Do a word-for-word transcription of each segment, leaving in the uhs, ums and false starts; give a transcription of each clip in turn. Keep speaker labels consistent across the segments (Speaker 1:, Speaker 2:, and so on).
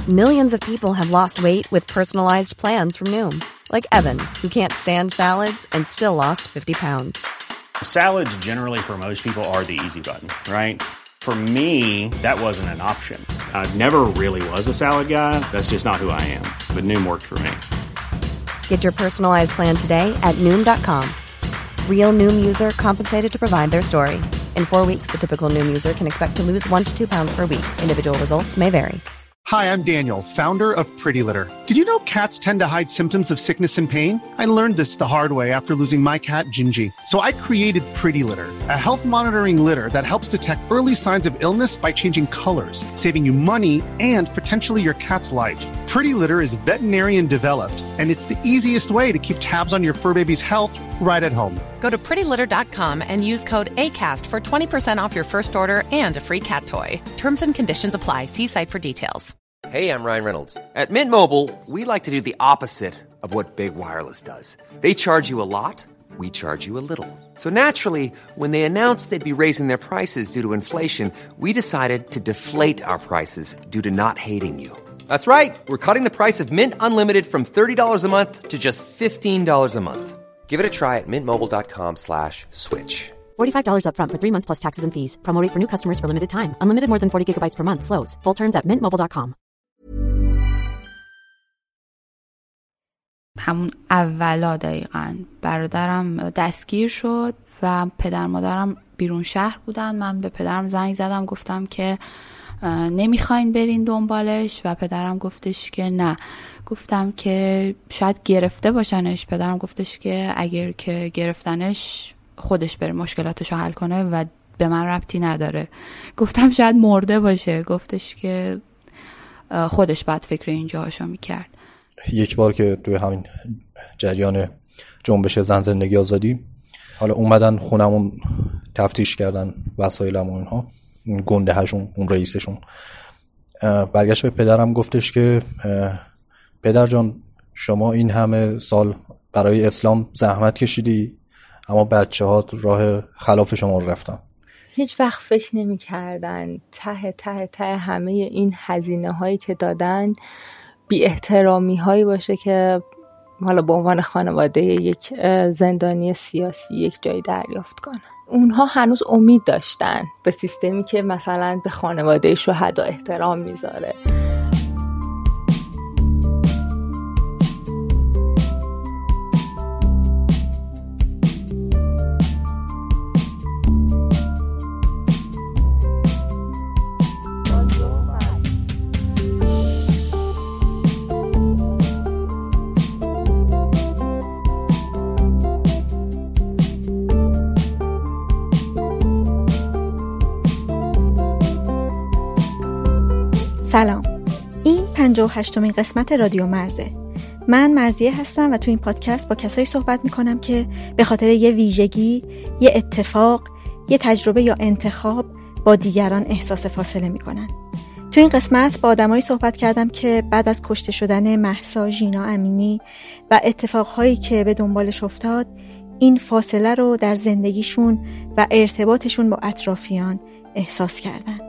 Speaker 1: Millions of people have lost weight with personalized plans from Noom. Like Evan, who can't stand salads and still lost fifty pounds.
Speaker 2: Salads generally for most people are the easy button, right? For me, that wasn't an option. I never really was a salad guy. That's just not who I am. But Noom worked for me.
Speaker 1: Get your personalized plan today at Noom dot com. Real Noom user compensated to provide their story. In four weeks, the typical Noom user can expect to lose one to two pounds per week. Individual results may vary.
Speaker 3: Hi, I'm Daniel, founder of Pretty Litter. Did you know cats tend to hide symptoms of sickness and pain? I learned this the hard way after losing my cat, Gingy. So I created Pretty Litter, a health monitoring litter that helps detect early signs of illness by changing colors, saving you money and potentially your cat's life. Pretty Litter is veterinarian developed, and it's the easiest way to keep tabs on your fur baby's health right at home.
Speaker 4: Go to pretty litter dot com and use code ACAST for twenty percent off your first order and a free cat toy. Terms and conditions apply. See site for details.
Speaker 5: Hey, I'm Ryan Reynolds. At Mint Mobile, we like to do the opposite of what Big Wireless does. They charge you a lot, we charge you a little. So naturally, when they announced they'd be raising their prices due to inflation, we decided to deflate our prices due to not hating you. That's right. We're cutting the price of Mint Unlimited from thirty dollars a month to just fifteen dollars a month. Give it a try at mintmobile.com slash switch.
Speaker 6: forty-five dollars up front for three months plus taxes and fees. Promo rate for new customers for limited time. Unlimited more than forty gigabytes per month. Slows full terms at mint mobile dot com.
Speaker 7: همون اولا دقیقاً برادرم دستگیر شد و پدر مادرم بیرون شهر بودن. من به پدرم زنگ زدم، گفتم که نمیخواین برین دنبالش و پدرم گفتش که نه. گفتم که شاید گرفته باشنش. پدرم گفتش که اگر که گرفتنش خودش بره مشکلاتشو حل کنه و به من ربطی نداره. گفتم شاید مرده باشه. گفتش که خودش بعد فکر این جاهاشو میکرد.
Speaker 8: یک بار که توی همین جریان جنبش زن زندگی آزادی حالا اومدن خونمون تفتیش کردن وسایلمون، اینها گنده هشون، اون رئیسشون برگشت به پدرم گفتش که پدر جان شما این همه سال برای اسلام زحمت کشیدی اما بچه هات راه خلاف شما رو رفتن.
Speaker 9: هیچ وقت فکر نمی کردن ته ته ته همه این هزینه هایی که دادن بی احترامی هایی باشه که حالا به عنوان خانواده یک زندانی سیاسی یک جای دریافت کنن. اونها هنوز امید داشتن به سیستمی که مثلا به خانواده شهدا احترام میذاره.
Speaker 10: سلام، این پنجاه و هشتمین قسمت رادیو مرزه. من مرزیه هستم و تو این پادکست با کسایی صحبت میکنم که به خاطر یه ویژگی، یه اتفاق، یه تجربه یا انتخاب با دیگران احساس فاصله میکنن. تو این قسمت با آدمایی صحبت کردم که بعد از کشته شدن مهسا ژینا امینی و اتفاقهایی که به دنبالش افتاد، این فاصله رو در زندگیشون و ارتباطشون با اطرافیان احساس کردن.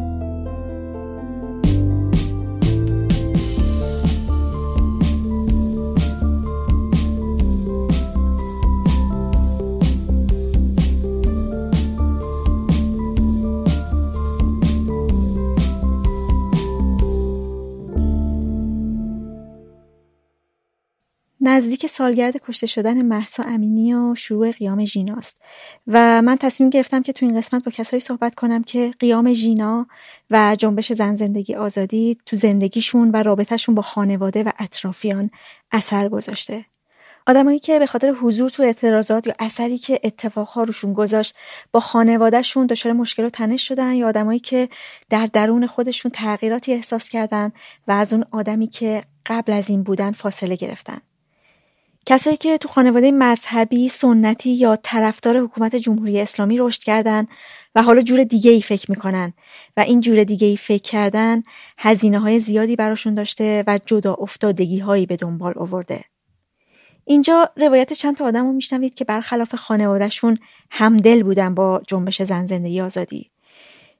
Speaker 10: نزدیک سالگرد کشته شدن مهسا امینی و شروع قیام ژیناست و من تصمیم گرفتم که تو این قسمت با کسایی صحبت کنم که قیام ژینا و جنبش زن زندگی آزادی تو زندگیشون و رابطهشون با خانواده و اطرافیان اثر گذاشته. آدمایی که به خاطر حضور تو اعتراضات یا اثری که اتفاقها روشون گذاشت با خانوادهشون دچار مشکل و تنش شدن، یا آدمایی که در درون خودشون تغییراتی احساس کردن و از اون آدمی که قبل از این بودن فاصله گرفتن. کسایی که تو خانواده مذهبی، سنتی یا طرفدار حکومت جمهوری اسلامی رشد کردن و حالا جور دیگه ای فکر میکنن و این جور دیگه ای فکر کردن هزینه های زیادی براشون داشته و جدا افتادگی هایی به دنبال آورده. اینجا روایت چند تا آدم رو میشنوید که برخلاف خانوادهشون همدل بودن با جنبش زن زندگی آزادی.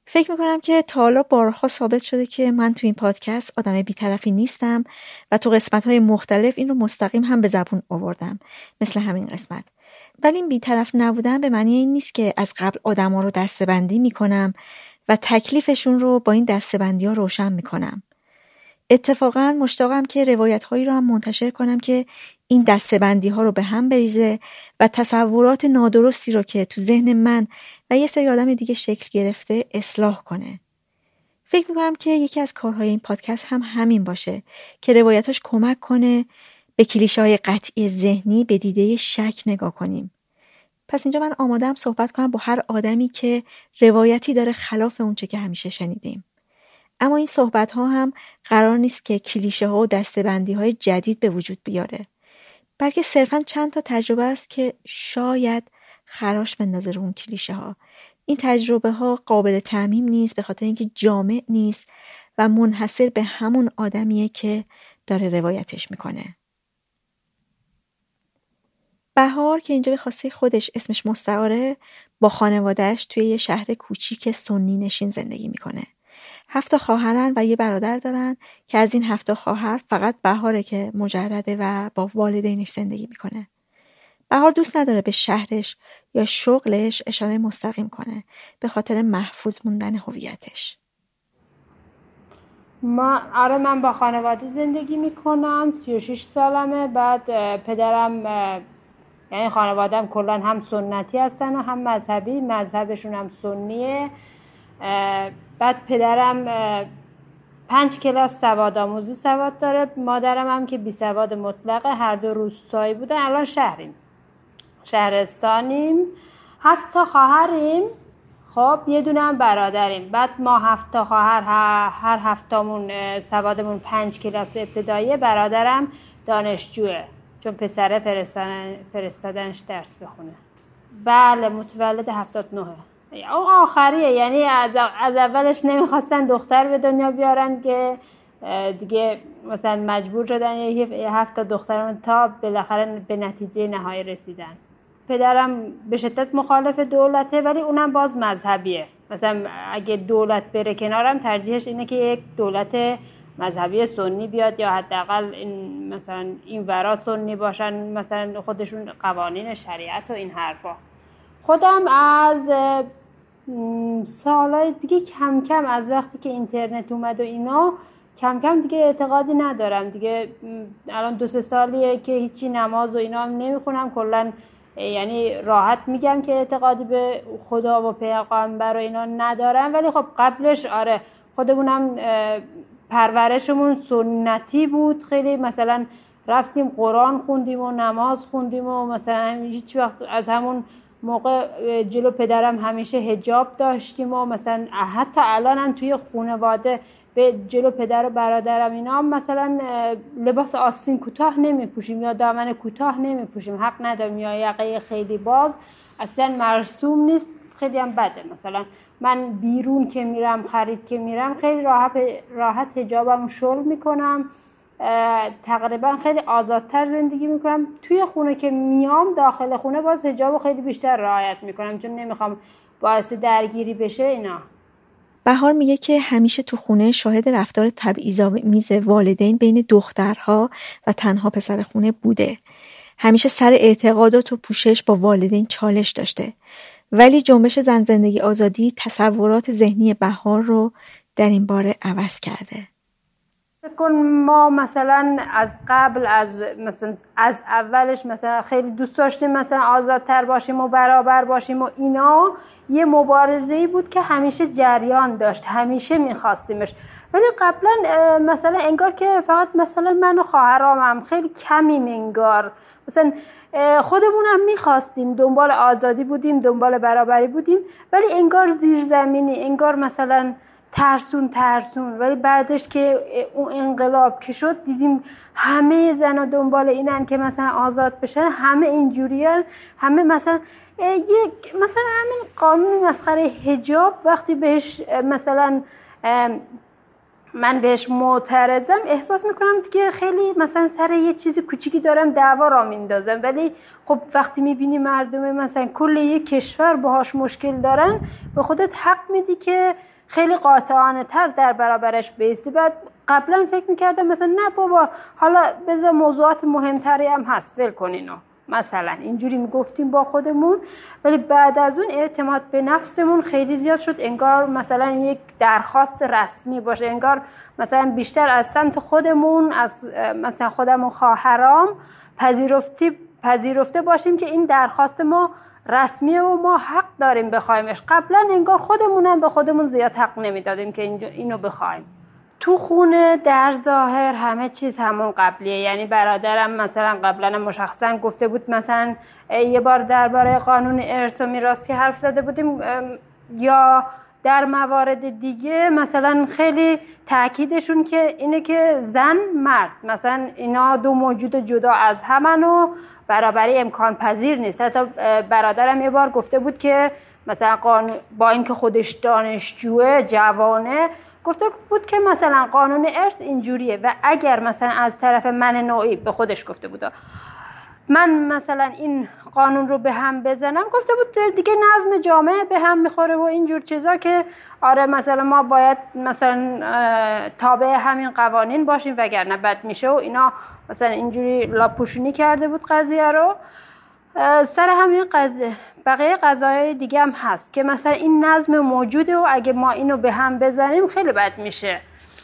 Speaker 10: فکر میکنم که تا حالا بارها ثابت شده که من تو این پادکست آدم بی‌طرفی نیستم و تو قسمت‌های مختلف این رو مستقیم هم به زبون آوردم، مثل همین قسمت. ولی این بی‌طرف نبودن به معنی این نیست که از قبل آدما رو دسته‌بندی میکنم و تکلیفشون رو با این دسته‌بندی‌ها روشن میکنم. اتفاقاً مشتاقم که روایت‌هایی رو هم منتشر کنم که این دسته‌بندی‌ها رو به هم بریزه و تصورات نادرستی رو که تو ذهن من و یه سری آدم دیگه شکل گرفته اصلاح کنه. فکر می‌کنم که یکی از کارهای این پادکست هم همین باشه که روایتاش کمک کنه به کلیشه‌های قطعی ذهنی به دیده شک نگاه کنیم. پس اینجا من آماده‌ام صحبت کنم با هر آدمی که روایتی داره خلاف اونچه که همیشه شنیدیم. اما این صحبت‌ها هم قرار نیست که کلیشه‌ها و دسته‌بندی‌های جدید به وجود بیاره، بلکه صرفاً چند تا تجربه است که شاید خراش بندازه رو اون کلیشه‌ها. این تجربه ها قابل تعمیم نیست به خاطر اینکه جامع نیست و منحصر به همون آدمیه که داره روایتش میکنه. بهار که اینجا به خواسته خودش اسمش مستعاره، با خانوادهش توی یه شهر کوچیک سنی نشین زندگی میکنه. هفت خواهرن و یه برادر دارن که از این هفت خواهر فقط بهاره که مجرده و با والدینش زندگی میکنه. بهار دوست نداره به شهرش یا شغلش اشاره مستقیم کنه به خاطر محفوظ موندن هویتش.
Speaker 11: ما آره من با خانواده زندگی میکنم، سی و شش سالمه. بعد پدرم یعنی خانواده‌ام کلا هم سنتی هستن و هم مذهبی، مذهبشون هم سنیه. بعد پدرم پنج کلاس سواد آموزی سواد داره، مادرم هم که بی سواد مطلقه. هر دو روستایی بودن، الان شهریم، شهرستانیم. هفت تا خواهریم، خب یه دونه هم برادریم. بعد ما هفت تا خواهر، هر هفتامون سوادمون پنج کلاس ابتداییه. برادرم دانشجوه چون پسره فرستادن فرستادنش درس بخونه. بله متولد هفتاد و نه. اون آخریه، یعنی از از اولش نمیخواستن دختر به دنیا بیارن که دیگه مثلا مجبور شدن یه هفت تا دختران تا بالاخره به نتیجه نهایی رسیدن. پدرم به شدت مخالف دولته ولی اونم باز مذهبیه. مثلا اگه دولت بره کنارم ترجیحش اینه که یک دولت مذهبی سنی بیاد یا حداقل این مثلا این ورا سنی باشن، مثلا خودشون قوانین شریعت و این حرفا. خودم از سالای دیگه کم کم از وقتی که اینترنت اومد و اینا کم کم دیگه اعتقادی ندارم دیگه. الان دو سه سالیه که هیچی نماز و اینا هم نمیخونم کلا، یعنی راحت میگم که اعتقادی به خدا و پیغمبر و اینا ندارم. ولی خب قبلش آره خودمونم پرورشمون سنتی بود خیلی، مثلا رفتیم قرآن خوندیم و نماز خوندیم و مثلا هیچ وقت از همون موقع جلو پدرم همیشه حجاب داشتیم و مثلا حتی الان هم توی خانواده به جلو پدر و برادرم اینا هم مثلا لباس آستین کوتاه نمیپوشیم یا دامن کوتاه نمیپوشیم، حق نداریم، یا یقه خیلی باز اصلا مرسوم نیست. خیلی هم بده. مثلا من بیرون که میرم، خرید که میرم، خیلی راحت راحت حجابم شل میکنم، تقریبا خیلی آزادتر زندگی میکنم. توی خونه که میام داخل خونه باز حجابو خیلی بیشتر رعایت میکنم چون نمیخوام باعث درگیری بشه اینا.
Speaker 10: بهار میگه که همیشه تو خونه شاهد رفتار تبعیض‌آمیز والدین بین دخترها و تنها پسر خونه بوده. همیشه سر اعتقادات و پوشش با والدین چالش داشته. ولی جنبش زن زندگی آزادی تصورات ذهنی بهار رو در این باره عوض کرده.
Speaker 11: کن ما مثلا از قبل از مثلا از اولش مثلا خیلی دوست داشتیم مثلا آزادتر باشیم و برابر باشیم و اینا، یه مبارزه‌ای بود که همیشه جریان داشت، همیشه می‌خواستیمش. ولی قبلا مثلا انگار که فقط مثلا من و خواهرامم خیلی کمیم، انگار مثلا خودمون هم می‌خواستیم، دنبال آزادی بودیم، دنبال برابری بودیم، ولی انگار زیرزمینی، انگار مثلا ترسون ترسون. ولی بعدش که اون انقلاب که شد دیدیم همه زن‌ها دنبال اینن که مثلا آزاد بشن، همه اینجوریه، همه مثلا یک مثلا همین قانون مسخره حجاب وقتی بهش مثلا من بهش معترضم احساس میکنم دیگه خیلی مثلا سر یه چیزی کوچیکی دارم دعوا را میندازم. ولی خب وقتی میبینی مردم مثلا کل یک کشور باهاش مشکل دارن، به خودت حق میدی که خیلی قاطعانه تر در برابرش بیستی. بعد قبلا فکر میکردم مثلا نه بابا حالا بذار موضوعات مهمتری هم هست ول کن اینو، مثلا اینجوری میگفتیم با خودمون. ولی بعد از اون اعتماد به نفسمون خیلی زیاد شد، انگار مثلا یک درخواست رسمی باشه، انگار مثلا بیشتر از سمت خودمون، از مثلا خودم و خواهرام پذیرفتی پذیرفته باشیم که این درخواست ما رسمیه و ما حق داریم بخوایمش. قبلا انگار خودمونم به خودمون زیاد حق نمیدادیم که اینو بخوایم. تو خونه در ظاهر همه چیز همون قبلیه، یعنی برادرم مثلا قبلا مشخصا گفته بود، مثلا یه بار درباره قانون ارث و میراث حرف زده بودیم یا در موارد دیگه مثلا خیلی تاکیدشون که اینه که زن مرد مثلا اینا دو موجود جدا از همن و برابری امکان پذیر نیست. حتی برادرم یه بار گفته بود که مثلا قانون با اینکه خودش دانشجوه جوانه گفته بود که مثلا قانون ارث اینجوریه و اگر مثلا از طرف من نوعی به خودش گفته بود من مثلا این قانون رو به هم بزنم، گفته بود دیگه نظم جامعه به هم میخوره و اینجور چیزا که آره مثلا ما باید مثلا تابع همین قوانین باشیم وگرنه بد میشه و اینا، مثلا اینجوری لاپوشونی کرده بود قضیه رو. سر همین قضیه بقیه قضایای دیگه هم هست که مثلا این نظم موجوده و اگه ما اینو به هم بزنیم خیلی بد میشه.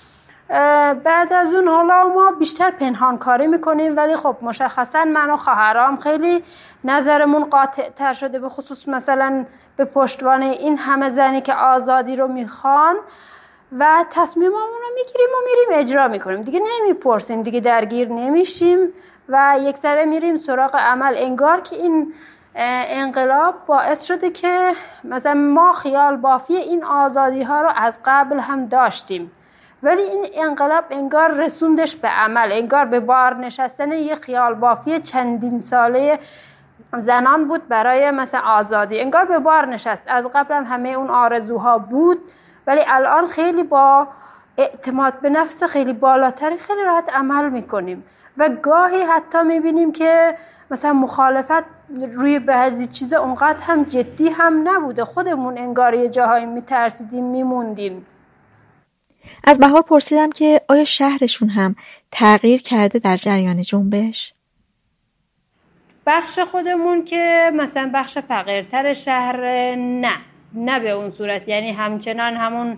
Speaker 11: بعد از اون حالا ما بیشتر پنهان کاری میکنیم، ولی خب مشخصا من و خواهرام خیلی نظرمون قاطع تر شده، به خصوص مثلا به پشتوانه این همه زنی که آزادی رو میخوان و تصمیممون رو میگیریم و میریم اجرا میکنیم، دیگه نمیپرسیم، دیگه درگیر نمیشیم و یک ذره میریم سراغ عمل. انگار که این انقلاب باعث شده که مثلا ما خیال بافی این آزادی ها رو از قبل هم داشتیم، ولی این انقلاب انگار رسوندش به عمل، انگار به بار نشستن یه خیال بافی چندین ساله زنان بود برای مثلا آزادی، انگار به بار نشست. از قبل هم همه اون آرزوها بود، ولی الان خیلی با اعتماد به نفس خیلی بالاتری خیلی راحت عمل میکنیم و گاهی حتی میبینیم که مثلا مخالفت روی بعضی چیزا اونقدر هم جدی هم نبوده، خودمون انگار یه جاهایی میترسیدیم میموندیم.
Speaker 10: از بهار پرسیدم که آیا شهرشون هم تغییر کرده در جریان جنبش؟
Speaker 11: بخش خودمون که مثلا بخش فقیرتر شهر نه نه به اون صورت، یعنی همچنان همون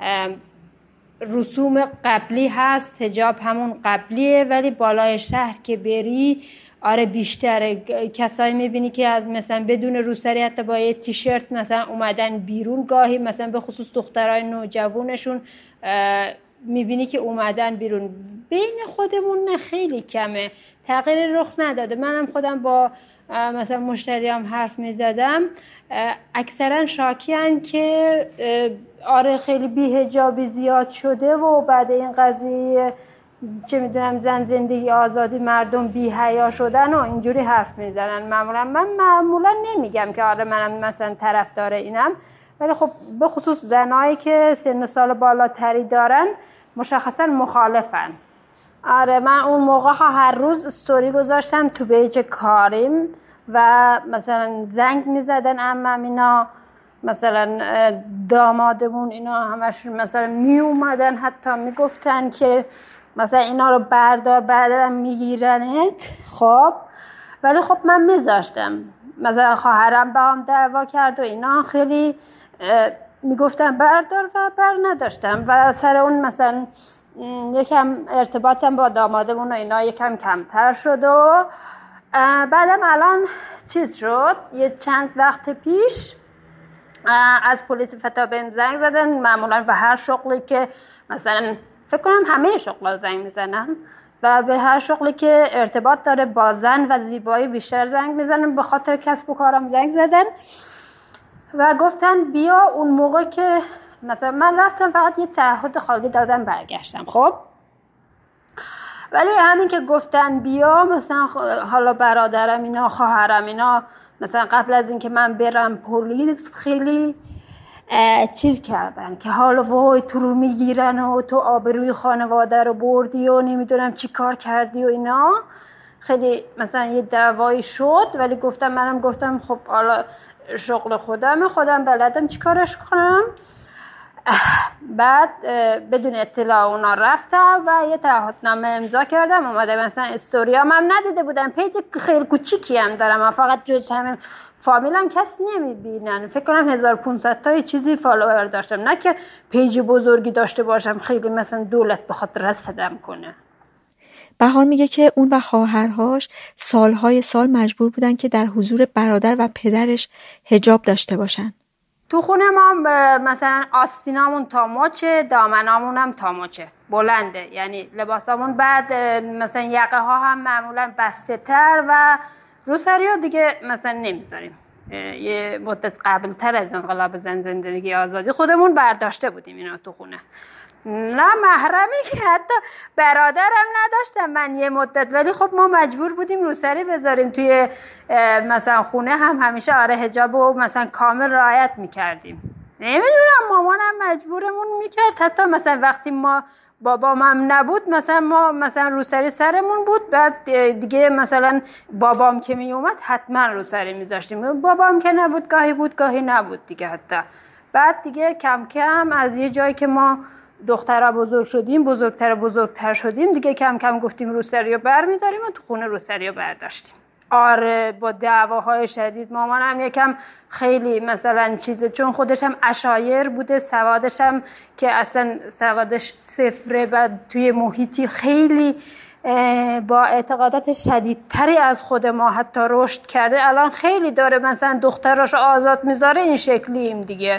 Speaker 11: رسوم قبلی هست، حجاب همون قبلیه، ولی بالای شهر که بری آره بیشتره. کسایی میبینی که مثلا بدون روسری حتی با یه تیشرت مثلا اومدن بیرون، گاهی مثلا به خصوص دخترای نوجوانشون میبینی که اومدن بیرون. بین خودمون نه خیلی کمه، تغییر رخ نداده. منم خودم با مثلا مشتریام حرف میزدم، اکثرا شاکیان که آره خیلی بی‌حجابی زیاد شده و بعد این قضیه چه میدونم زن زندگی آزادی مردم بی حیا شدن و اینجوری حرف میزنن. معمولا من معمولا نمیگم که آره منم مثلا طرفدار اینم، ولی خب به خصوص زنایی که سن و سال بالاتری دارن مشخصا مخالفن. آره من اون موقع ها هر روز استوری گذاشتم تو پیج کاریم و مثلا زنگ میزدن عمم اینا، مثلا دامادمون اینا همش مثلا می اومدن، حتی میگفتن که مثلا اینا رو بردار بعدا میگیرنت. خب ولی خب من میذاشتم. مثلا خواهرم با هم دعوا کرد و اینا خیلی میگفتن بردار و بر نداشتم و سر اون مثلا یکم ارتباطم با دامادمون و اینا یکم کمتر شد و بعدم الان چیز شد. یه چند وقت پیش از پلیس فتا بهم زنگ زدن، معمولا به هر شغلی که مثلا فکر کنم همه شغلا زنگ میزنن و به هر شغلی که ارتباط داره با زن و زیبایی بیشتر زنگ میزنن. به خاطر کسب و کارم زنگ زدن و گفتن بیا. اون موقع که مثلا من رفتم فقط یه تعهد خالی دادم برگشتم. خب ولی همین که گفتن بیا، مثلا حالا برادرم اینا خواهرم اینا مثلا قبل از اینکه من برم پلیس خیلی چیز کردن که حالا وای تو رو میگیرن و تو آبروی خانواده رو بردی و نمیدونم چی کار کردی و اینا. خیلی مثلا یه دعوایی شد، ولی گفتم منم گفتم خب حالا شغل خودم خودم بلدم چی کارش کنم. بعد بدون اطلاع اونا رفتم و یه تعهدنامه امضا کردم اومده. مثلا استوریام هم ندیده بودم، پیج خیلی کوچیکی هم دارم، من فقط جز همین فامیلم کسی نمیبینن، فکر کنم هزار و پانصد تا چیزی فالوور داشتم، نه که پیج بزرگی داشته باشم خیلی مثلا دولت بخواد رصدم کنه.
Speaker 10: بهار میگه که اون و خواهرهاش سالهای سال مجبور بودن که در حضور برادر و پدرش حجاب داشته باشن.
Speaker 11: تو خونه ما مثلا آستینامون تا مچه، دامنامون هم تا مچه بلنده، یعنی لباسامون بعد مثلا یقه ها هم معمولا بسته تر و روسری ها دیگه مثلا نمیذاریم. یه مدت قبل تر از انقلاب زن زندگی آزادی خودمون برداشته بودیم اینا تو خونه. نه محرمی که حتی برادرم نداشتم من یه مدت، ولی خب ما مجبور بودیم روسری بذاریم توی مثلا خونه هم همیشه آره حجاب و مثلا کامل رعایت میکردیم. نمیدونم مامانم مجبورمون میکرد، حتی مثلا وقتی ما بابام هم نبود مثلا ما مثلا روسری سرمون بود، بعد دیگه مثلا بابام که می اومد حتما روسری میذاشتیم، بابام که نبود گاهی بود گاهی نبود دیگه. حتی بعد دیگه کم کم از یه جایی که ما دخترها بزرگ شدیم بزرگتر بزرگتر شدیم دیگه کم کم گفتیم روسریو بر میداریم و تو خونه روسریو برداشتیم. آره با دعواهای شدید. مامانم یکم خیلی مثلا چیزه، چون خودش هم عشایر بوده، سوادش هم که اصلا سوادش صفره و توی محیطی خیلی با اعتقادات شدیدتری از خود ما حتی رشد کرده. الان خیلی داره مثلا دختراش آزاد میذاره این شکلیم دیگه.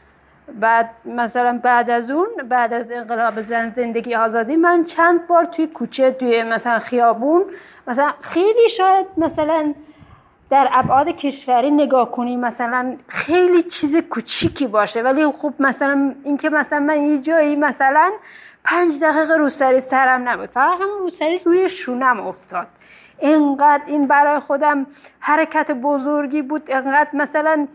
Speaker 11: بعد مثلا بعد از اون بعد از انقلاب زن زندگی آزادی من چند بار توی کوچه توی مثلا خیابون مثلا خیلی شاید مثلا در ابعاد کشوری نگاه کنی مثلا خیلی چیز کوچیکی باشه، ولی خب مثلا اینکه مثلا من یه جایی مثلا پنج دقیقه روسری سرم نبود، فقط همون روسری روی شونم افتاد، اینقدر این برای خودم حرکت بزرگی بود، اینقدر مثلا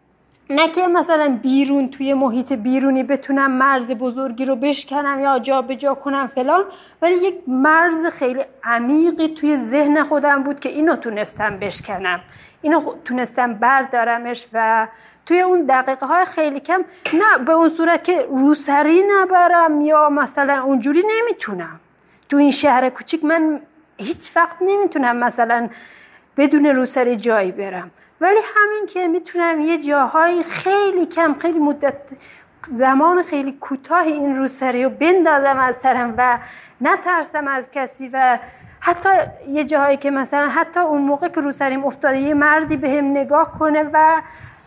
Speaker 11: نه که مثلا بیرون توی محیط بیرونی بتونم مرز بزرگی رو بشکنم یا جا به جا کنم فلان، ولی یک مرز خیلی عمیقی توی ذهن خودم بود که اینو تونستم بشکنم، اینو تونستم بردارمش و توی اون دقیقه های خیلی کم، نه به اون صورت که روسری نبرم یا مثلا اونجوری نمیتونم. تو این شهر کوچیک من هیچ وقت نمیتونم مثلا بدون روسری جایی برم، ولی همین که میتونم یه جاهای خیلی کم خیلی مدت زمان خیلی کوتاه این روسری رو بندازم از سرم و نترسم از کسی و حتی یه جاهایی که مثلا حتی اون موقع که روسریم افتاده یه مردی به هم نگاه کنه و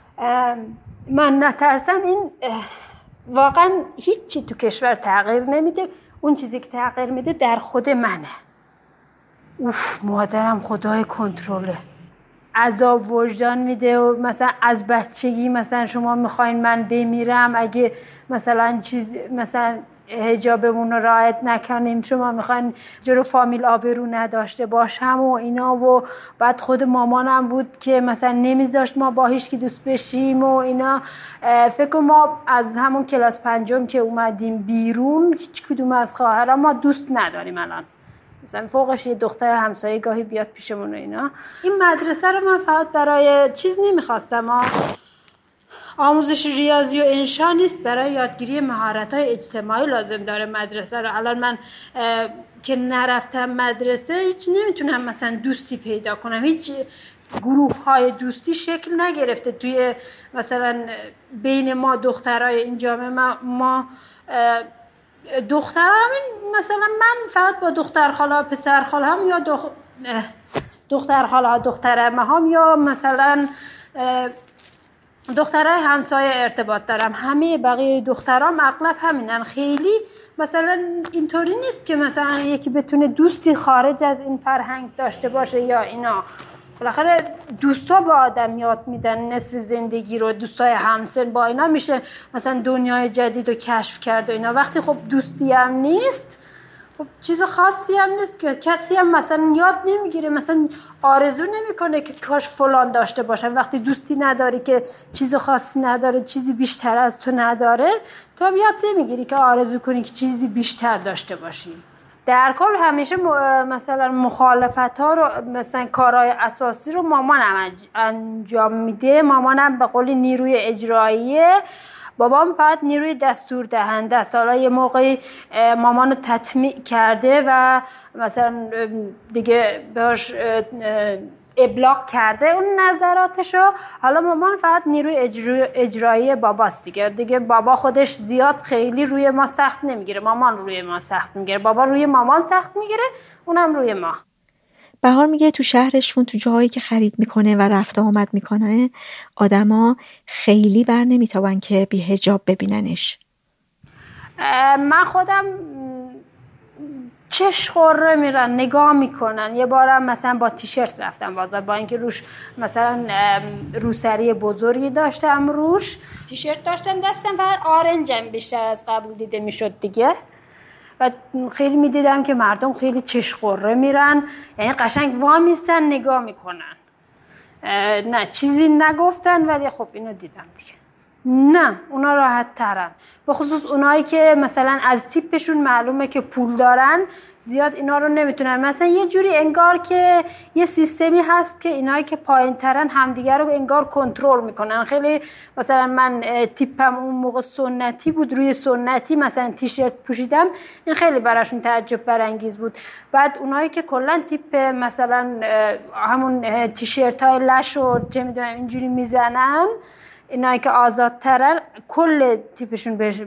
Speaker 11: من نترسم، این واقعا هیچی تو کشور تغییر نمیده. اون چیزی که تغییر میده در خود منه. اوف مادرم خدای کنترله، عذاب وجدان میده و مثلا از بچگی مثلا شما میخواین من بمیرم اگه مثلا چیز مثلا حجابمون رو رعایت نکنیم، شما میخواین جلو فامیل آبرو نداشته باشم و اینا، و بعد خود مامانم بود که مثلا نمیذاشت ما با هیچ کی دوست بشیم و اینا. فکر ما از همون کلاس پنجم که اومدیم بیرون هیچ کدوم از خواهرام ما دوست نداریم الان، مثلا فوقش یه دختر همسایه گاهی بیاد پیشمون و اینا. این مدرسه رو من فقط برای چیز نمیخواستم، آموزش ریاضی و انشا نیست، برای یادگیری مهارت‌های اجتماعی لازم داره مدرسه رو. الان من که نرفتم مدرسه هیچ نمیتونم مثلا دوستی پیدا کنم، هیچ گروه‌های دوستی شکل نگرفته توی مثلا بین ما دخترای این جامعه. ما, ما دخترها همین مثلا من فقط با دختر خاله پسر خاله هم یا دخ... دختر خاله دختر عمه هم یا مثلا دخترای همسایه ارتباط دارم. همه بقیه دخترام اغلب همینن، خیلی مثلا اینطوری نیست که مثلا یکی بتونه دوستی خارج از این فرهنگ داشته باشه یا اینا. بالاخره دوستا با آدم یاد میدن نصف زندگی رو، دوستای همسن با اینا میشه مثلا دنیای جدید رو کشف کرد و اینا. وقتی خب دوستی هم نیست، خب چیز خاصی هم نیست که کسی هم مثلا یاد نمیگیره، مثلا آرزو نمیکنه که کاش فلان داشته باشم. وقتی دوستی نداری که چیز خاصی نداره، چیزی بیشتر از تو نداره، تو هم یاد نمیگیری که آرزو کنی که چیزی بیشتر داشته باشی. در کل همیشه مثلا مخالفت ها رو مثلا کارهای اساسی رو مامانم انجام میده. مامانم به قولی نیروی اجراییه، بابام فقط نیروی دستور دهنده است. حالا یه موقعی مامانو تطمیع کرده و مثلا دیگه بهش ابلاغ کرده اون نظراتشو، حالا مامان فقط نیروی اجرا... اجرایی باباست دیگه. دیگه بابا خودش زیاد خیلی روی ما سخت نمیگیره، مامان روی ما سخت میگیره. بابا روی مامان سخت میگیره، اونم روی ما.
Speaker 10: بهار میگه تو شهرشون تو جاهایی که خرید میکنه و رفت آمد میکنه آدما خیلی بر نمیتابن که بی حجاب ببیننش.
Speaker 11: من خودم چش خوره میرن نگاه میکنن. یه بارم مثلا با تیشرت رفتم بازار، با اینکه روش مثلا روسری بزرگی داشتم، روش تیشرت داشتم، دستم فقط آرنجم بیشتر از قبل دیده میشد دیگه. و خیلی میدیدم که مردم خیلی چش خوره میرن، یعنی قشنگ وا میستن نگاه میکنن. نه چیزی نگفتن ولی خب اینو دیدم دیگه. نه اونا راحت ترن، به خصوص اونایی که مثلا از تیپشون معلومه که پول دارن، زیاد اینا رو نمیتونن. مثلا یه جوری انگار که یه سیستمی هست که اینایی که پایین ترن همدیگه رو انگار کنترل میکنن. خیلی مثلا من تیپم اون موقع سنتی بود، روی سنتی مثلا تیشرت پوشیدم، این خیلی براشون تعجب برانگیز بود. بعد اونایی که کلا تیپ مثلا همون تیشرت های لش و چه میدونم اینجوری میزنن، اینایی که آزادترن کل تیپشون بهش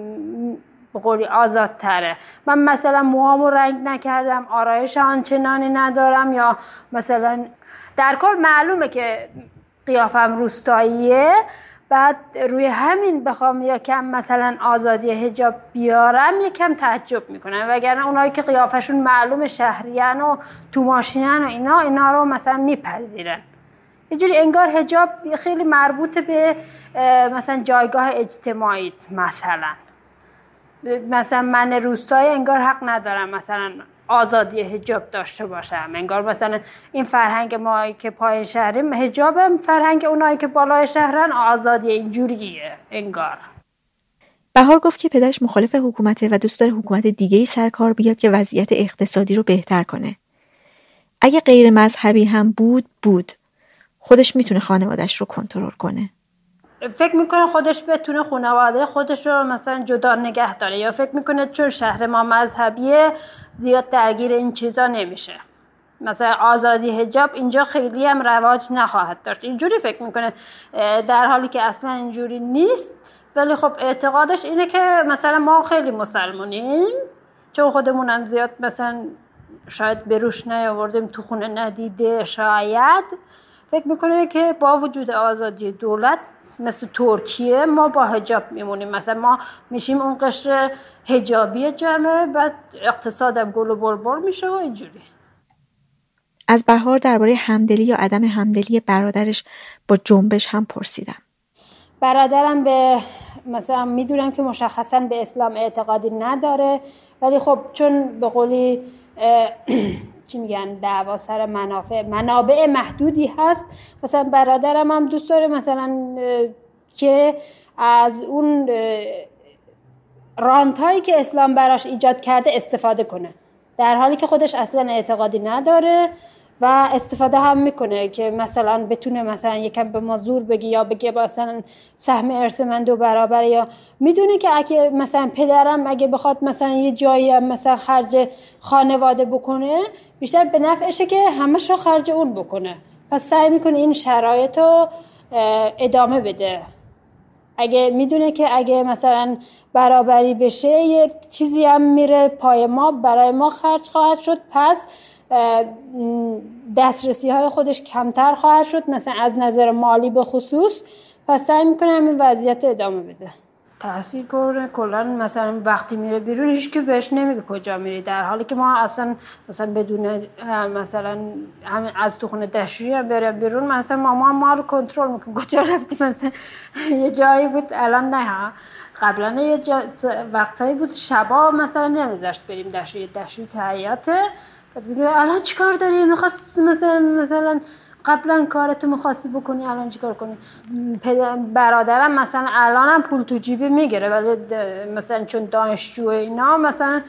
Speaker 11: به قولی آزادتره. من مثلا موهامو رنگ نکردم، آرایش آنچنانی ندارم، یا مثلا در کل معلومه که قیافم روستاییه. بعد روی همین بخوام یکم مثلا آزادی حجاب بیارم یکم تعجب میکنن، وگرنه اونایی که قیافشون معلومه شهریان و تو ماشینن و اینا اینا رو مثلا میپذیرن. یه جوری انگار حجاب خیلی مربوط به مثلا جایگاه اجتماعی، مثلا مثلا من روستایی انگار حق ندارم مثلا آزادی حجاب داشته باشم، انگار مثلا این فرهنگ ما که پایین شهریم حجاب، فرهنگ اونایی که بالای شهرن آزادی اینجوریه انگار.
Speaker 10: بهار گفت که پدرش مخالف حکومته و دوست داره حکومت دیگه‌ای سرکار بیاد که وضعیت اقتصادی رو بهتر کنه. اگه غیر مذهبی هم بود بود خودش میتونه خانواده‌اش رو کنترل کنه.
Speaker 11: فکر میکنه خودش بتونه خانواده خودش رو مثلا جدا نگه داره، یا فکر میکنه چون شهر ما مذهبیه زیاد درگیر این چیزا نمیشه، مثلا آزادی حجاب اینجا خیلی هم رواج نخواهد داشت، اینجوری فکر میکنه، در حالی که اصلا اینجوری نیست. ولی خب اعتقادش اینه که مثلا ما خیلی مسلمونیم، چون خودمونم زیاد مثلا شاید بروش نیاوردیم، تو خونه ندیده، شاید فکر میکنه که با وجود آزادی دولت مثل ترکیه ما با حجاب میمونیم، مثلا ما میشیم اون قشر حجابی جمعه، بعد اقتصادم گل و بلبل میشه و اینجوری.
Speaker 10: از بهار درباره همدلی یا عدم همدلی برادرش با جنبش هم پرسیدم.
Speaker 11: برادرم به مثلا میدونم که مشخصا به اسلام اعتقادی نداره، ولی خب چون به قولی چی میگن دعوا سر منافع منابع محدودی هست، مثلا برادرم هم دوست داره مثلا که از اون رانت هایی که اسلام براش ایجاد کرده استفاده کنه، در حالی که خودش اصلا اعتقادی نداره و استفاده هم میکنه که مثلا بتونه مثلا یکم به ما زور بگی یا بگه مثلا سهم ارث من دو برابره، یا میدونه که اگه مثلا پدرم اگه بخواد مثلا یه جایی مثلا خرج خانواده بکنه بیشتر به نفعشه که همش رو خرج اون بکنه، پس سعی میکنه این شرایط رو ادامه بده. اگه میدونه که اگه مثلا برابری بشه یک چیزی هم میره پای ما، برای ما خرج خواهد شد، پس دسترسی های خودش کمتر خواهد شد مثلا از نظر مالی به خصوص، پس سعی میکنه همین وضعیت ادامه بده. تحصیل کنه کلا مثلا وقتی میره بیرون هیچ که بهش نمیگه کجا میری، در حالی که ما اصلا مثلا بدون مثلا همین از تو خونه دستشویی هم بره بیرون مثلا مامان ما رو کنترل میکنه کجا رفتی، مثلا یه جایی بود الان نه ها، قبلا یه جا وقتایی بود شبا مثلا نمیذاشت بریم دستشویی، دستشویی حیاته، بعد میگه الان چیکار داری، میخواست مثلا مثلا قبلا کارتو میخواستی بکنی الان چیکار کنی. برادرم مثلا الانم پول تو جیبی میگیره ولی مثلا چون دانشجو اینا مثلا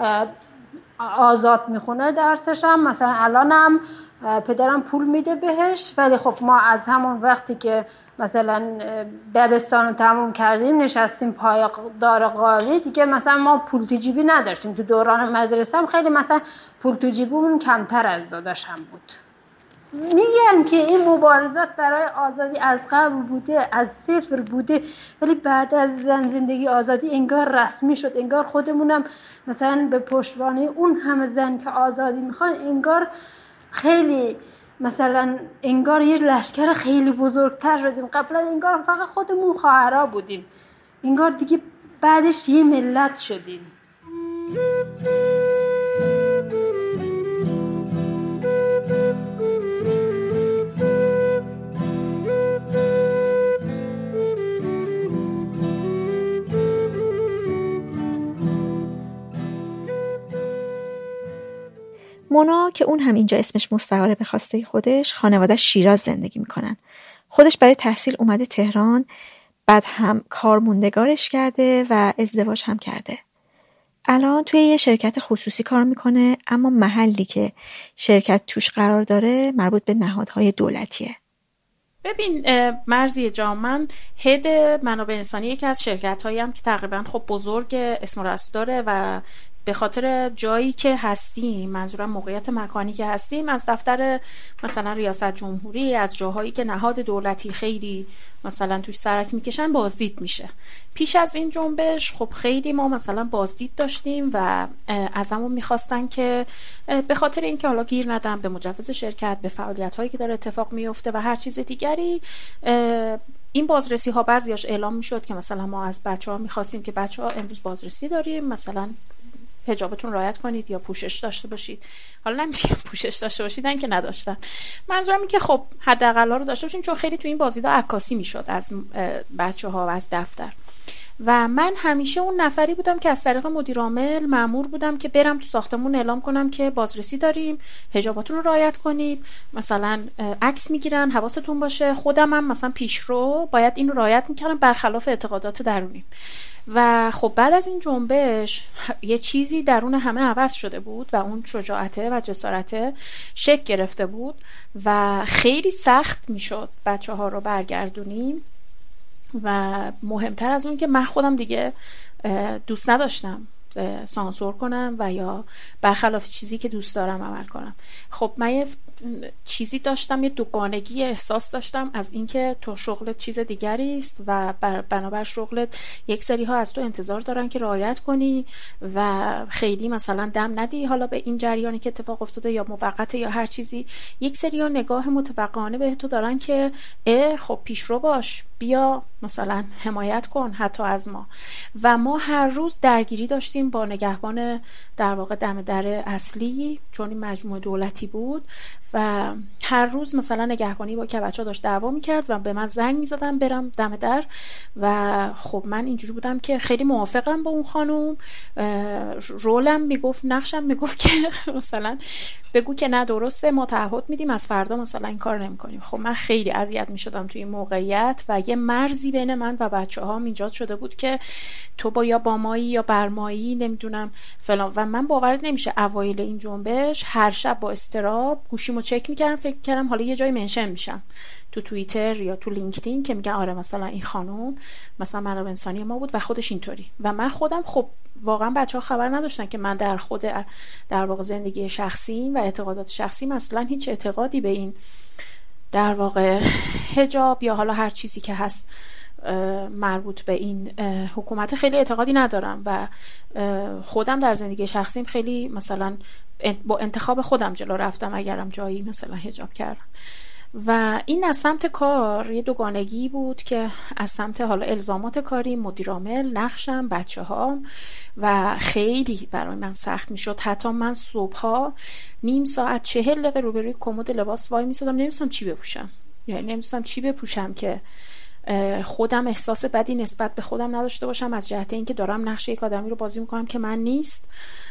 Speaker 11: آزاد میخونه درسش هم، مثلا الانم پدرم پول میده بهش، ولی خب ما از همون وقتی که مثلا دبستان رو تموم کردیم نشستیم پای دار قالی دیگه، مثلا ما پول تو جیبی نداشتیم. تو دوران مدرسه هم خیلی مثلا پول تو جیبمون کمتر از داداشم بود. میگم که این مبارزات برای آزادی از قبل بوده، از صفر بوده، ولی بعد از زن زندگی آزادی انگار رسمی شد. انگار خودمونم مثلا به پشتوانه اون همه زن که آزادی میخوان انگار خیلی مثلا انگار یه لشکر خیلی بزرگتر شدیم. قبلا انگار فقط خودمون خواهرها بودیم، انگار دیگه بعدش یه ملت شدیم.
Speaker 10: مونا که اون هم اینجا اسمش مستعاره به خواسته خودش، خانواده شیراز زندگی میکنن. خودش برای تحصیل اومده تهران، بعد هم کارموندگارش کرده و ازدواج هم کرده. الان توی یه شرکت خصوصی کار میکنه، اما محلی که شرکت توش قرار داره مربوط به نهادهای دولتیه.
Speaker 12: ببین مرضیه جان، من هد منابع انسانی یکی از شرکت هایی هم که تقریبا خب بزرگ اسم و رسم داره و به خاطر جایی که هستیم، منظورم موقعیت مکانی که هستیم، از دفتر مثلا ریاست جمهوری، از جاهایی که نهاد دولتی خیلی مثلا توش سرک میکشن بازدید میشه. پیش از این جنبش خب خیلی ما مثلا بازدید داشتیم و ازمون میخواستن که به خاطر اینکه حالا گیر ندم به مجوز شرکت، به فعالیت هایی که داره اتفاق میفته و هر چیز دیگری، این بازرسی ها بعضیاش اعلام میشد که مثلا ما از بچه ها میخواستیم که بچه ها امروز بازرسی داریم، مثلا حجابتون رعایت کنید یا پوشش داشته باشید. حالا نمیگم پوشش داشته باشید، این که نداشتن، منظورم این که خب حداقل رو داشته باشین، چون خیلی تو این بازی‌ها عکاسی میشد از بچه‌ها و از دفتر. و من همیشه اون نفری بودم که از طریق مدیر عامل مأمور بودم که برم تو ساختمون اعلام کنم که بازرسی داریم، حجابتون رو رعایت کنید، مثلا عکس میگیرن، حواستون باشه. خودم هم مثلا پیشرو باید این رو رعایت میکردم برخلاف اعتقادات درونیم. و خب بعد از این جنبش یه چیزی درون همه عوض شده بود و اون شجاعته و جسارته شکل گرفته بود و خیلی سخت میشد بچه ها رو برگردونیم. و مهمتر از اون که من خودم دیگه دوست نداشتم سانسور کنم و یا برخلاف چیزی که دوست دارم عمل کنم. خب من یه چیزی داشتم، یه دوگانگی احساس داشتم از اینکه تو شغلت چیز دیگری است و بنابر شغلت یک سری ها از تو انتظار دارن که رعایت کنی و خیلی مثلا دم ندی حالا به این جریانی که اتفاق افتاده یا موقته یا هر چیزی. یک سری ها نگاه متوقعانه به تو دارن که اه خب پیشرو باش، بیا مثلا حمایت کن حتی از ما. و ما هر روز درگیری داشتیم با نگهبان در واقع دم در اصلی، چون این مجموعه دولتی بود و هر روز مثلا نگهبانی با که بچه‌ها داشت دعوا می‌کرد و به من زنگ می‌زدن برم دم در. و خب من اینجوری بودم که خیلی موافقم با اون خانم، رولم میگفت، نقشم میگفت که مثلا بگو که نه درسته، ما تعهد میدیم از فردا مثلا این کار نمی‌کنیم. خب من خیلی اذیت می‌شدم توی این موقعیت و یه مرزی بین من و بچه‌هام ایجاد شده بود که تو با یا با مایی یا برمایی نمیدونم فلان. و من باورت نمیشه اوایل این جنبش هر شب با استراب گوشیمو چک میکردم، فکر کردم حالا یه جای منشن میشم تو توییتر یا تو لینکدین که میگن آره مثلا این خانم مثلا منابع انسانی ما بود و خودش اینطوری. و من خودم خب واقعا بچه‌ها خبر نداشتن که من در خود در واقع زندگی شخصیم و اعتقادات شخصیم اصلا هیچ اعتقادی به این در واقع حجاب یا حالا هر چیزی که هست مربوط به این حکومت خیلی اعتقادی ندارم و خودم در زندگی شخصیم خیلی مثلا با انتخاب خودم جلو رفتم اگرم جایی مثلا حجاب کردم. و این از سمت کار یه دوگانگی بود که از سمت حالا الزامات کاری، مدیر عامل، نقشم، بچه ها و خیلی برای من سخت می شد. حتی من صبحها نیم ساعت چهل دقیقه روبروی کمد لباس وای می سادم، نمیستم چی بپوشم، یعنی نمیستم چی بپوشم که خودم احساس بدی نسبت به خودم نداشته باشم از جهت اینکه دارم نقش یک آدمی رو بازی میکنم که من نیست.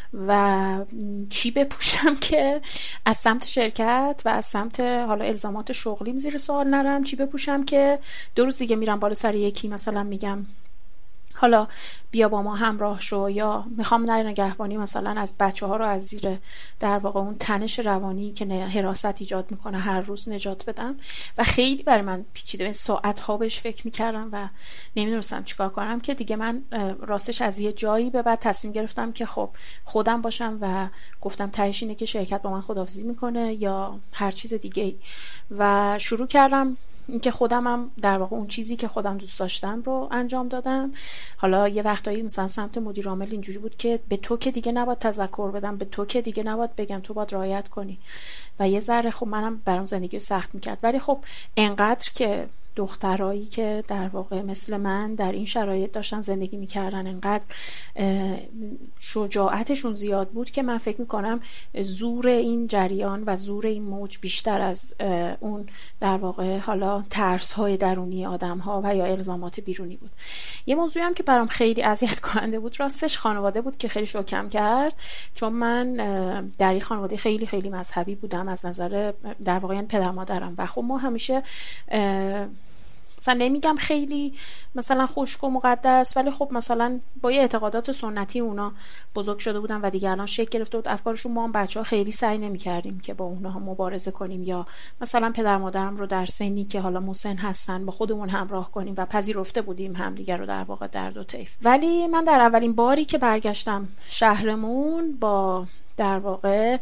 Speaker 12: و چی بپوشم که از سمت شرکت و از سمت حالا الزامات شغلیم زیر سوال نرم، چی بپوشم که دو روز دیگه میرم بالا سر یکی مثلا میگم حالا بیا با ما همراه شو، یا میخوام در نگهبانی مثلا از بچه ها رو از زیر در واقع اون تنش روانی که حراست ایجاد میکنه هر روز نجات بدم. و خیلی برای من پیچیده، به ساعت ها بهش فکر میکردم و نمیدونستم چیکار کنم، که دیگه من راستش از یه جایی به بعد تصمیم گرفتم که خب خودم باشم و گفتم تهش اینه که شرکت با من خداحافظی میکنه یا هر چیز دیگه. و شروع کردم اینکه خودم هم در واقع اون چیزی که خودم دوست داشتم رو انجام دادم. حالا یه وقتایی مثلا سمت مدیر عامل اینجوری بود که به تو که دیگه نباید تذکر بدم، به تو که دیگه نباید بگم، تو باید رعایت کنی. و یه ذره خب منم برام زندگی رو سخت میکرد. ولی خب انقدر که دخترایی که در واقع مثل من در این شرایط داشتن زندگی میکردن انقدر شجاعتشون زیاد بود که من فکر میکنم زور این جریان و زور این موج بیشتر از اون در واقع حالا ترس های درونی آدم ها و یا الزامات بیرونی بود. یه موضوعی هم که برام خیلی اذیت کننده بود راستش خانواده بود که خیلی شوکم کرد، چون من در این خانواده خیلی خیلی مذهبی بودم از نظر در واقع پدر مادرم و خب ما همیشه مثلا نمیگم خیلی مثلا خشک و مقدس، ولی خب مثلا با یه اعتقادات سنتی اونا بزرگ شده بودن و دیگه الان شکل گرفته بود افکارشون. ما هم بچه‌ها خیلی سعی نمی‌کردیم که با اونها مبارزه کنیم یا مثلا پدر مادرم رو در سنی که حالا مسن هستن با خودمون همراه کنیم و پذیرفته بودیم همدیگه رو در واقع در دو طیف. ولی من در اولین باری که برگشتم شهرمون با در واقع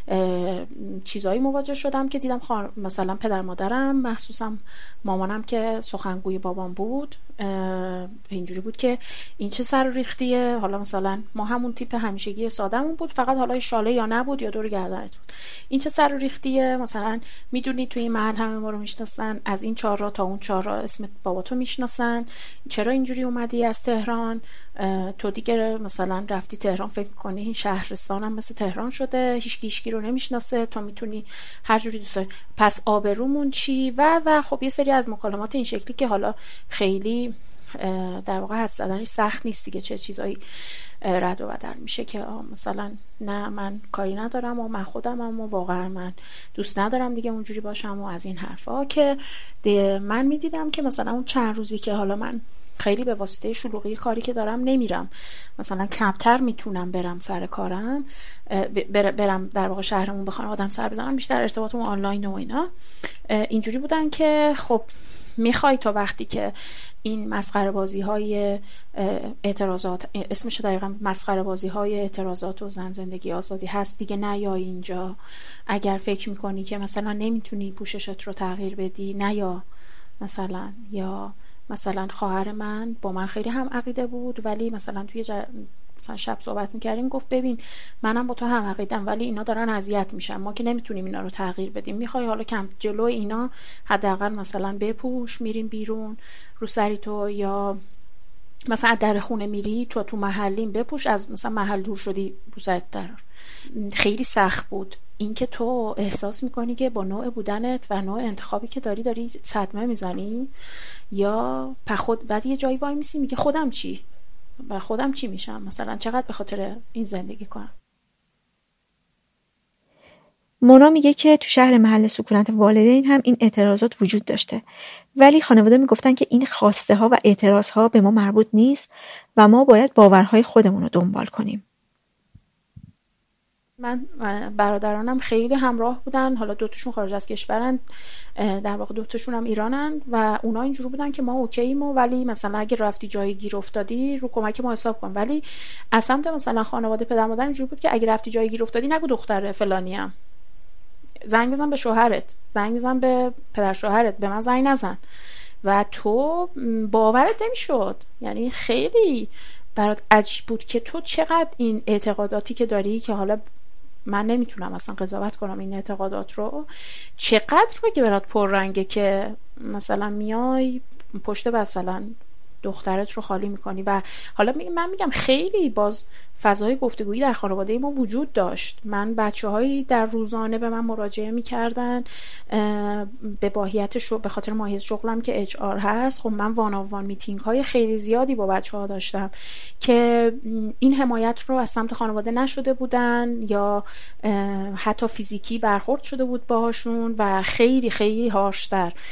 Speaker 12: چیزایی مواجه شدم که دیدم خار... مثلا پدر مادرم مخصوصا مامانم که سخنگوی بابام بود اینجوری بود که این چه سر ریختیه. حالا مثلا ما همون تیپ همیشگی سادهمون بود، فقط حالا شاله یا نبود یا دور گردنت بود. این چه سر ریختیه، مثلا میدونی توی این محل همه ما رو میشناسن، از این چهار راه تا اون چهار راه اسم باباتو میشناسن، چرا اینجوری اومدی از تهران؟ تو دیگه مثلا رفتی تهران فکر کنی شهرستانم مثل تهران شده، هیچ کی هیچ کی رو نمیشناسه، تو میتونی هر جوری دوست داری، پس آبرومون چی؟ و و خب یه سری از مکالمات این شکلی که حالا خیلی در واقع حس زدنش سخت نیست دیگه، چه چیزایی رد و بدل میشه که مثلا نه من کاری ندارم و من خودمم و واقعا من دوست ندارم دیگه اونجوری باشم و از این حرفا. که من میدیدم که مثلا اون چند روزی که حالا من خیلی به واسطه شلوغی کاری که دارم نمیرم، مثلا کمتر میتونم برم سر کارم، برم در واقع شهرمون بخوام آدم سر بزنم، بیشتر ارتباطم آنلاین و اینا اینجوری بودن که خب میخوای تا وقتی که این مسخره بازی های اعتراضات، اسمش دقیقا مسخره بازی های اعتراضات و زن زندگی آزادی هست دیگه، نیا اینجا. اگر فکر میکنی که مثلا نمیتونی پوششت رو تغییر بدی نیا. مثلا یا مثلا خواهر من با من خیلی هم عقیده بود، ولی مثلا توی جر... مثلا شب صحبت میکردیم گفت ببین منم با تو هم عقیدم ولی اینا دارن اذیت میشن، ما که نمیتونیم اینا رو تغییر بدیم، میخوای حالا کم جلو اینا حداقل مثلا بپوش، میریم بیرون رو سری تو، یا مثلا در خونه میری تو تو محلیم بپوش، از مثلا محل دور شدی بوزت در. خیلی سخت بود اینکه تو احساس میکنی که با نوع بودنت و نوع انتخابی که داری داری صدمه میزنی، یا پخود بعد یه جایی وای میسی میگه خودم چی و خودم چی میشم، مثلا چقدر به خاطر این زندگی کنم.
Speaker 10: مونا میگه که تو شهر محل سکونت والدین هم این اعتراضات وجود داشته، ولی خانواده میگفتن که این خواسته ها و اعتراض ها به ما مربوط نیست و ما باید باورهای خودمون رو دنبال کنیم.
Speaker 12: من برادرانم خیلی همراه بودن، حالا دوتاشون خارج از کشورن، در واقع دوتاشون هم ایرانن و اونا اینجوری بودن که ما اوکییم و ولی مثلا اگه رفتی جایی گیر افتادی رو کمک ما حساب کن. ولی از سمت مثلا خانواده پدر مادر اینجوری بود که اگه رفتی جایی گیر افتادی نگو دختر فلانیم، زنگ بزن به شوهرت، زنگ بزن به پدر شوهرت، به من زنگ نزن. و تو باورت نمیشد، یعنی خیلی برات عجیب بود که تو چقدر این اعتقاداتی که داری که حالا من نمیتونم اصلا قضاوت کنم این اعتقادات رو، چقدر که برات پررنگه که مثلا میای پشت مثلا دخترت رو خالی میکنی. و حالا من میگم خیلی باز فضای گفتگویی در خانواده ما وجود داشت. من بچه‌هایی در روزانه به من مراجعه میکردن به واهیت شغل، به خاطر ماهیت شغلم که اچ آر هست، خب من وان آن وان میتینگ های خیلی زیادی با بچه‌ها داشتم که این حمایت رو از سمت خانواده نشده بودن یا حتی فیزیکی برخورد شده بود باهاشون و خیلی خیلی هارش‌تر.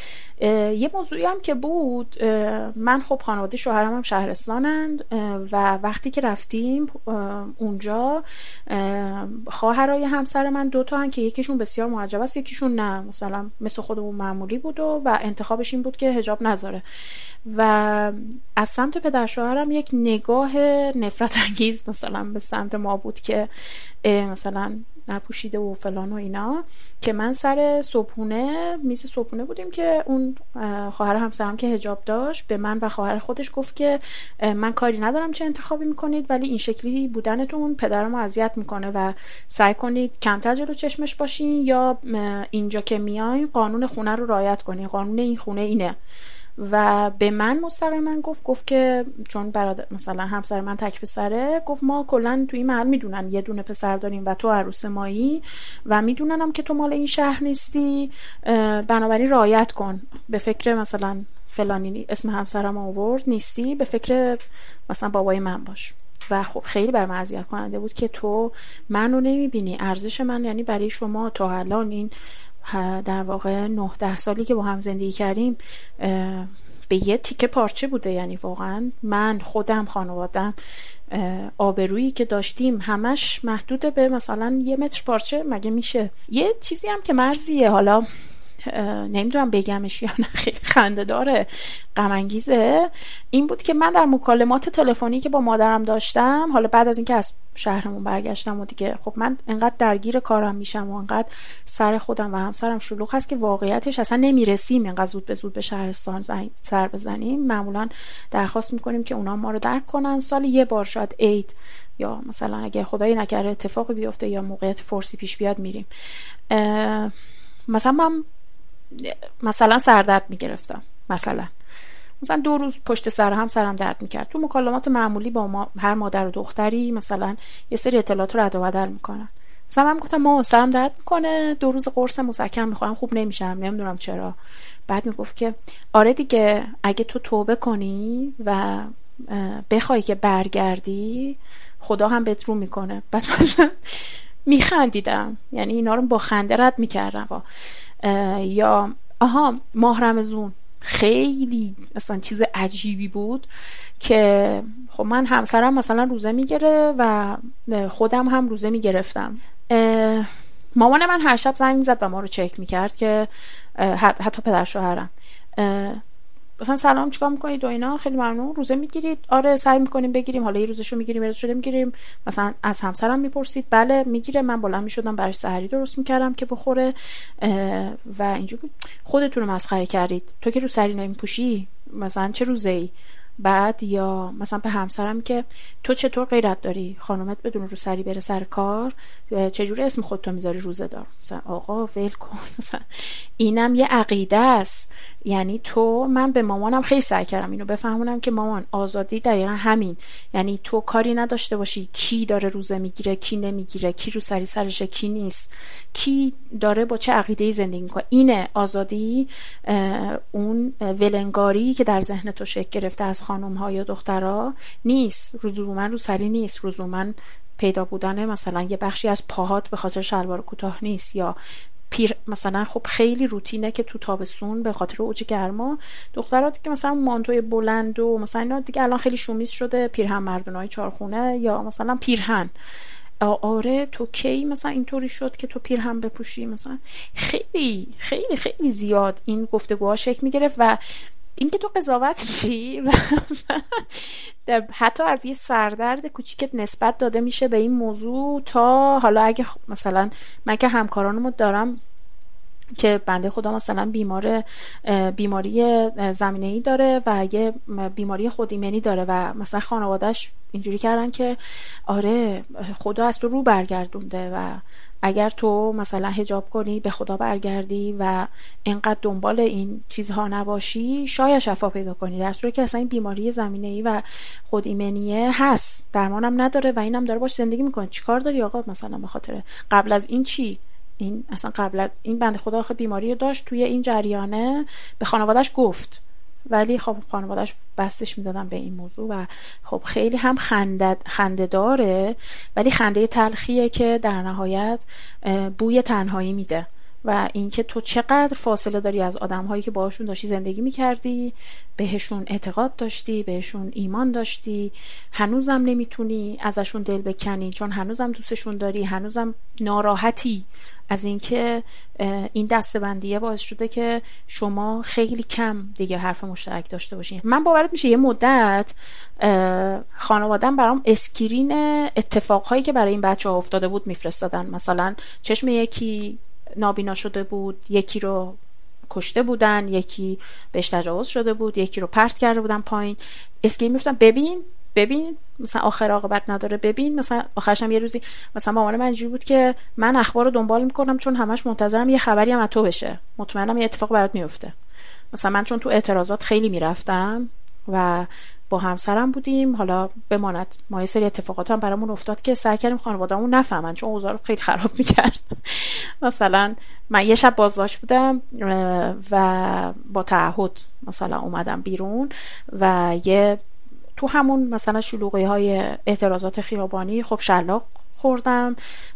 Speaker 12: یه موضوعی هم که بود، من خب خانواده شوهرم هم شهرستانند و وقتی که رفتیم اونجا خواهرای همسر من دوتا هن که یکیشون بسیار معجب است، یکیشون نه، مثلا مثل خودمون معمولی بود و, و انتخابش این بود که حجاب نذاره و از سمت پدر شوهرم یک نگاه نفرت انگیز مثلا به سمت ما بود که مثلا نپوشیده و فلان و اینا، که من سر صبحونه میز صبحونه بودیم که اون خواهر همسرم که حجاب داشت به من و خواهر خودش گفت که من کاری ندارم چه انتخابی میکنید، ولی این شکلی بودنتون پدرمو اذیت میکنه و سعی کنید کمتر جلو چشمش باشین یا اینجا که میاین قانون خونه رو رعایت کنین، قانون این خونه اینه. و به من مستقیما گفت گفت که چون برادر مثلا همسر من تک پسره، گفت ما کلا توی این محل میدونن یه دونه پسر داریم و تو عروس مایی و میدوننم که تو مال این شهر نیستی، بنابراین رعایت کن، به فکر مثلا فلانی اسم همسرم آورد نیستی، به فکر مثلا بابای من باش. و خب خیلی بر من اذیت کننده بود که تو منو نمیبینی، ارزش من یعنی برای شما تا الان این در واقع نه ده سالی که با هم زندگی کردیم به یه تیکه پارچه بوده، یعنی واقعا من خودم خانوادم آبرویی که داشتیم همش محدوده به مثلا یه متر پارچه، مگه میشه؟ یه چیزی هم که مرزیه، حالا نمیدونم بگمش یا نه، خیلی خنده داره، غم انگیزه، این بود که من در مکالمات تلفنی که با مادرم داشتم، حالا بعد از اینکه از شهرمون برگشتم و دیگه خب من انقدر درگیر کارم میشم و انقدر سر خودم و همسرم شلوغ هست که واقعیتش اصلا نمیرسیم انقدر زود به زود به شهرستان سر بزنیم. معمولا درخواست میکنیم که اونا ما رو درک کنن، سال یه بار شاید عید یا مثلا اگه خدای نکرده اتفاقی بیفته یا موقعیت فرسی پیش بیاد میریم. مثلا من مثلا سردرد میگرفتم، مثلا مثلا دو روز پشت سر هم سرم درد میکرد. تو مکالمات معمولی با ما هر مادر و دختری مثلا یه سری اطلاعات رو رد و بدل میکنن. مثلا من گفتم ما سرم درد میکنه، دو روز قرص مسکن میخورم خوب نمیشم، نمیدونم چرا. بعد میگفت که آره دیگه، اگه تو توبه کنی و بخوای که برگردی خدا هم بهت رو میکنه. بعد مثلا میخندیدم، یعنی اینا رو با خنده رد میکردم. یا آها ماه رمضان خیلی اصلا چیز عجیبی بود که خب من همسرم مثلا روزه میگیره و خودم هم روزه میگرفتم. مامان من هر شب زنگ میزد و ما رو چک میکرد که حتی پدر شوهرم مثلا سلام چیکار میکنید و اینا، خیلی ممنون، روزه میگیرید؟ آره سعی میکنیم بگیریم، حالا یه روزشو میگیریم یه روزشو میگیریم. مثلا از همسرم میپرسید، بله میگیره. من بلند میشدم براش سحری درست میکردم که بخوره و اینجوری. خودتون رو مسخره کردید، تو که رو سری نمیپوشی مثلا چه روزه‌ای؟ بعد یا مثلا به همسرم که تو چطور غیرت داری خانومت بدون رو سری بره سر کار، چجوری اسم خودتو میذاری روزه دار؟ مثلا آقا ول کن، مثلا اینم یه عقیده است. یعنی تو، من به مامانم خیلی سعی کردم اینو بفهمونم که مامان آزادی دقیقا همین، یعنی تو کاری نداشته باشی کی داره روزه میگیره کی نمیگیره، کی رو سری سرشه کی نیست، کی داره با چه عقیده‌ای زندگی میکنه. اینه آزادی. اون ولنگاری که در ذهن تو شکل گرفته از خانم ها یا دخترها نیست، لزوما رو سری نیست، لزوما پیدا بودن مثلا یه بخشی از پاهات به خاطر شلوار کوتاه نیست، یا پیر مثلا خب خیلی روتینه که تو تابستون به خاطر اوج گرما دختراتی که مثلا مانتوی بلند و مثلا اینا دیگه الان خیلی شومیز شده، پیرهن مردونای چارخونه یا مثلا پیرهن. آره تو کی مثلا اینطوری شد که تو پیرهن بپوشی؟ مثلا خیلی خیلی خیلی زیاد این گفتگوها شکل میگرفت و اینکه تو قضاوت میشی و حتی از یه سردرد کوچیکت نسبت داده میشه به این موضوع، تا حالا اگه مثلا من که همکارانمو دارم که بنده خدا مثلا بیمار بیماری زمینه‌ای داره و یه بیماری خود ایمنی داره و مثلا خانواده‌اش اینجوری کردن که آره خدا از تو رو برگردونده و اگر تو مثلا حجاب کنی به خدا برگردی و اینقدر دنبال این چیزها نباشی شاید شفا پیدا کنی، در صورتی که اصلا این بیماری زمینه‌ای و خود ایمنیه هست، درمانم نداره و اینم داره باش زندگی میکنه. چیکار داری آقا؟ مثلا به خاطر قبل از این چی؟ این اصلا قبل از این بنده خدا آخه بیماری داشت، توی این جریانه به خانواده‌اش گفت، ولی خب خانواده‌اش بستش میدادن به این موضوع و خب خیلی هم خنده خنده داره، ولی خنده تلخیه که در نهایت بوی تنهایی میده و اینکه تو چقدر فاصله داری از آدم‌هایی که باهاشون داشتی زندگی می‌کردی، بهشون اعتقاد داشتی، بهشون ایمان داشتی، هنوزم نمیتونی ازشون دل بکنی چون هنوزم دوستشون داری، هنوزم ناراحتی از اینکه این دسته‌بندیه باعث شده که شما خیلی کم دیگه حرف مشترک داشته باشین. من باورت میشه یه مدت خانواده‌ام برام اسکرین اتفاقهایی که برای این بچه‌ها افتاده بود میفرستادن. مثلا چشم یکی نابینا شده بود، یکی رو کشته بودن، یکی بهش تجاوز شده بود، یکی رو پرت کرده بودن پایین. اسکرین میفرستن ببین ببین مثلا آخر عاقبت نداره، ببین مثلا آخرش هم یه روزی مثلا مامان من اینجوری بود که من اخبار رو دنبال میکنم چون همش منتظرم یه خبری هم از تو بشه، مطمئنم یه اتفاق برات میفته. مثلا من چون تو اعتراضات خیلی میرفتم و با همسرم بودیم، حالا بماند ما یه سری اتفاقات هم برامون افتاد که سعی کردیم خانواده‌مون نفهمن چون اوضاع رو خیلی خراب میکرد. مثلا من یه شب بازداشت بودم و با تعهد مثلا اومدم بیرون و یه تو همون مثلا شلوغی های اعتراضات خیابانی خب شلاق خوردم،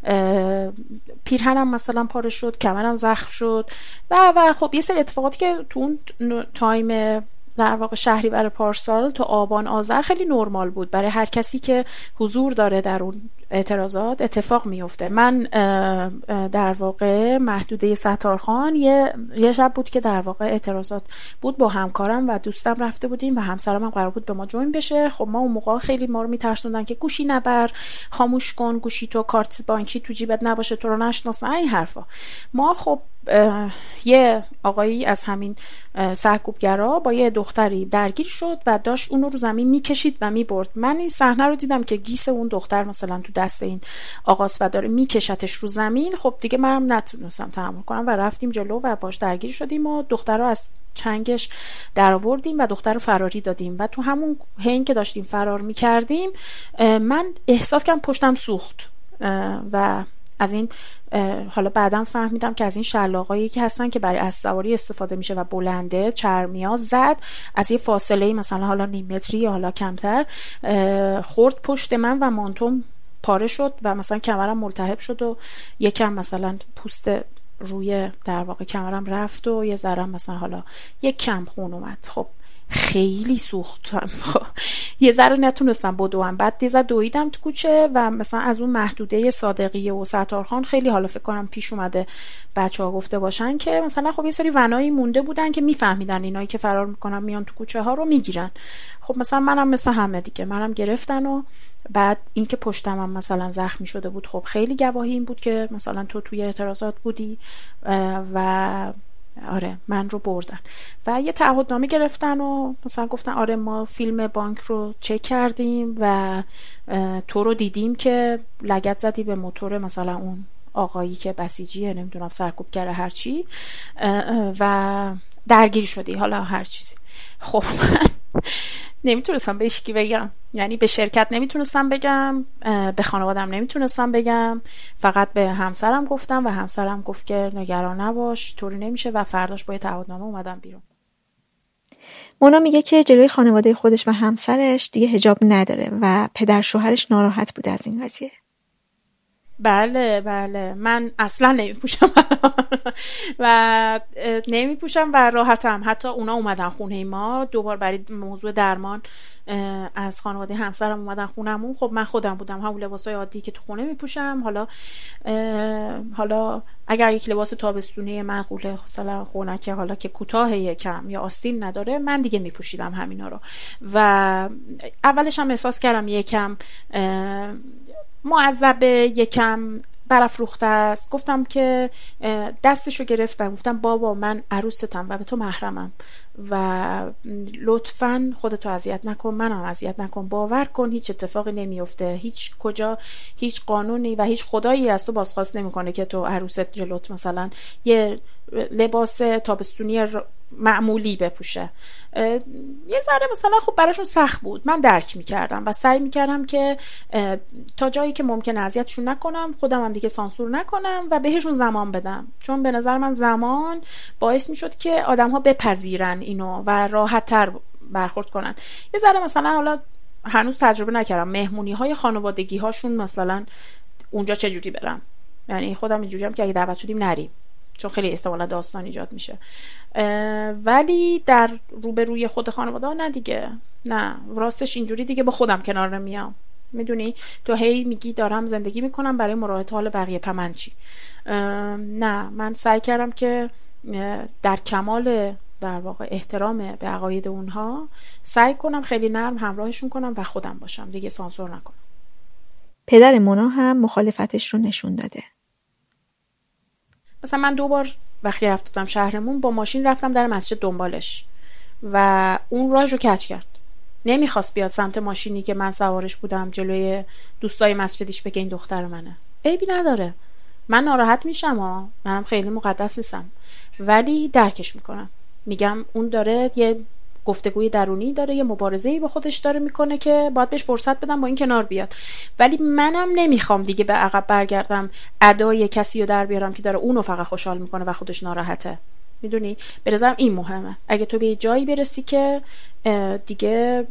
Speaker 12: پیرهنم مثلا پاره شد، کمرم زخم شد و و خب یه سری اتفاقاتی که تو اون تایم در واقع شهریور پارسال تو آبان آذر خیلی نرمال بود برای هر کسی که حضور داره در اون اعتراضات اتفاق میفته. من در واقع محدوده ستارخان یه یه شب بود که در واقع اعتراضات بود، با همکارم و دوستم رفته بودیم و همسرم هم قرار بود به ما جوین بشه. خب ما اون موقع خیلی ما رو میترسوندن که گوشی نبر، خاموش کن گوشی تو، کارت بانکی تو جیبت نباشه، تو رو نشناسن، این حرفا. ما خب یه آقایی از همین سرکوبگرا با یه دختری درگیر شد و داشت اون رو زمین میکشید و میبرد. من این صحنه رو دیدم که گیس اون دختر مثلا تو دست این آقاست و داره میکشتش رو زمین. خب دیگه منم نتونستم تحمل کنم و رفتیم جلو و باش درگیر شدیم و دختر رو از چنگش در آوردیم و دختر رو فراری دادیم و تو همون حین که داشتیم فرار میکردیم من احساس کردم پشتم سوخت و از این حالا بعدم فهمیدم که از این شلاقایی که هستن که برای اسب‌سواری استفاده میشه و بلنده، چرمیا زد از یه فاصله مثلا حالا نیم متری یا حالا کمتر، خورد پشت من و مانتوم پاره شد و مثلا کمرم ملتهب شد و یکم مثلا پوست روی در واقع کمرم رفت و یه ذره مثلا حالا یک کم خون اومد. خب خیلی سوختم، یه ذره نتونستم بدوم. بعد دیزا دویدم تو کوچه و مثلا از اون محدوده صادقیه و ستارخان خیلی حالا فکر کنم پیش اومده بچه‌ها گفته باشن که مثلا خب یه سری ونایی مونده بودن که میفهمیدن اینایی که فرار میکنن میان تو کوچه ها رو میگیرن. خب مثلا منم مثل همه دیگه منم گرفتن و بعد اینکه پشتم هم مثلا زخمی شده بود. خب خیلی گواهی این بود که مثلا تو توی اعتراضات بودی و آره من رو بردن و یه تعهدنامه گرفتن و مثلا گفتن آره ما فیلم بانک رو چک کردیم و تو رو دیدیم که لگد زدی به موتور مثلا اون آقایی که بسیجیه، نمیدونم سرکوبگر هر چی، و درگیر شدی حالا هر چیزی. خب من نمیتونستم به هیچکی بگم، یعنی به شرکت نمیتونستم بگم، به خانوادم نمیتونستم بگم، فقط به همسرم گفتم و همسرم گفت که نگران نباش طوری نمیشه و فرداش با تعهدنامه اومدم بیرون.
Speaker 10: مونا میگه که جلوی خانواده خودش و همسرش دیگه حجاب نداره و پدر شوهرش ناراحت بوده از این قضیه.
Speaker 12: بله بله من اصلا نمیپوشم و نمیپوشم و راحتم. حتی اونا اومدن خونه ما دوبار برای موضوع درمان از خانواده همسرم اومدن خونمون. خب من خودم بودم همون لباسای عادی که تو خونه میپوشم. حالا حالا اگر یک لباس تابستونی معقوله مثلا خونکه حالا که کوتاه یکم یا آستین نداره من دیگه میپوشیدم همینا رو و اولش هم احساس کردم یکم معذب، یکم برافروخته است. گفتم که دستشو گرفتم گفتم بابا من عروستم و به تو محرمم و لطفاً خودتو اذیت نکن، منم اذیت نکن، باور کن هیچ اتفاقی نمیفته، هیچ کجا هیچ قانونی و هیچ خدایی از تو بازخواست نمیکنه که تو عروست جلوت مثلا یه لباس تابستونی معمولی بپوشه. یه ذره مثلا خب براشون سخت بود، من درک میکردم و سعی میکردم که تا جایی که ممکن اذیتشون نکنم، خودم هم دیگه سانسور نکنم و بهشون زمان بدم، چون به نظر من زمان باعث میشد که آدم ها بپذیرن اینو و راحت تر برخورد کنن. یه ذره مثلا حالا هنوز تجربه نکردم مهمونی های خانوادگی هاشون مثلا اونجا چجوری برم، یعنی خودم اینجوری هم که اگه دعوت شدیم نریم، چون خیلی احتمالا داستان ایجاد میشه. ولی در روبروی خود خانواده نه دیگه، نه راستش اینجوری دیگه با خودم کنار نمیام. میدونی تو هی میگی دارم زندگی میکنم برای مراعات حال بقیه، پمن چی؟ نه، من سعی کردم که در کمال در واقع احترام به عقاید اونها سعی کنم خیلی نرم همراهشون کنم و خودم باشم دیگه، سانسور نکنم.
Speaker 10: پدر مونا هم مخالفتش رو نشون داده.
Speaker 12: مثلا من دو بار وقتی رفتم شهرمون با ماشین رفتم در مسجد دنبالش و اون راهش رو کج کرد، نمیخواست بیاد سمت ماشینی که من سوارش بودم جلوی دوستای مسجدیش بگه این دختر منه. عیبی نداره، من ناراحت میشم ها، منم خیلی مقدس نیستم، ولی درکش میکنم. میگم اون داره یه گفتگوی درونی داره، یه مبارزه‌ای با خودش داره میکنه که باید بهش فرصت بدم با این کنار بیاد. ولی منم نمیخوام دیگه به عقب برگردم ادای کسی رو در بیارم که داره اونو فقط خوشحال میکنه و خودش ناراحته. میدونی به نظرم این مهمه. اگه تو به جایی برسی که دیگه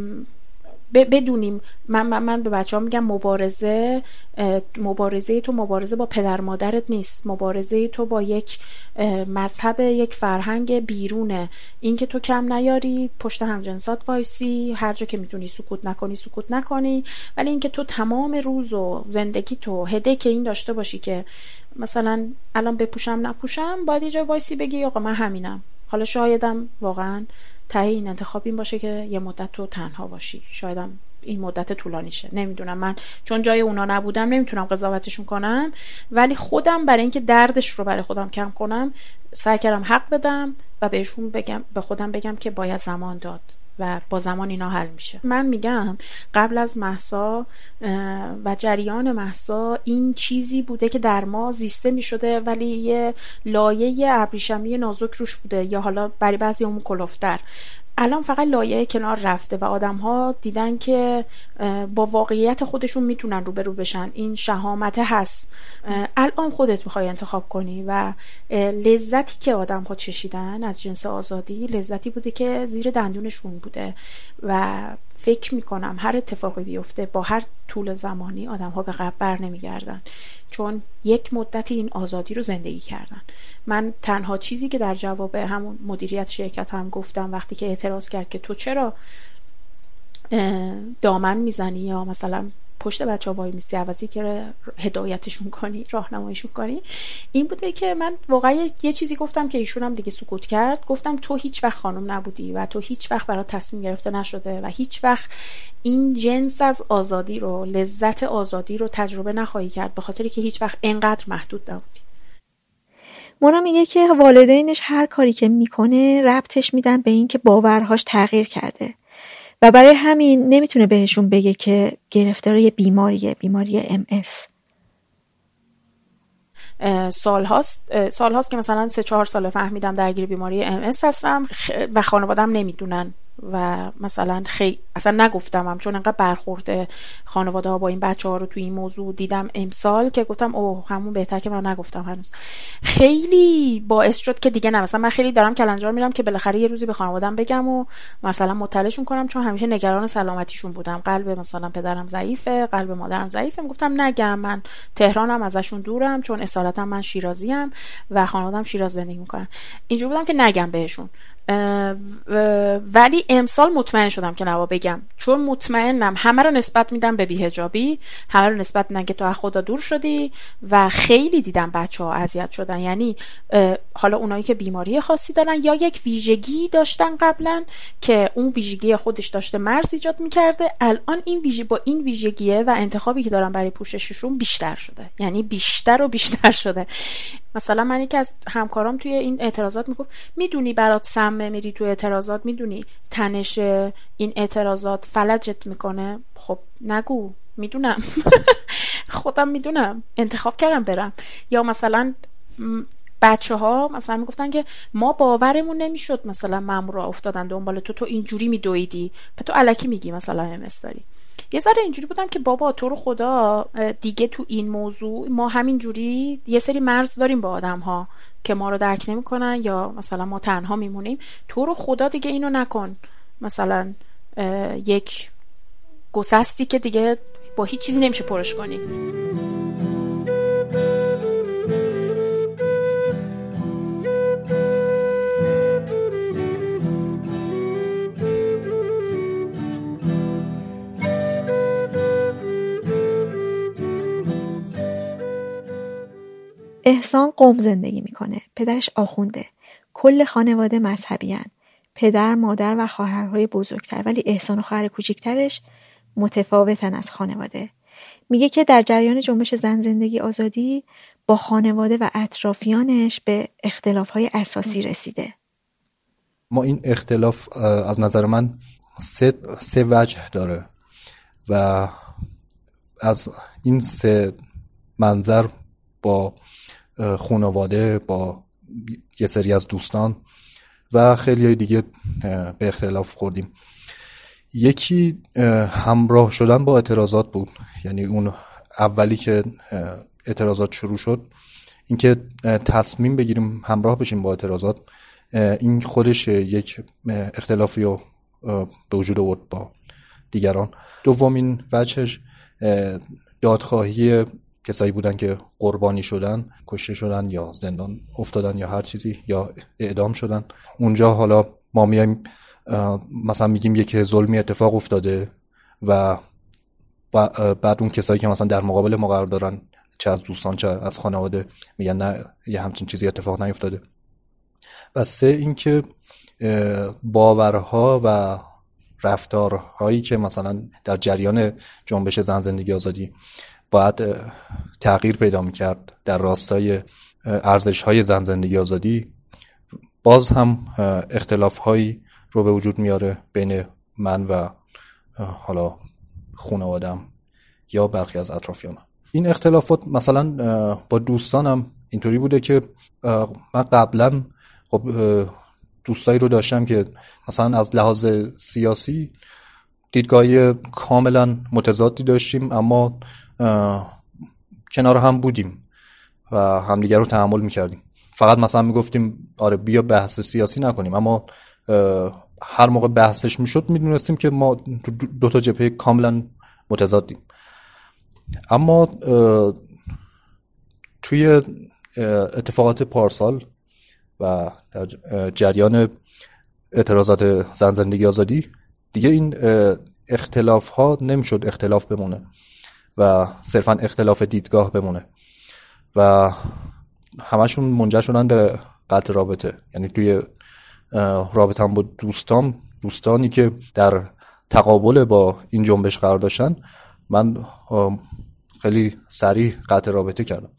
Speaker 12: بدونیم، من من, من به بچه‌ها میگم مبارزه مبارزه تو مبارزه با پدر مادرت نیست، مبارزه تو با یک مذهب، یک فرهنگ بیرونه. این که تو کم نیاری، پشت همجنسات وایسی، هر جا که میتونی سکوت نکنی سکوت نکنی، ولی این که تو تمام روز و زندگی تو هده که این داشته باشی که مثلا الان بپوشم نپوشم باید یه جا وایسی بگی آقا من همینم. حالا شایدم واقعا ته این انتخاب این باشه که یه مدت تو تنها باشی، شایدم این مدت طولانی شه، نمیدونم، من چون جای اونا نبودم نمیتونم قضاوتشون کنم، ولی خودم برای اینکه دردش رو برای خودم کم کنم سعی کردم حق بدم و بهشون بگم، به خودم بگم که باید زمان داد و با زمان اینا حل میشه. من میگم قبل از مهسا و جریان مهسا این چیزی بوده که در ما زیسته میشده، ولی یه لایه ابریشمی نازک روش بوده، یا حالا برای بعضی همون کلفتر. الان فقط لایه کنار رفته و آدم ها دیدن که با واقعیت خودشون میتونن روبرو بشن. این شهامت هست. الان خودت میخوای انتخاب کنی و لذتی که آدم ها چشیدن از جنس آزادی لذتی بوده که زیر دندونشون بوده و فکر میکنم هر اتفاقی بیفته با هر طول زمانی آدم ها به قبل بر نمیگردن، چون یک مدتی این آزادی رو زندگی کردن. من تنها چیزی که در جواب همون مدیریت شرکت هم گفتم وقتی که اعتراض کرد که تو چرا دامن میزنی یا مثلا پشت بچه ها وای میستی عوضی که هدایتشون کنی، راهنماییشون کنی، این بوده که من واقعا یه چیزی گفتم که ایشون هم دیگه سکوت کرد. گفتم تو هیچ وقت خانم نبودی و تو هیچ وقت برات تصمیم گرفته نشده و هیچ وقت این جنس از آزادی رو، لذت آزادی رو تجربه نخواهی کرد، به خاطری که هیچ وقت انقدر محدود نبودی.
Speaker 10: مونا میگه که والدینش هر کاری که میکنه ربطش میدن به این که باورهاش تغییر کرده و برای همین نمیتونه بهشون بگه که گرفتار یه بیماریه، بیماری ام اس.
Speaker 12: سال هاست سال هاست که مثلا سه چهار ساله فهمیدم درگیر بیماری ام اس هستم و خانواده‌ام نمیدونن و مثلا خیلی اصلا نگفتمم، چون انقدر برخورد خانواده ها با این بچه ها رو توی این موضوع دیدم امسال که گفتم اوه همون بهتر که من نگفتم هنوز. خیلی باعث شد که دیگه نه، مثلا من خیلی دارم کلنجار میرم که بالاخره یه روزی به خانواده‌ام بگم و مثلا مطلعشون کنم، چون همیشه نگران سلامتیشون بودم. قلب مثلا پدرم ضعیفه، قلب مادرم ضعیفه، میگفتم نگم من تهرانم، ازشون دورم، چون اصالتا من شیرازیم و خانواده‌ام شیراز زندگی میکنن. اینجوری بودم که نگم بهشون، ولی امسال مطمئن شدم که نبا بگم، چون مطمئنم همه رو نسبت میدم به بی‌حجابی، همه رو نسبت میدن که تو از خدا دور شدی و خیلی دیدم بچه ها اذیت شدن. یعنی حالا اونایی که بیماری خاصی دارن یا یک ویژگی داشتن قبلا که اون ویژگی خودش داشته مرز ایجاد میکرده، الان این ویژگی با این ویژگیه و انتخابی که دارن برای پوشششون بیشتر شده، یعنی بیشتر و بیشتر شده. مثلا من یکی از همکارام توی این اعتراضات میگفت میدونی برات سمه میری تو اعتراضات، میدونی تنش این اعتراضات فلجت میکنه. خب نگو، میدونم خودم میدونم، انتخاب کردم برم. یا مثلا بچه ها مثلا میگفتن که ما باورمون نمیشد مثلا مامورا افتادن دنبال تو، تو اینجوری میدویدی، به تو الکی میگی مثلا ام اس داری. یه ذره اینجوری بودم که بابا تو رو خدا دیگه تو این موضوع ما همینجوری یه سری مرز داریم با آدم ها که ما رو درک نمی کنن یا مثلا ما تنها میمونیم، تو رو خدا دیگه اینو نکن. مثلا یک گسستی که دیگه با هیچ چیزی نمیشه پرش کنی.
Speaker 10: احسان قم زندگی میکنه. پدرش آخونده. کل خانواده مذهبی هن. پدر، مادر و خواهرهای بزرگتر، ولی احسان و خواهر کوچیکترش متفاوتن از خانواده. میگه که در جریان جنبش زن زندگی آزادی با خانواده و اطرافیانش به اختلافهای اساسی رسیده.
Speaker 8: ما این اختلاف از نظر من سه, سه وجه داره و از این سه منظر با خانواده، با یه سری از دوستان و خیلی دیگه به اختلاف خوردیم. یکی همراه شدن با اعتراضات بود، یعنی اون اولی که اعتراضات شروع شد، اینکه تصمیم بگیریم همراه بشیم با اعتراضات، این خودش یک اختلافی رو به وجود آورد با دیگران. دومین وجهش دادخواهی کسایی بودن که قربانی شدن، کشته شدن یا زندان افتادن یا هر چیزی یا اعدام شدن. اونجا حالا ما میایم مثلا میگیم یک ظلمی اتفاق افتاده و بعد اون کسایی که مثلا در مقابل ما قرار دارن، چه از دوستان چه از خانواده، میگن نه یه همچین چیزی اتفاق نیفتاده. و سه اینکه باورها و رفتارهایی که مثلا در جریان جنبش زن زندگی آزادی باید تغییر پیدا میکرد در راستای ارزش‌های زن زندگی آزادی، باز هم اختلاف‌هایی رو به وجود میاره بین من و حالا خانواده‌ام یا برخی از اطرافیانم. این اختلافات مثلا با دوستانم اینطوری بوده که من قبلا خب دوستایی رو داشتم که مثلا از لحاظ سیاسی دیدگاهی کاملا متضادی داشتیم، اما کنار هم بودیم و همدیگر رو تحمل میکردیم. فقط مثلا میگفتیم آره بیا بحث سیاسی نکنیم، اما هر موقع بحثش میشد میدونستیم که ما دو تا جبهه کاملا متضادیم. اما توی اتفاقات پارسال و در جریان اعتراضات زن زندگی آزادی دیگه این اختلاف ها نمیشد اختلاف بمونه و صرفا اختلاف دیدگاه بمونه و همشون منجر شدن به قطع رابطه. یعنی توی رابطه هم با دوستان دوستانی که در تقابل با این جنبش قرار داشتن، من خیلی سریع قطع رابطه کردم.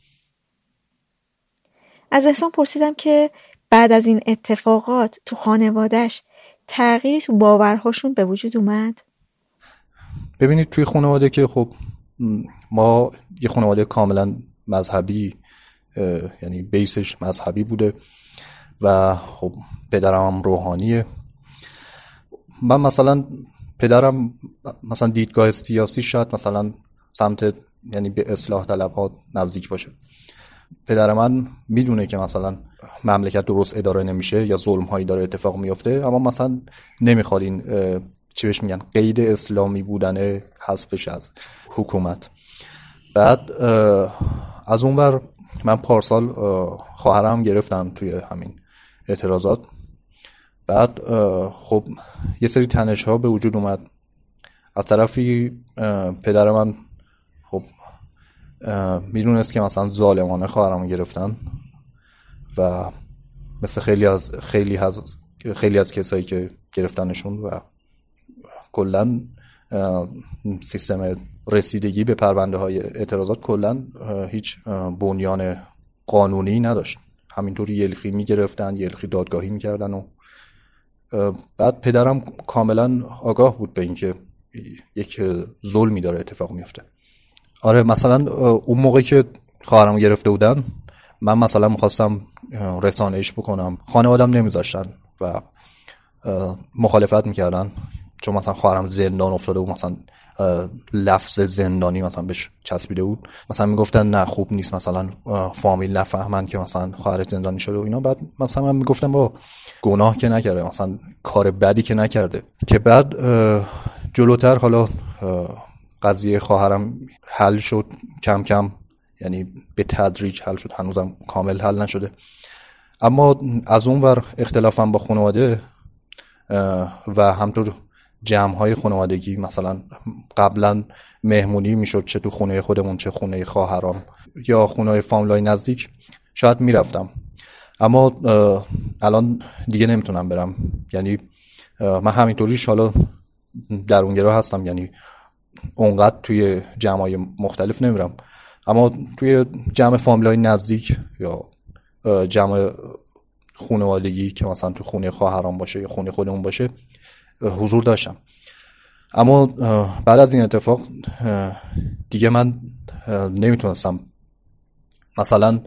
Speaker 10: از احسان پرسیدم که بعد از این اتفاقات تو خانوادهش تغییری تو باورهاشون به وجود اومد؟
Speaker 8: ببینید توی خانواده که خب ما یه خانواده کاملا مذهبی، یعنی بیسش مذهبی بوده و خب پدرم هم روحانیه. من مثلا پدرم مثلا دیدگاه سیاسی شاید مثلا سمت یعنی به اصلاح طلب‌ها نزدیک باشه. پدر من میدونه که مثلا مملکت درست اداره نمیشه یا ظلم هایی داره اتفاق میفته، اما مثلا نمیخواد این چی بهش میگن قید اسلامی بودن حذفش از حکومت. بعد از اون بر من پارسال خواهرم گرفتم توی همین اعتراضات. بعد خب یه سری تنش ها به وجود اومد. از طرفی پدر من خب میدونست که مثلا ظالمانه خواهرم گرفتن و مثل خیلی از خیلی از خیلی از کسایی که گرفتنشون و کلا سیستم رسیدگی به پرونده های اعتراضات کلا هیچ بنیان قانونی نداشت. همینطوری یلخی میگرفتن، یلخی دادگاهی میکردن و بعد پدرم کاملا آگاه بود به اینکه یک ظلمی داره اتفاق میفته. آره مثلا اون موقع که خواهرم گرفته بودن، من مثلا میخواستم رسانه‌ایش بکنم، خانوادم نمیذاشتن و مخالفت میکردن، چون مثلا خواهرم زندان افتاده بود، مثلا لفظ زندانی مثلا بهش چسبیده بود، مثلا میگفتن نه خوب نیست مثلا فامیل نفهمن که مثلا خواهر زندانی شده و اینا. بعد مثلا من میگفتم با گناه که نکرده، مثلا کار بدی که نکرده. که بعد جلوتر حالا قضیه خواهرم حل شد کم کم، یعنی به تدریج حل شد، هنوزم کامل حل نشده. اما از اون ور اختلافم با خانواده و همطور جمع‌های خانوادگی، مثلا قبلا مهمونی میشد چه تو خونه خودمون چه خونه خواهرام یا خونه فامیلای نزدیک، شاید میرفتم، اما الان دیگه نمیتونم برم. یعنی من همینطوریش حالا درونگرا هستم، یعنی اونقدر توی جمعای مختلف نمیرم، اما توی جمع فامیلای نزدیک یا جمع خانوادگی که مثلا تو خونه خواهرام باشه یا خونه خودمون باشه حضور داشتم. اما بعد از این اتفاق دیگه من نمیتونستم مثلا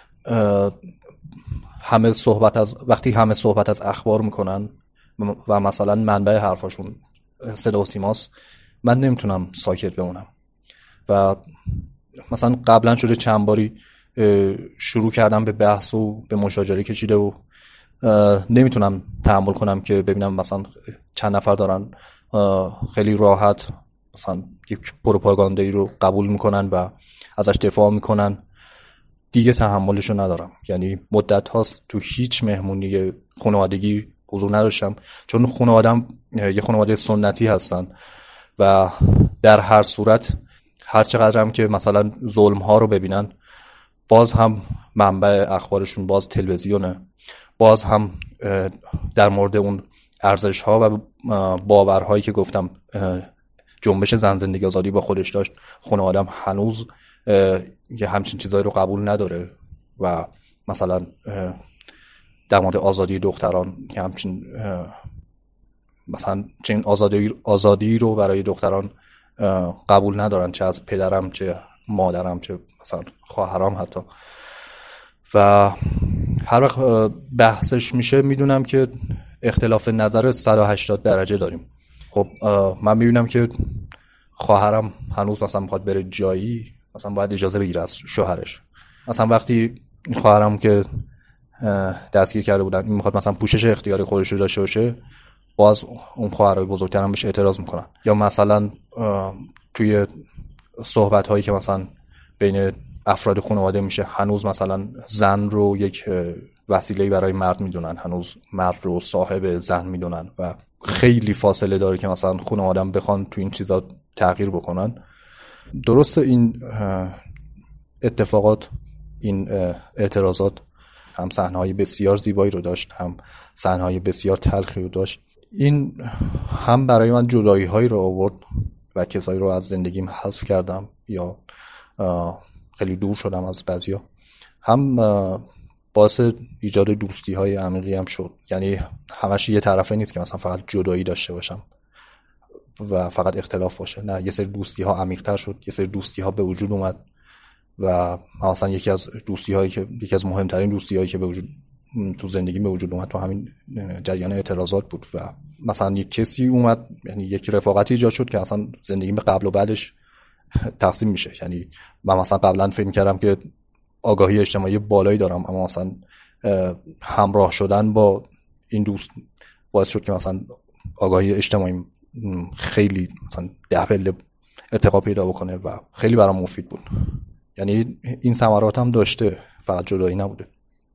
Speaker 8: همه صحبت از وقتی همه صحبت از اخبار میکنن و مثلا منبع حرفاشون صدا و سیماست، من نمیتونم ساکت بمونم. و مثلا قبلا شده چند باری شروع کردم به بحث و به مشاجره کشیده و نمیتونم تحمل کنم که ببینم مثلا چند نفر دارن خیلی راحت مثلا یک پروپاگاندایی رو قبول میکنن و ازش دفاع میکنن. دیگه تحملشو ندارم. یعنی مدت هاست تو هیچ مهمونی خانوادگی حضور نداشتم، چون خانواده‌ام یه خانواده سنتی هستن و در هر صورت هر چقدر هم که مثلا ظلم ها رو ببینن، باز هم منبع اخبارشون باز تلویزیونه، باز هم در مورد اون ارزش ها و باورهایی که گفتم جنبش زن زندگی آزادی با خودش داشت، خانواده‌ام هنوز یه همچین چیزایی رو قبول نداره و مثلا در مورد آزادی دختران یه همچین مثلا چنین آزادی آزادی رو برای دختران قبول ندارن، چه از پدرم چه مادرم چه مثلا خواهرام حتی. و هر وقت بحثش میشه میدونم که اختلاف نظر صد و هشتاد درجه داریم. خب من میبینم که خواهرم هنوز مثلا میخواد بره جایی، مثلا باید اجازه بگیره از شوهرش. مثلا وقتی خواهرم که دستگیر کرده بودن این میخواد مثلا پوشش اختیاری خودش رو داشته باشه، باز اون خواهرای بزرگترم بهش اعتراض میکنن. یا مثلا توی صحبت هایی که مثلا بین افراد خانواده میشه، هنوز مثلا زن رو یک وسیله برای مرد میدونن، هنوز مرد رو صاحب زن میدونن و خیلی فاصله داره که مثلا خانواده‌ام بخوان تو این چیزا تغییر بکنن. درسته این اتفاقات، این اعتراضات هم صحنه‌های بسیار زیبایی رو داشت، هم صحنه‌های بسیار تلخی رو داشت. این هم برای من جدایی‌هایی رو آورد و کسایی رو از زندگیم حذف کردم یا خیلی دور شدم از بعضیا، هم باعث ایجاد دوستی‌های عمیقی هم شد. یعنی همش یه طرفه نیست که مثلا فقط جدایی داشته باشم و فقط اختلاف باشه، نه، یه سری دوستی‌ها عمیق‌تر شد، یه سری دوستی‌ها به وجود اومد و مثلا یکی از دوستی‌هایی که یکی از مهمترین دوستی‌هایی که به وجود تو زندگی به وجود اومد تو همین جریان اعتراضات بود. و مثلا یک کسی اومد، یعنی یک رفاقتی ایجاد شد که اصلا زندگی به قبل و بعدش تقسیم میشه. یعنی من مثلا قبلا فکر کردم که آگاهی اجتماعی بالایی دارم، اما مثلا همراه شدن با این دوست باعث شد که مثلا آگاهی اجتماعی خیلی مثلا ده پله ارتقا پیدا بکنه و خیلی برام مفید بود. یعنی این ثمرات هم داشته، فقط جدایی نبوده.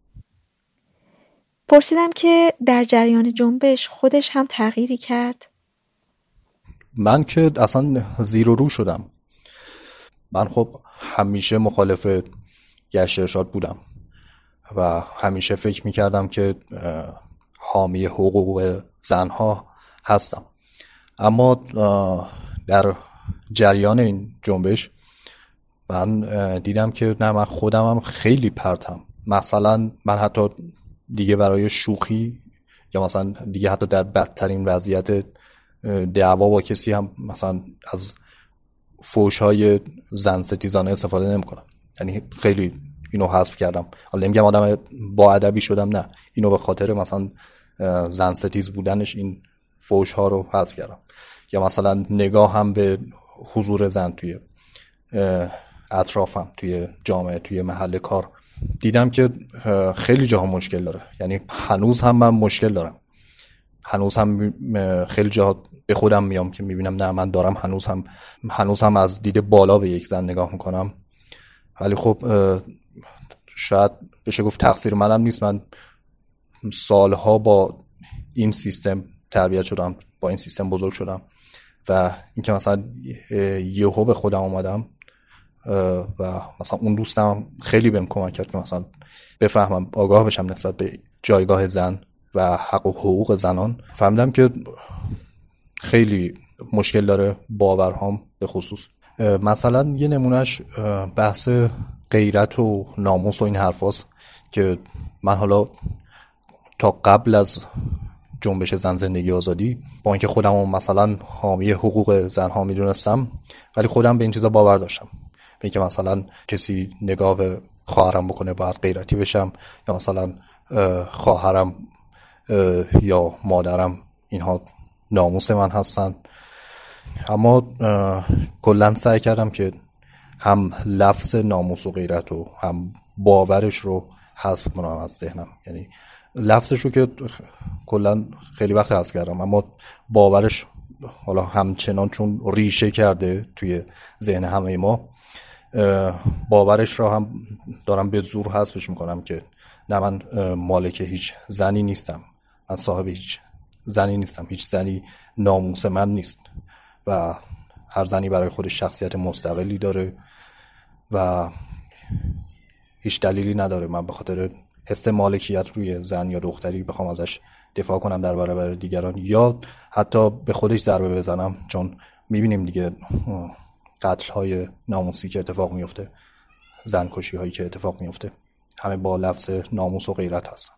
Speaker 10: پرسیدم که در جریان جنبش خودش هم تغییری کرد؟
Speaker 8: من که اصلا زیر و رو شدم. من خب همیشه مخالف گشت ارشاد بودم و همیشه فکر میکردم که حامی حقوق زنها هستم، اما در جریان این جنبش من دیدم که نه، من خودم هم خیلی پرتم. مثلا من حتی دیگه برای شوخی یا مثلا دیگه حتی در بدترین وضعیت دعوا با کسی هم مثلا از فحش‌های زن ستیزانه استفاده نمی‌کنم. یعنی خیلی اینو حذف کردم. حالا نمیگم آدم با ادبی شدم، نه، اینو به خاطر مثلا زن ستیز بودنش این فحش‌ها رو حذف کردم. یا مثلا نگاه هم به حضور زن توی اطرافم، توی جامعه، توی محل کار، دیدم که خیلی جاها مشکل داره. یعنی هنوز هم من مشکل دارم، هنوز هم خیلی جاها به خودم میام که میبینم نه، من دارم هنوز هم هنوز هم از دید بالا به یک زن نگاه میکنم. ولی خب شاید بشه گفت تقصیر منم نیست. من سالها با این سیستم تربیت شدم، با این سیستم بزرگ شدم و اینکه مثلا یهو به خودم اومدم و مثلا اون دوستم خیلی بهم کمک کرد که مثلا بفهمم، آگاه بشم نسبت به جایگاه زن و حق و حقوق زنان. فهمیدم که خیلی مشکل داره باورهام به خصوص. مثلا یه نمونهش بحث غیرت و ناموس و این حرفاست که من حالا تا قبل از جنبش زن زندگی آزادی با اینکه خودم مثلا حامی حقوق زنها میدونستم، ولی خودم به این چیزا باور داشتم، به اینکه مثلا کسی نگاه به خواهرم بکنه باید غیرتی بشم، یا مثلا خواهرم یا مادرم اینها ناموس من هستن. اما کلا سعی کردم که هم لفظ ناموس و غیرت و هم باورش رو حذف کنم از ذهنم. یعنی لفظش رو که کلا خیلی وقت حذف کردم، اما باورش حالا همچنان چون ریشه کرده توی ذهن همه ما، باورش را هم دارم به زور حذفش میکنم که نه، من مالک هیچ زنی نیستم، من صاحب هیچ زنی نیستم، هیچ زنی ناموس من نیست و هر زنی برای خودش شخصیت مستقلی داره و هیچ دلیلی نداره من به خاطر حس مالکیت روی زن یا دختری بخوام ازش دفاع کنم در برابر دیگران، یا حتی به خودش ضربه بزنم. چون میبینیم دیگه قتل های ناموسی که اتفاق میفته، زن کشی هایی که اتفاق میفته، همه با لفظ ناموس و غیرت هستن.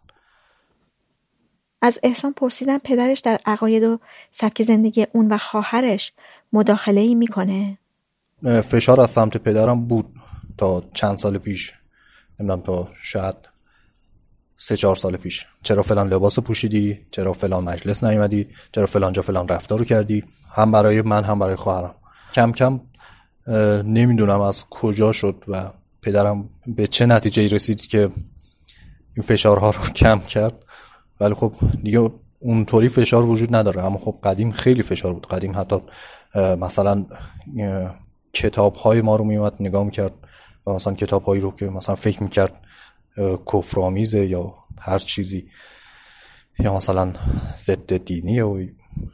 Speaker 10: از احسان پرسیدم پدرش در عقاید و سبک زندگی اون و خواهرش مداخله‌ای میکنه؟
Speaker 8: فشار از سمت پدرم بود تا چند سال پیش، نمیدونم تا شاید سه چهار سال پیش. چرا فلان لباس پوشیدی؟ چرا فلان مجلس نیومدی؟ چرا فلان جا فلان رفتار رو کردی؟ هم برای من هم برای خواهرم. کم کم نمیدونم از کجا شد و پدرم به چه نتیجه‌ای رسید که این فشارها رو کم کرد. ولی خب دیگه اونطوری فشار وجود نداره، اما خب قدیم خیلی فشار بود. قدیم حتی مثلا کتاب‌های ما رو میومد نگاه می‌کرد و مثلا کتاب‌هایی رو که مثلا فکر می‌کرد کفرآمیزه یا هر چیزی، یا مثلا ضد دینیه و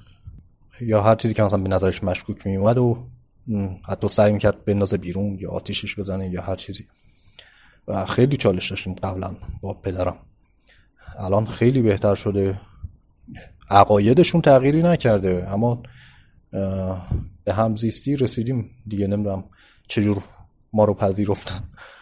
Speaker 8: یا هر چیزی که مثلا به نظرش مشکوک میومد و حتی سعی می‌کرد بندازه بیرون یا آتیشش بزنه یا هر چیزی. و خیلی چالش داشتیم قبلا با پدرم. الان خیلی بهتر شده، عقایدشون تغییری نکرده، اما به همزیستی رسیدیم دیگه. نمیدونم چجور ما رو پذیرفتن.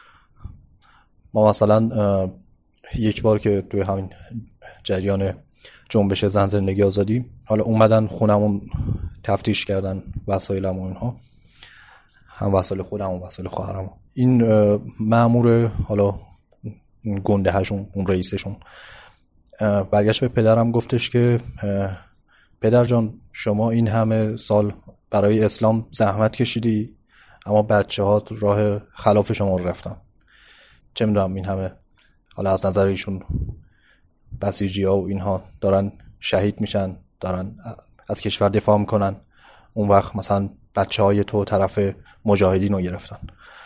Speaker 8: ما مثلا یک بار که توی همین جریان جنبش زن زندگی آزادی حالا اومدن خونمون تفتیش کردن وسایلم و اینها، هم وسایل خودم و وسایل خواهرم. این مأمور حالا گنده هاشون، اون رئیسشون، برگشت به پدرم گفتش که پدر جان شما این همه سال برای اسلام زحمت کشیدی، اما بچه ها راه خلاف شما رو رفتن. چه میدونم این همه حالا از نظر ایشون بسیجی ها و اینها دارن شهید میشن، دارن از کشور دفاع میکنن، اون وقت مثلا بچه های تو طرف مجاهدین رو گرفتن.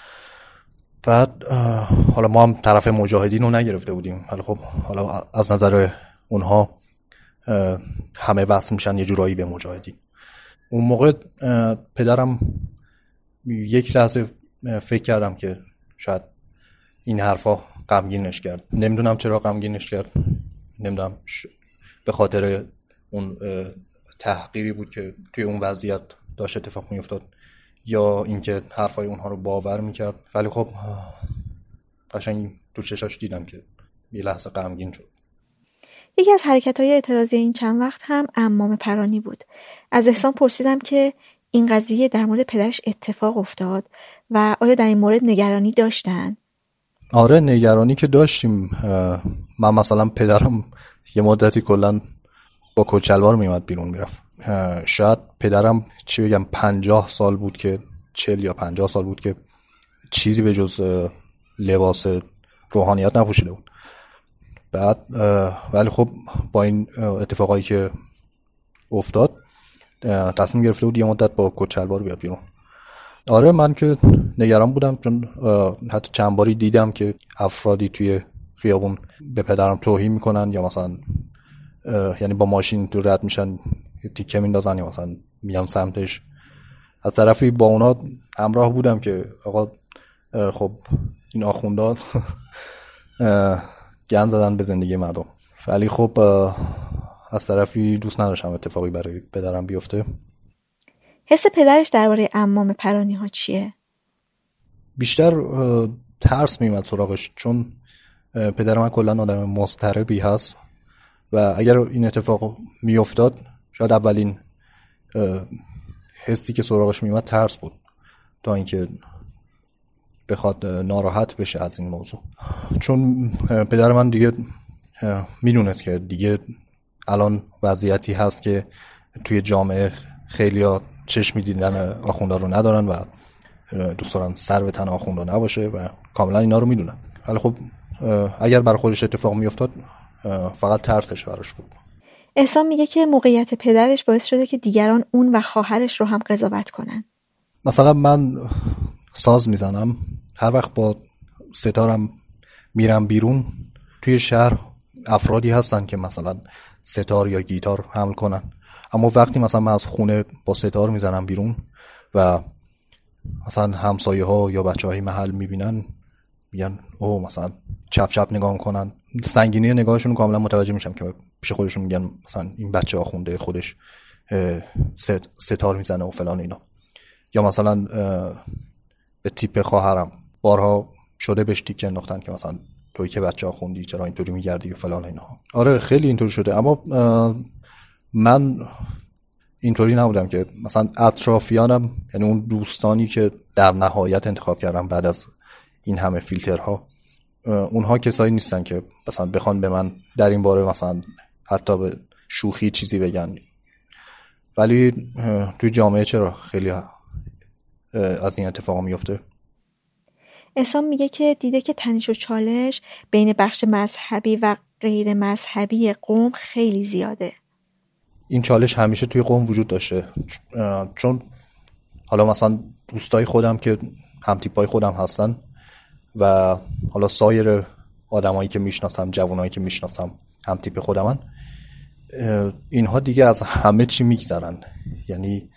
Speaker 8: بعد حالا ما هم طرف مجاهدین رو نگرفته بودیم، ولی خب حالا از نظر اونها همه وصل میشن یه جورایی به مجاهدین. اون موقع پدرم یک لحظه فکر کردم که شاید این حرفا غمگینش کرد. نمیدونم چرا غمگینش کرد، نمیدونم به خاطر اون تحقیری بود که توی اون وضعیت داشت اتفاق میافتاد، یا اینکه حرفای اونها رو باور میکرد. ولی خب قشنگ تو چشاش دیدم که یه لحظه غمگین شد.
Speaker 10: یکی از حرکت‌های اعتراضی این چند وقت هم عمام پرانی بود. از احسان پرسیدم که این قضیه در مورد پدرش اتفاق افتاد و آیا در این مورد نگرانی داشتن؟
Speaker 8: آره نگرانی که داشتیم. من مثلا پدرم یه مدتی کلا با کچلوار میومد بیرون میرفت. شاید پدرم چی بگم پنجاه سال بود که چل یا پنجاه سال بود که چیزی به جز لباس روحانیت نپوشیده بود. بعد ولی خب با این اتفاقایی که افتاد تصمیم گرفته بود یه مدت با کچلوار بیاد بیرون. آره من که نگران بودم، چون حتی چند باری دیدم که افرادی توی خیابون به پدرم توهین میکنن، یا مثلا یعنی با ماشین تو رد میشن تیکه میندازن یا مثلا میان سمتش. از طرفی با اونا همراه بودم که آقا خب این آخوندان گند زدن به زندگی مردم، ولی خب از طرفی دوست نداشتم اتفاقی برای پدرم بیفته.
Speaker 10: حس پدرش درباره عمام پرانی ها چیه؟
Speaker 8: بیشتر ترس میومد سراغش، چون پدر من کلا آدم مضطربی هست و اگر این اتفاق میافتاد شاید اولین حسی که سراغش میومد ترس بود تا اینکه بخواد ناراحت بشه از این موضوع. چون پدر من دیگه میدونست که دیگه الان وضعیتی هست که توی جامعه خیلی‌ها چشمی دیدن آخوندا رو ندارن و دوست دارن سر به تن آخوندا نباشه و کاملا اینا رو میدونن. ولی خب اگر بر خودش اتفاق میافتاد فقط ترسش براش بود.
Speaker 10: احسان میگه که موقعیت پدرش باعث شده که دیگران اون و خواهرش رو هم قضاوت کنن.
Speaker 8: مثلا من ساز میزنم، هر وقت با ستارم میرم بیرون توی شهر افرادی هستن که مثلا ستار یا گیتار حمل کنن، اما وقتی مثلا من از خونه با ستار میزنم بیرون و مثلا همسایه ها یا بچه های محل میبینن میگن اوه مثلا چپ چپ نگاه میکنن، سنگینی نگاهشون کاملا متوجه میشم که پیش خودشون میگن مثلا این بچه آخونده خودش ستار میزنه و فلان اینا. یا مثلا به تیپ خواهرم بارها شده بهش تیکه انداختن که مثلا توی که بچه آخوندی چرا اینطوری میگردی و فلان اینا. آره خیلی اینطوری شده، اما من اینطوری نبودم که مثلا اطرافیانم، یعنی اون دوستانی که در نهایت انتخاب کردم بعد از این همه فیلترها، اونها کسایی نیستن که مثلا بخوان به من در این باره مثلا حتی به شوخی چیزی بگن. ولی توی جامعه چرا خیلی از این اتفاقا میفته.
Speaker 10: احسان میگه که دیده که تنش و چالش بین بخش مذهبی و غیر مذهبی قوم خیلی زیاده.
Speaker 8: این چالش همیشه توی قوم وجود داشته، چون حالا مثلا دوستای خودم که همتیپای خودم هستن و حالا سایر آدمایی که میشناسم، جوانایی که میشناسم همتیپ خودمن، اینها دیگه از همه چی میگذرن، یعنی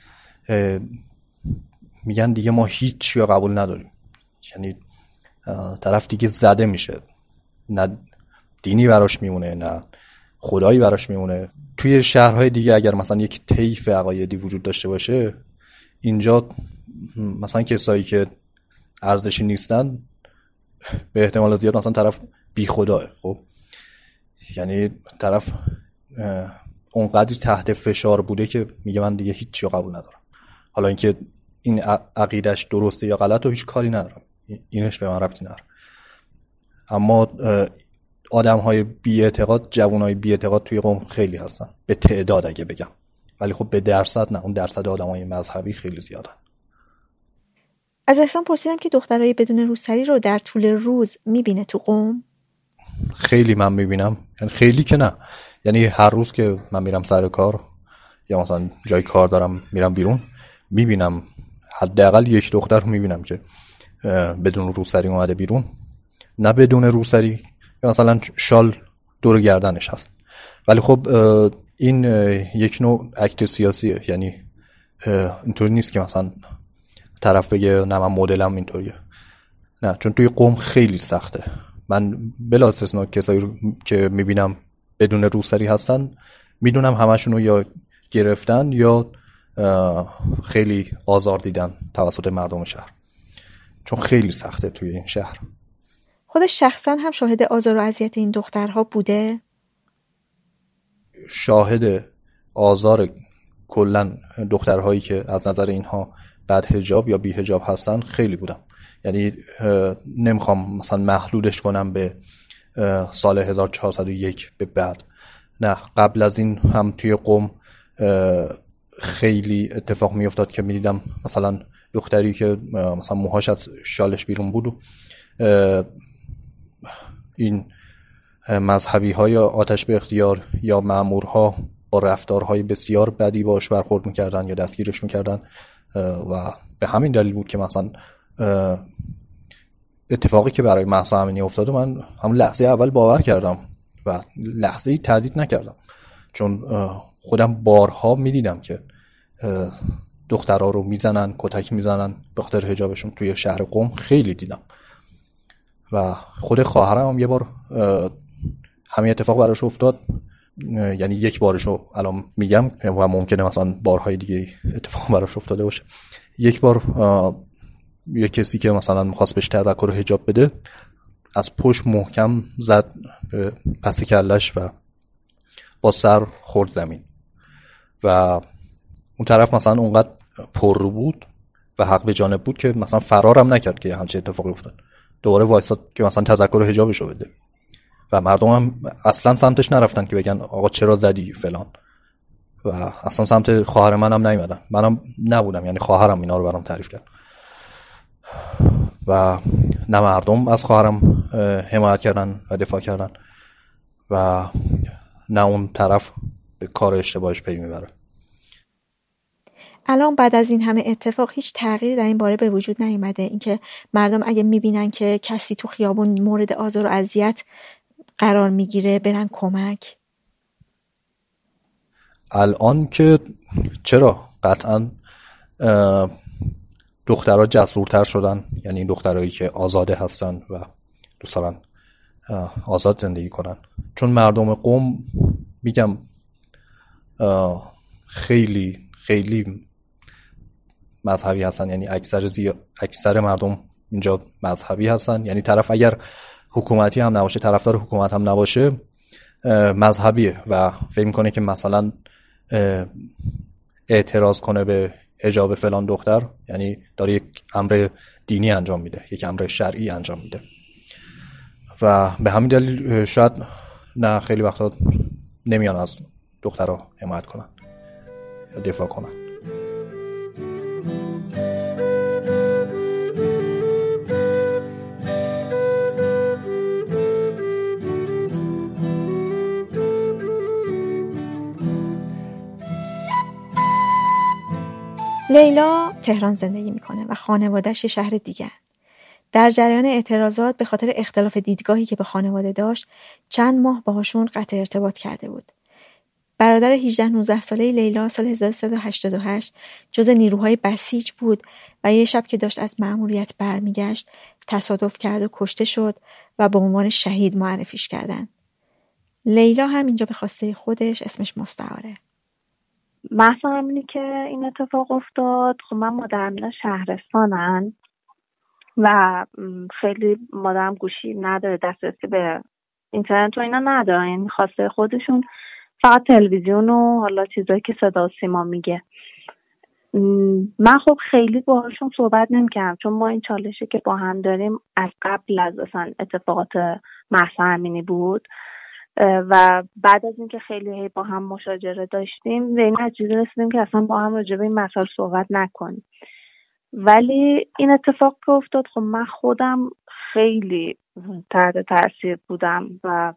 Speaker 8: میگن دیگه ما هیچ چی رو قبول نداریم. یعنی طرف دیگه زده میشه، نه دینی براش میمونه نه خدایی براش میمونه. توی شهرهای دیگه اگر مثلا یک طیف عقایدی وجود داشته باشه، اینجا مثلا کسایی که ارزشی نیستن به احتمال زیاد مثلا طرف بی خداه. خب یعنی طرف اونقدر تحت فشار بوده که میگه من دیگه هیچ چی قبول ندارم. حالا اینکه این عقیدش درسته یا غلطه هیچ کاری ندارم، اینش به من ربطی نداره. اما آدم‌های بی‌اعتقاد، جوانای بی‌اعتقاد توی قوم خیلی هستن، به تعداد اگه بگم، ولی خب به درصد نه، اون درصد آدمای مذهبی خیلی زیادن.
Speaker 10: از احسان پرسیدم که دخترای بدون روسری رو در طول روز میبینه تو قوم؟
Speaker 8: خیلی من میبینم، یعنی خیلی که نه، یعنی هر روز که من میرم سر کار یا مثلا جای کار دارم میرم بیرون، میبینم حداقل یک دختر رو میبینم که بدون روسری اومده بیرون، نه بدون روسری یا مثلا شال دور گردنش هست. ولی خب این یک نوع اکت سیاسیه، یعنی اینطوری نیست که مثلا طرف بگه نه من مدلم اینطوریه، نه، چون توی قوم خیلی سخته. من بلا استثنا کسایی رو که میبینم بدون روسری هستن میدونم همشون رو یا گرفتن یا خیلی آزار دیدن توسط مردم شهر، چون خیلی سخته توی این شهر.
Speaker 10: خودش شخصا هم شاهد آزار و اذیت این دخترها بوده؟
Speaker 8: شاهد آزار کلن دخترهایی که از نظر اینها بد حجاب یا بی حجاب هستن خیلی بودم. یعنی نمیخوام مثلا محدودش کنم به سال هزار و چهارصد و یک به بعد، نه، قبل از این هم توی قوم خیلی اتفاق می افتاد که می دیدم مثلا دختری که مثلا موهاش از شالش بیرون بود و این مذهبی های آتش به اختیار یا مأمورها با رفتارهای بسیار بدی باش برخورد میکردن یا دستگیرش میکردن و به همین دلیل بود که مثلا اتفاقی که برای مهسا امینی افتاد و من همون لحظه اول باور کردم و لحظه ای تردید نکردم، چون خودم بارها میدیدم که دخترها رو میزنن، کتک میزنن به خاطر حجابشون. توی شهر قم خیلی دیدم و خود خواهرم هم یه بار همین اتفاق براش افتاد. یعنی یک بارشو الان میگم و ممکنه مثلا بارهای دیگه اتفاق براش افتاده باشه. یک بار یه کسی که مثلا می‌خواست بهش تذکر حجاب بده از پشت محکم زد به پس کلش و با سر خورد زمین و اون طرف مثلا اونقدر پر رو بود و حق به جانب بود که مثلا فرارم نکرد که همچین اتفاقی افتاد. دوباره وایساد که مثلا تذکر حجابشو بده و مردم هم اصلا سمتش نرفتن که بگن آقا چرا زدی فلان و اصلا سمت خواهر منم نیومدن. منم نبودم، یعنی خواهرم اینا رو برام تعریف کرد و نه مردم از خواهرم حمایت کردن و دفاع کردن و نه اون طرف به کار اشتباهش پی میبره.
Speaker 10: الان بعد از این همه اتفاق هیچ تغییری در این باره به وجود نیامده؟ اینکه مردم اگه میبینن که کسی تو خیابون مورد آزار و اذیت قرار میگیره برن کمک؟
Speaker 8: الان که چرا قطعا دخترها جسورتر شدن، یعنی این دخترهایی که آزاده هستن و دوست دارن آزاد زندگی کنن. چون مردم قم میگم خیلی خیلی مذهبی هستن، یعنی اکثر زی... اکثر مردم اینجا مذهبی هستن. یعنی طرف اگر حکومتی هم نباشه، طرفدار حکومت هم نباشه، مذهبیه و فکر میکنه که مثلا اعتراض کنه به حجاب فلان دختر یعنی داره یک امر دینی انجام میده، یک امر شرعی انجام میده و به همین دلیل شاید نه خیلی وقتا نمیان از دخترها حمایت کنن یا دفاع کنن.
Speaker 10: لیلا تهران زندگی میکنه و خانواده‌اش یه شهر دیگه. در جریان اعتراضات به خاطر اختلاف دیدگاهی که به خانواده داشت چند ماه باهاشون قطع ارتباط کرده بود. برادر هجده نوزده ساله لیلا سال هزار و سیصد و هشتاد و هشت جز نیروهای بسیج بود و یه شب که داشت از مأموریت برمیگشت تصادف کرد و کشته شد و به عنوان شهید معرفیش کردن. لیلا هم اینجا به خواسته خودش اسمش مستعاره.
Speaker 13: مثلا همینی که این اتفاق افتاد، خب من مادرم شهرستانن و خیلی مادرم گوشی نداره، دسترسی به اینترنت و اینا نداره، یعنی خواسته خودشون فقط تلویزیون و حالا چیزایی که صدا و سیما میگه. من خب خیلی باهاشون صحبت نمی‌کردم چون ما این چالشی که با هم داریم از قبل از اصلا اتفاقات مهسا امینی بود و بعد از اینکه خیلی با هم مشاجره داشتیم به این نتیجه رسیدیم که اصلا با هم راجع به این مسائل صحبت نکنیم. ولی این اتفاق که افتاد خب من خودم خیلی تحت تاثیر بودم و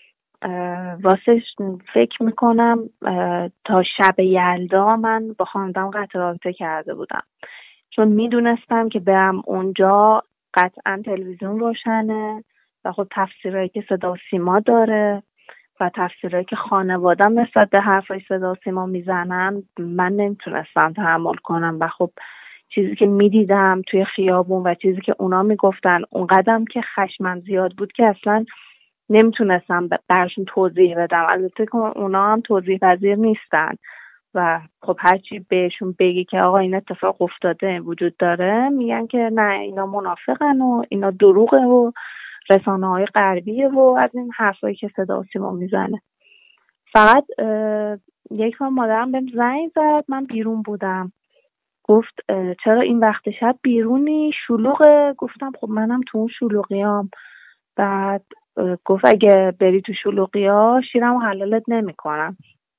Speaker 13: واسه فکر میکنم تا شب یلدا من با خانواده‌ام قطع رابطه کرده بودم چون میدونستم که برم اونجا قطعا تلویزیون روشنه و خب تفسیرهایی که صدا و سیما داره و تفسیرهایی که خانواده‌ام نسبت به حرفای صدا و سیما میزنن من نمیتونستم تحمل کنم و خب چیزی که میدیدم توی خیابون و چیزی که اونا میگفتن اونقدرم که خشمم زیاد بود که اصلا نمیتونستم براشون توضیح بدم. البته که اونا هم توضیح پذیر نیستن و خب هرچی بهشون بگی که آقا این اتفاق افتاده وجود داره میگن که نه اینا منافقن و اینا دروغه و رسانه های غربیه و از این حرفایی که صدا و سیما میزنه. فقط یک بار مادرم بهم زنگ زد، من بیرون بودم، گفت چرا این وقت شب بیرونی؟ شلوغه. گفتم خب منم تو اون شلوغیام. بعد گفت اگه بری تو شلوغیا شیرمو حلالت نمی کنم.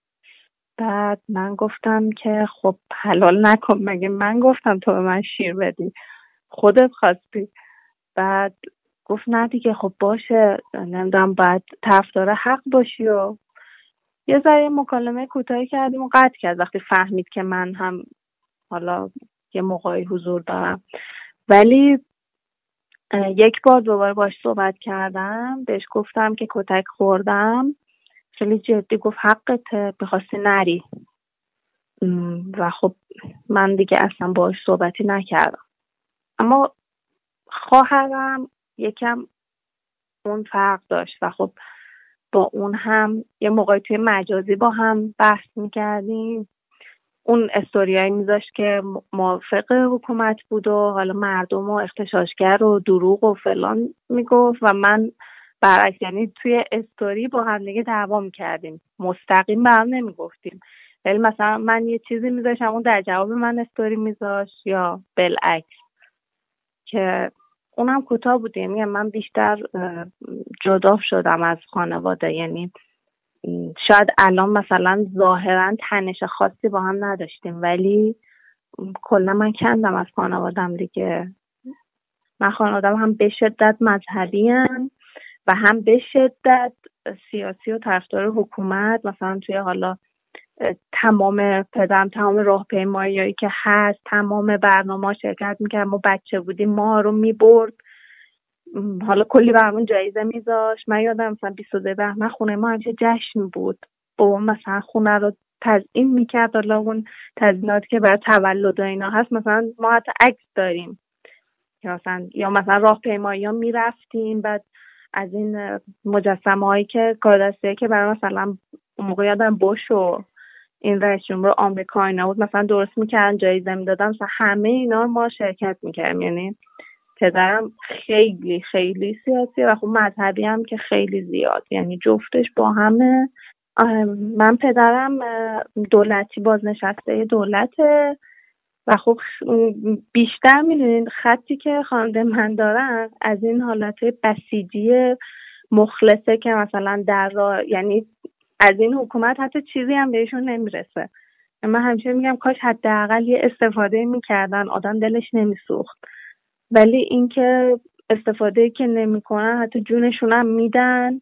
Speaker 13: بعد من گفتم که خب حلال نکن، مگه من گفتم تو به من شیر بدی، خودت خواستی. بعد گفت نه دیگه خب باشه، نمیدونم باید طرفدار حق باشی و یه ذره مکالمه کوتاهی کردیم و قطع کرد وقتی فهمید که من هم حالا یه موقعی حضور دارم. ولی یک بار دوباره باش صحبت کردم، بهش گفتم که کتک خوردم، خیلی جدی گفت حقته، بخواستی نری. و خب من دیگه اصلا باهاش صحبتی نکردم. اما خواهرم یکم اون فرق داشت و خب با اون هم یه موقعی توی مجازی با هم بحث میکردیم. اون استوریایی میذاشت که موافق حکومت بود و حالا مردم و اغتشاشگر و دروغ و فلان میگفت و من برعکس، یعنی توی استوری با هم دیگه دعوا میکردیم، مستقیم به هم نمیگفتیم. ولی مثلا من یه چیزی میذاشتم اون در جواب من استوری میذاشت یا بالعکس، که اونم کوتاه بود. یعنی من بیشتر جدا شدم از خانواده، یعنی شاید الان مثلا ظاهرا تنش خاصی با هم نداشتیم ولی کلا من کندم از خانوادم دیگه. من خانوادم هم به شدت مذهبی هم و هم به شدت سیاسی و طرفدار حکومت. مثلا توی حالا تمام پدرم تمام راهپیماییایی که هست تمام برنامه‌ها شرکت میکرد. ما بچه بودیم ما رو میبرد، حالا کلی برامون جایزه میذاشت. من یادم مثلا بیست و دو بهمن خونه ما همیشه جشن بود. بابا مثلا خونه رو تزیین میکرد، حالا اون تزییناتی که برای تولد و اینا هست مثلا ما حتی عکس داریم. یا مثلا یا مثلا راهپیمایی‌ها میرفتیم، بعد از این مجسمه‌هایی که کاردستی‌ای که برای مثلا موقع یادم بوش و این رئیس جمهور آمریکا اینا بود مثلا درست میکردن جایزه میدادن، مثلا همه اینا رو ما شرکت میکردیم. یعنی پدرم خیلی خیلی سیاسی و خب مذهبی هم که خیلی زیاد، یعنی جفتش با همه. من پدرم دولتی بازنشسته دولته و خب بیشتر میدونین خطی که خانواده من دارن از این حالت بسیجی مخلصه که مثلا در راه، یعنی از این حکومت حتی چیزی هم بهشون نمیرسه. من همیشه میگم کاش حداقل یه استفاده میکردن، آدم دلش نمیسوخت. ولی اینکه استفاده که نمیکنن، حتی جونشون هم میدن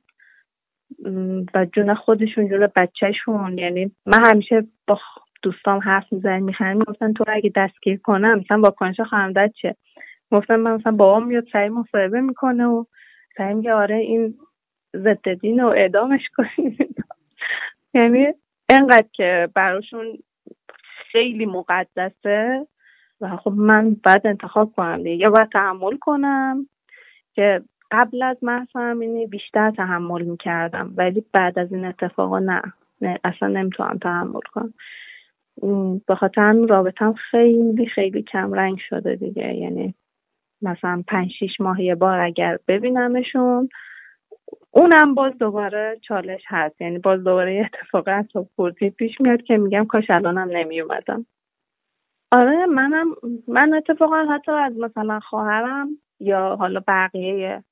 Speaker 13: و جون خودشون جون بچهشون. یعنی من همیشه با دوستام حرف میزنم میخوام میگفتن تو اگه دستگیر کنم مثلا واکنش خانواده‌ات چه؟ گفتم من مثلا بابام میاد سعی مصاحبه میکنه و سعی میگه آره این ضد دین و اعدامش کنید. یعنی انقدر که براشون خیلی مقدسه و خب من بعد انتخاب کنم دیگه، یا باید تحمل کنم که قبل از مهسا امینی بیشتر تحمل میکردم ولی بعد از این اتفاقا نه, نه اصلا نمیتونم تحمل کنم. به خاطر همین رابطم خیلی خیلی کم رنگ شده دیگه. یعنی مثلا پنج شیش ماه یه بار اگر ببینمشون اونم باز دوباره چالش هست، یعنی باز دوباره یه اتفاق اصلا پرتی پیش میاد که میگم کاش الانم نمی اومدم. آره منم من اتفاقا حتی از مثلا خواهرم یا حالا بقیه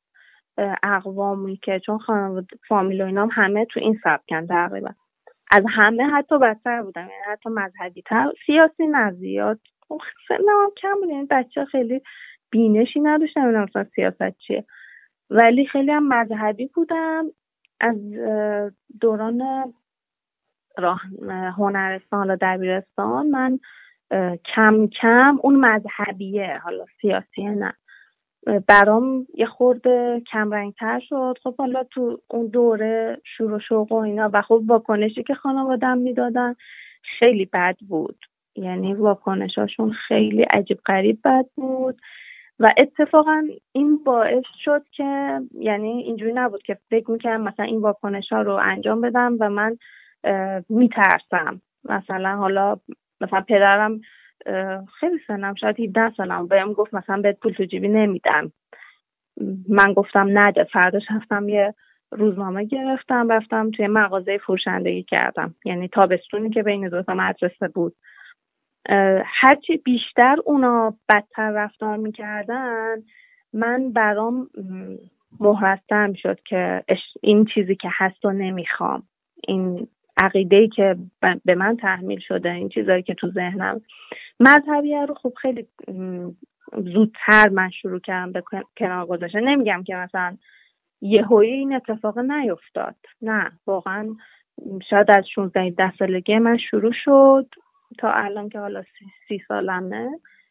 Speaker 13: اقوامی که چون خانواده فامیل و اینام همه تو این سبکن تقریبا، از همه حتی بدتر بودم. یعنی حتی مذهبی تر، سیاسی نزیاد سنم کم بود، یعنی بچه خیلی بینشی نداشتم بودم مثلا سیاست چیه، ولی خیلی هم مذهبی بودم. از دوران راه هنرستان حالا دبیرستان من کم کم اون مذهبیه حالا سیاسی نه برام یه خورده کم رنگ تر شد. خب حالا تو اون دوره شور و شوق و اینا و خب واکنشی که خانواده‌ام میدادن خیلی بد بود، یعنی واکنشاشون خیلی عجیب غریب بد بود و اتفاقا این باعث شد که یعنی اینجوری نبود که فکر میکنم مثلا این واکنش‌ها رو انجام بدم و من میترسم. مثلا حالا مثلا پدرم خیلی سنم شاید هفده سالم بهم گفت مثلا بهت پول تو جیبی نمیدم، من گفتم نده. فرداش رفتم یه روزنامه گرفتم رفتم توی مغازه فروشندگی کردم، یعنی تابستونی که بین دو تا مدرسه بود. هرچی بیشتر اونا بدتر رفتار میکردن من برام محرزتر میشد که این چیزی که هست رو نمیخوام، این عقیده‌ای که به من تحمیل شده، این چیزایی که تو ذهنم مذهبیه رو خب خیلی زودتر من شروع کردم به کنار گذاشتن. نمیگم که مثلا یهویی این اتفاق نیفتاد، نه واقعا شاید از شانزده هجده سالگی من شروع شد تا الان که حالا سی, سی سالمه.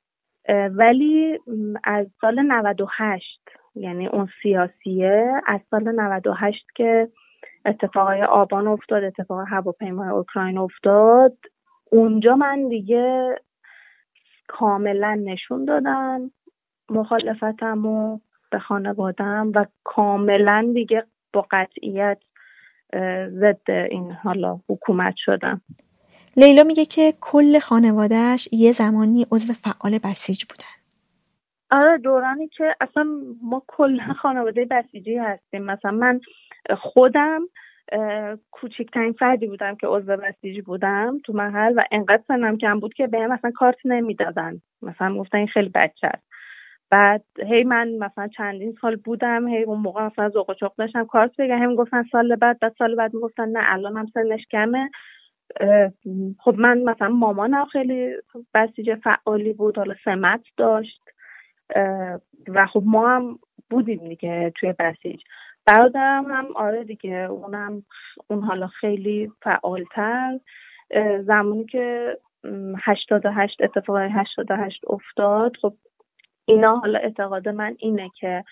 Speaker 13: ولی از سال نود و هشت یعنی اون سیاسیه، از سال نود و هشت که اتفاقای آبان افتاد، اتفاق هواپیمای اوکراین افتاد، اونجا من دیگه کاملا نشون دادم مخالفتمو به خانواده‌ام و کاملا دیگه با قطعیت ضد این حالا حکومت شدم.
Speaker 10: لیلا میگه که کل خانوادهش یه زمانی عضو فعال بسیج بودن.
Speaker 13: آره دورانی که اصلا ما کل خانواده بسیجی هستیم. مثلا من خودم کوچکترین فردی بودم که عضو بسیج بودم تو محل و انقدر سنم کم بود که بهم مثلا کارت نمیدادن، مثلا گفتن این خیلی بچه است. بعد هی من مثلا چندین سال بودم، هی اون موقع مثلا ذوق و شوق داشتم کارت بگم، هم گفتن سال بعد بعد سال بعد میگفتن نه الان هم سنش کمه. خب من مثلا مامانم خیلی بسیج فعالی بود، حالا سمت داشت و خب ما هم بودیم دیگه توی بسیج. برادرم هم آره دیگه اونم اون حالا خیلی فعالتر. زمانی که هشتاد و هشت اتفاق هشتاد و هشت افتاد، خب اینا حالا اعتقاد من اینه که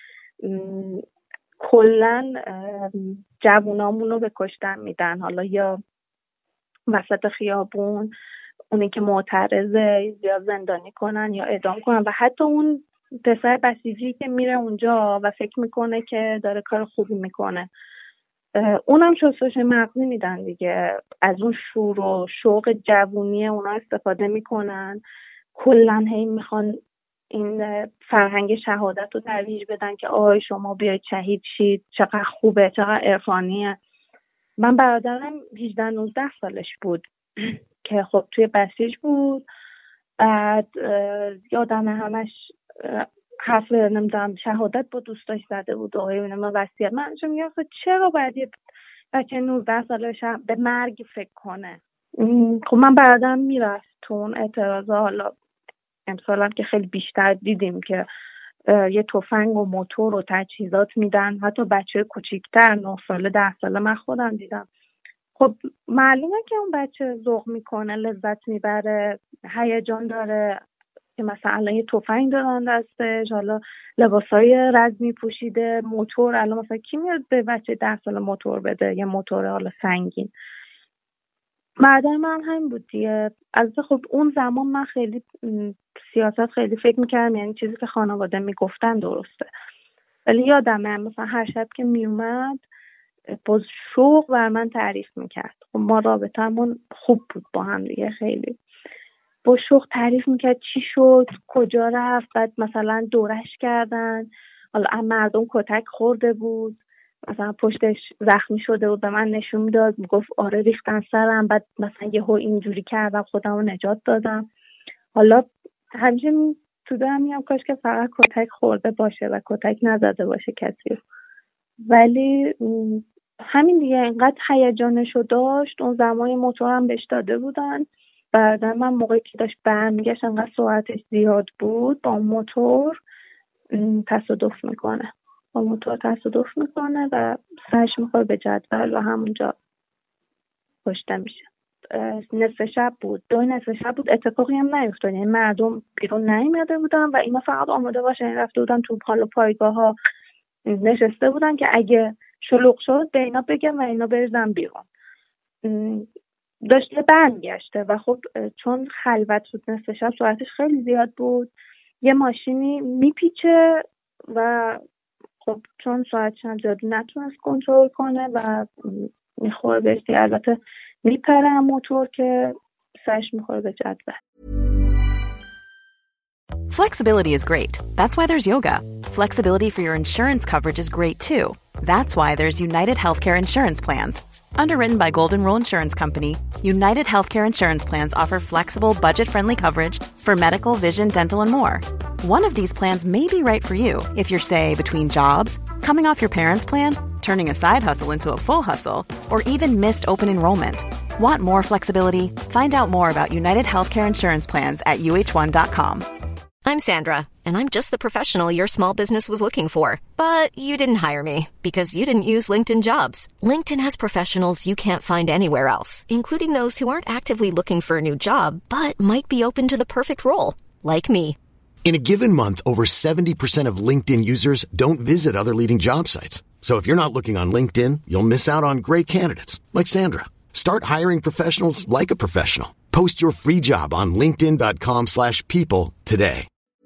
Speaker 13: کلن جوونامون رو به کشتن میدن، حالا یا وسط خیابون اونی که معترضه یا زندانی کنن یا اعدام کنن و حتی اون پسر بسیجی که میره اونجا و فکر میکنه که داره کار خوبی میکنه اونم شستش مغزی میدن دیگه. از اون شور و شوق جوونی اونا استفاده میکنن، کلن هی میخوان این فرهنگ شهادت رو ترویج بدن که آی شما بیاید شهید شید، چقدر خوبه، چقدر عرفانیه. من برادرم هجده نوزده سالش بود که خب توی بسیج بود. بعد یادم همش حرف نمیدونم شهادت با دوستاش زده بود و من وصیت من چون میگم چرا باید یه بچه نوزده سالش به مرگ فکر کنه. خب من برادرم میرفت تو اون اعتراضا. حالا امسالم که خیلی بیشتر دیدیم که یه تفنگ و موتور و تجهیزات میدن، حتی بچه کوچیک‌تر نه ساله ده ساله من خودم دیدم. خب معلومه که اون بچه ذوق میکنه، لذت میبره، هیجان داره که مثلا الان یه تفنگ دارن دستش، حالا لباسای رزمی پوشیده، موتور. الان مثلا کی میاد به بچه ده ساله موتور بده، یه موتور حالا سنگین؟ مادر من همین بود دیگه. از خب اون زمان من خیلی سیاست خیلی فکر میکردم، یعنی چیزی که خانواده میگفتن درسته. ولی یادمه مثلا هر شب که میومد باز شوق بر من تعریف میکرد. خب ما رابطمون خوب بود با هم دیگه، خیلی با شوق تعریف میکرد چی شد، کجا رفت. بعد مثلا دورش کردن، حالا مردم کتک خورده بود، مثلا پشتش زخمی شده بود، به من نشون میداد، میگفت آره ریختن سرم. بعد مثلا یهو اینجوری کردم خودم رو نجات دادم. حالا همیشه تو دارم میگم کاش که فقط کتک خورده باشه و کتک نزده باشه کسی. ولی همین دیگه اینقدر هیجانشو داشت. اون زمانی موتورم بهش داده بودن. بعد من موقعی که داشت برمیگشت انقدر سرعتش زیاد بود، با موتور تصادف میکنه با موتور تصادف میکنه و سرش میخوره به جدول و همونجا کشته میشه. نصف شب بود، دو نصف شب بود، اتفاقی هم نیفتاد، یعنی مردم بیرون نیومده بودن و اینا فقط آماده باشن رفته بودن تو حال پایگاه ها نشسته بودن که اگه شلوغ شد به اینا بگم و اینا بریزن بیرون. داشته برمیگشته و خب چون خلوت بود نصف شب سرعتش خیلی زیاد بود، یه ماشینی میپیچه و خب چون سرعتش هم زیاد نتونست کنترل کنه و میخوره بهش. البته میپره موتور که سرش میخوره به جدول.
Speaker 6: Flexibility is great. That's why there's yoga. Flexibility for your insurance coverage is great too. That's why there's United Healthcare Insurance Plans. Underwritten by Golden Rule Insurance Company, United Healthcare Insurance Plans offer flexible, budget-friendly coverage for medical, vision, dental, and more. One of these plans may be right for you if you're, say, between jobs, coming off your parents' plan, turning a side hustle into a full hustle, or even missed open enrollment. Want more flexibility? Find out more about United Healthcare Insurance Plans at U H one dot com.
Speaker 14: I'm Sandra, and I'm just the professional your small business was looking for. But you didn't hire me because you didn't use LinkedIn Jobs. LinkedIn has professionals you can't find anywhere else, including those who aren't actively looking for a new job, but might be open to the perfect role, like me.
Speaker 15: In a given month, over seventy percent of LinkedIn users don't visit other leading job sites. So if you're not looking on LinkedIn, you'll miss out on great candidates, like Sandra. Start hiring professionals like a professional. Post your free job on linkedin dot com slash people today.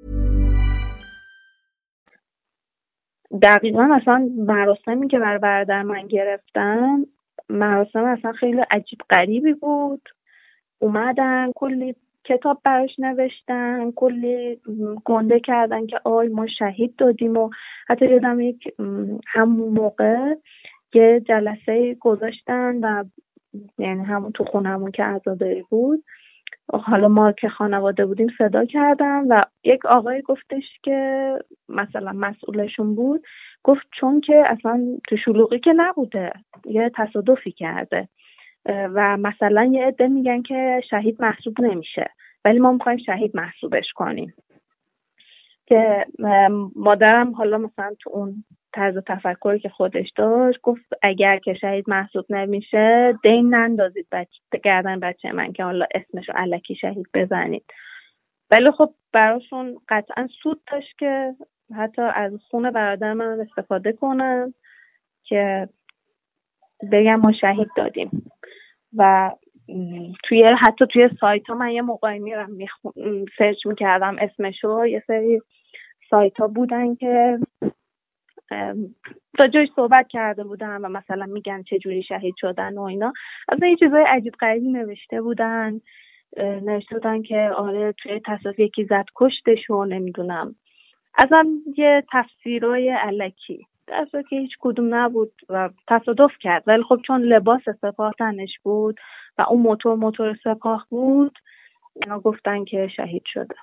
Speaker 13: دقیقا اصلا مراسمی که برای برادر من گرفتن مراسم اصلا خیلی عجیب غریبی بود. اومدن کلی کتاب براش نوشتن، کلی گنده کردن که آی ما شهید دادیم و حتی یادم یک همون موقع یه جلسه گذاشتن و یعنی همون تو خونمون که عزاداری بود، حالا ما که خانواده بودیم صدا کردن و یک آقای گفتش که مثلا مسئولشون بود، گفت چون که اصلا تو شلوغی که نبوده، یه تصادفی کرده و مثلا یه عده میگن که شهید محسوب نمیشه ولی ما میخوایم شهید محسوبش کنیم. که مادرم حالا مثلا تو اون طرز تفکری که خودش داشت گفت اگر که شهید محسوب نمیشه دین نندازید بچه گردن بچه من که حالا اسمشو الکی شهید بزنید. ولی خب براشون قطعا سود داشت که حتی از خون برادر من استفاده کنن که بگم ما شهید دادیم. و توی حتی توی سایت ها من یه موقعی میرم میخون سرچ میکردم اسمشو، یه سری سایت ها بودن که راجعش صحبت کرده بودن و مثلا میگن چه جوری شهید شدن و اینا. از این چیزای عجیب غریبی نوشته بودن نوشته بودن که آره توی تصادف یکی زد کشتش و نمیدونم، اصلا یه تفسیرای الکی در صورتی که هیچ کدوم نبود و تصادف کرد. ولی خب چون لباس سپاه تنش بود و اون موتور موتور سپاه بود اینا گفتن که شهید شده.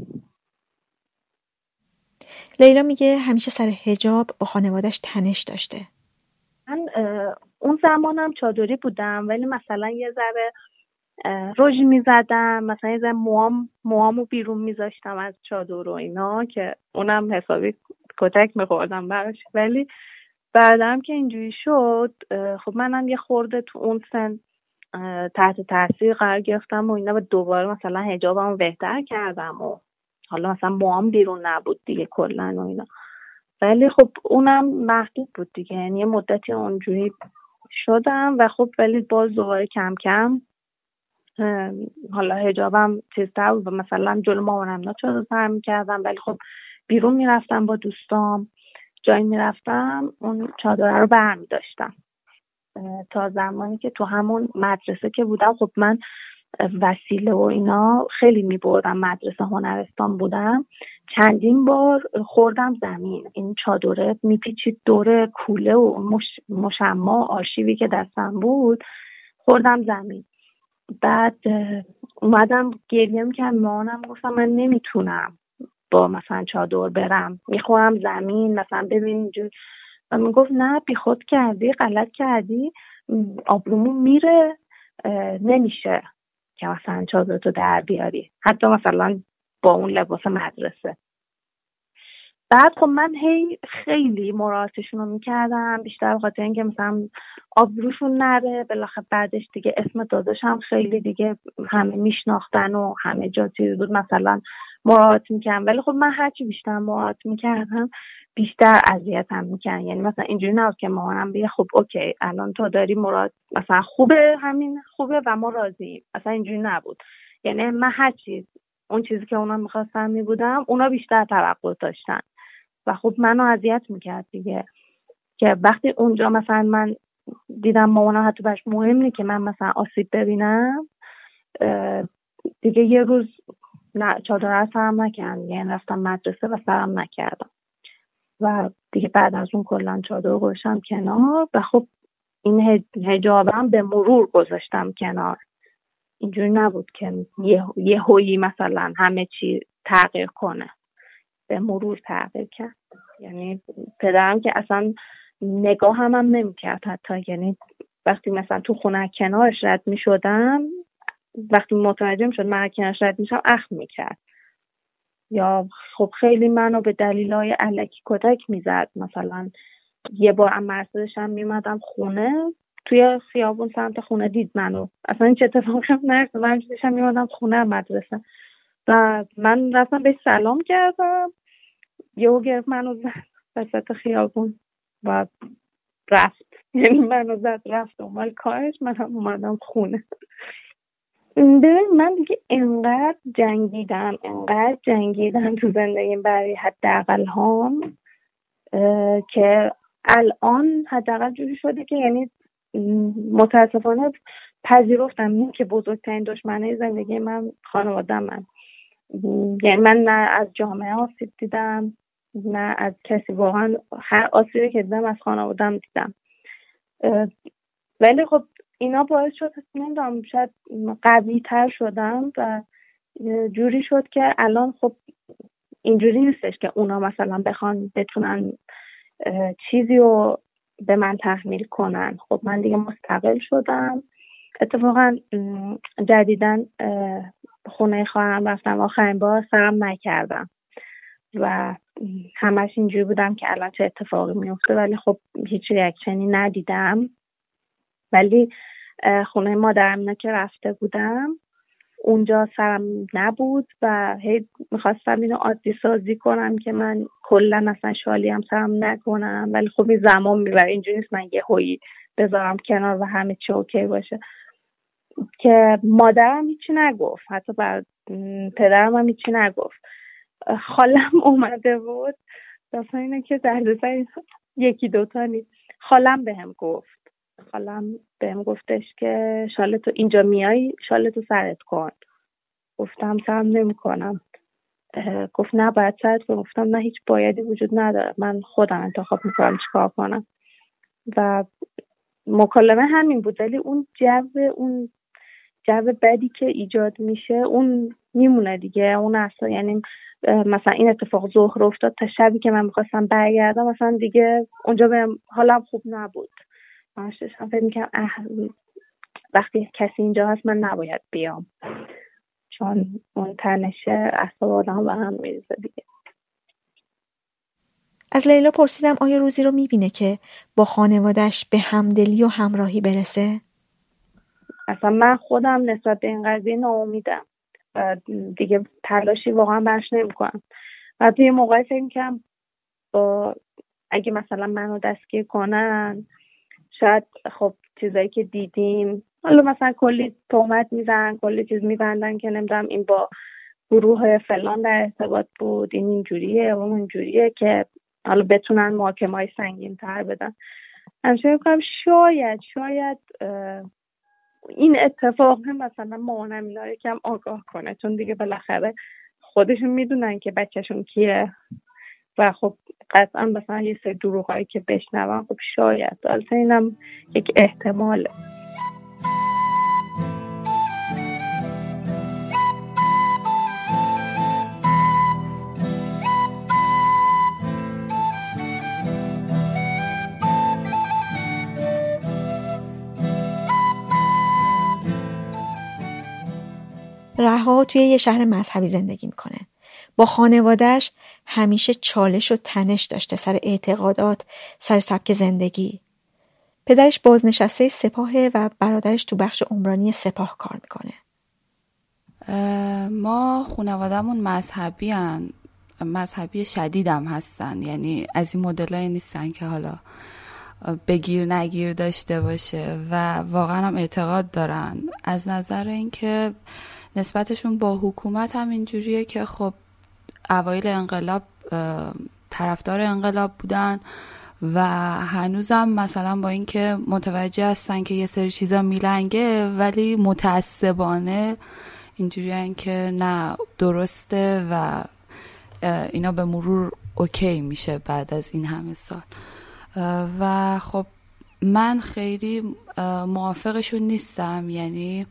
Speaker 10: لیلا میگه همیشه سر حجاب با خانواده‌اش تنش داشته.
Speaker 13: من اون زمانم چادری بودم ولی مثلا یه ذره روژ میزدم، مثلا یه ذره موام موامو بیرون میذاشتم از چادر و اینا که اونم حسابی کتک میخوردم براش. ولی بعدم که اینجوری شد خب منم یه خورده تو اون سن تحت تاثیر قرار گرفتم و اینا و دوباره مثلا حجابمو بهتر کردم و حالا مثلا موام بیرون نبود دیگه کلا و اینا. ولی خب اونم محدود بود دیگه، یعنی یه مدتی اونجوری شدم و خب ولی باز دوباره کم کم حالا حجابم چیزتر بود و مثلا جلو مامانم نه چادر سر میکردم ولی خب بیرون میرفتم با دوستام جایی میرفتم اون چادر رو برمی داشتم تا زمانی که تو همون مدرسه که بودم. خب من وسیله و اینا خیلی میبردم، مدرسه هنرستان بودم، چندین بار خوردم زمین، این چادره میپیچید دور کوله و مش... مشما آرشیوی که دستم بود خوردم زمین. بعد اومدم گریه میکردم، مامانم گفتم من نمیتونم با مثلا چادر برم، میخورم زمین مثلا ببین اینجور. و من گفت نه بی خود کردی، غلط کردی، آبرومون میره، نمیشه که مثلا چادرتو در بیاری حتی مثلا با اون لباس مدرسه. بعد خب من هی خیلی مراعاتشون رو میکردم بیشتر بخاطر اینکه مثلا آبروشون نره. بالاخره بعدش دیگه اسم داداشم خیلی دیگه همه میشناختن و همه جا چیز بود مثلا مراعات میکردم. ولی خب من هرچی بیشتر مراعات میکردم بیشتر اذیتم میکردن. یعنی مثلا اینجوری نبود که مامانم بگه خب اوکی الان تو داری مراعات مثلا خوبه همین خوبه و ما راضییم، اصلا اینجوری نبود. یعنی من هر چیز اون چیزی که اونا میخواستن میبودم اونا بیشتر توقع داشتن و خب منو اذیت میکرد دیگه. که وقتی اونجا مثلا من دیدم مامانم حتی بهش مهم نیست که من مثلا آسیب ببینم دیگه یه روز نه چادر سرم نکردم، یعنی رفتم مدرسه و سرم نکردم و دیگه بعد از اون کلا چادر گذاشتم کنار و خب این حجابم به مرور گذاشتم کنار. اینجوری نبود که یه یه هویی مثلا همه چی تغییر کنه، به مرور تغییر کرد. یعنی پدرم که اصلا نگاه هم هم نمی کرد حتی، یعنی وقتی مثلا تو خونه کنارش رد می شدم وقتی متوجه می شد من کنارش رد می شدم اخم می کرد یا خب خیلی منو به دلیلای الکی کتک می زد. مثلا یه بار هم مرسدش هم می اومدم خونه توی خیابون سمت خونه دید منو، اصلا این چه اتفاقی هم نرسد، من هم می اومدم خونه مدرسه و من رفتم بهش سلام کردم یهو گرفت منو زد وسط خیابون و رفت. یعنی منو زد رفت دنبال کارش، من هم اومدم خونه. ببین من دیگه انقدر جنگیدم انقدر جنگیدم تو زندگیم برای حداقل هام که الان حداقل جوری شده که یعنی متاسفانه پذیرفتم این که بزرگترین دشمنه زندگی من خانواده‌ام من. یعنی من نه از جامعه آسیب دیدم نه از کسی، واقعا هر آسیبی که دیدم از خانواده‌ام دیدم. ولی خب اینا باعث شد نمیدونم شاید قوی تر شدم و جوری شد که الان خب اینجوری نیستش که اونا مثلا بخوان بتونن چیزی رو به من تحمیل کنن. خب من دیگه مستقل شدم. اتفاقا جدیدن خونه خواهرم رفتم، آخرین بار سرم نکردم و همش اینجوری بودم که الان چه اتفاقی میفته، ولی خب هیچ ریاکشنی ندیدم. ولی خونه مادرم اینا که رفته بودم اونجا سرم نبود و هی میخواستم اینو عادی سازی کنم که من کلا اصلا شالی هم سرم نکنم، ولی خب این زمان میبره. اینجوری نیست من یه هویی بذارم کنار و همه چی اوکی باشه. که مادرم هیچی نگفت، حتی بر پدرم هم هیچی نگفت. خالم اومده بود داستان اینه که دردسر یکی دوتا نیست. خالم بهم گفت خالم بهم گفتش که شالتو اینجا میای شالتو سرت کن. گفتم سرم نمی کنم. گفت نه باید سرت کن. گفتم نه هیچ بایدی وجود نداره، من خودم انتخاب میکنم چیکار کنم. و مکالمه همین بود، ولی اون جو اون جو بدی که ایجاد میشه اون میمونه دیگه. اون اصلا یعنی مثلا این اتفاق ظهر افتاد تا شبی که من میخواستم برگردم مثلا دیگه اونجا بهم حالم خوب نبود. من فکر میکنم وقتی کسی اینجا هست من نباید بیام، چون اون تنشه اعصاب آدم به هم میریزه دیگه.
Speaker 10: از لیلا پرسیدم آیا روزی رو میبینه که با خانواده‌اش به همدلی و همراهی برسه؟
Speaker 13: اصلا من خودم نسبت به این قضیه ناامیدم و دیگه تلاشی واقعا برش نمیکنم. و توی موقعی فکر میکنم با اگه مثلا منو دستگیر کنن شاید خب چیزایی که دیدیم، حالا مثلا کلی تهمت میزنن کلی چیز میبندن که نمیدونم این با گروه فلان در ارتباط بود، این اینجوریه اون اینجوریه، که حالا بتونن محاکمه‌های سنگین تر بدن. همشه میکنم شاید شاید این اتفاق مثلا مامانم اینا رو یکم آگاه کنه، چون دیگه بالاخره خودشون میدونن که بچهشون کیه و خب قطعا مثلا یه سری دروغایی که بشنون خب شاید البته اینم یک احتماله.
Speaker 10: رها توی یه شهر مذهبی زندگی میکنه. با خانواده‌اش همیشه چالش و تنش داشته سر اعتقادات، سر سبک زندگی. پدرش بازنشسته سپاهه و برادرش تو بخش عمرانی سپاه کار میکنه.
Speaker 7: ما خانواده‌مون مذهبی هن. مذهبی شدیدم هستن، یعنی از این مدلای نیستن که حالا بگیر نگیر داشته باشه و واقعا هم اعتقاد دارن. از نظر اینکه نسبتشون با حکومت هم اینجوریه که خب اوایل انقلاب طرفدار انقلاب بودن و هنوزم مثلا با اینکه متوجه هستن که یه سری چیزا میلنگه ولی متعصبانه اینجوریه که نه درسته و اینا به مرور اوکی میشه بعد از این همه سال. و خب من خیلی موافقشون نیستم، یعنی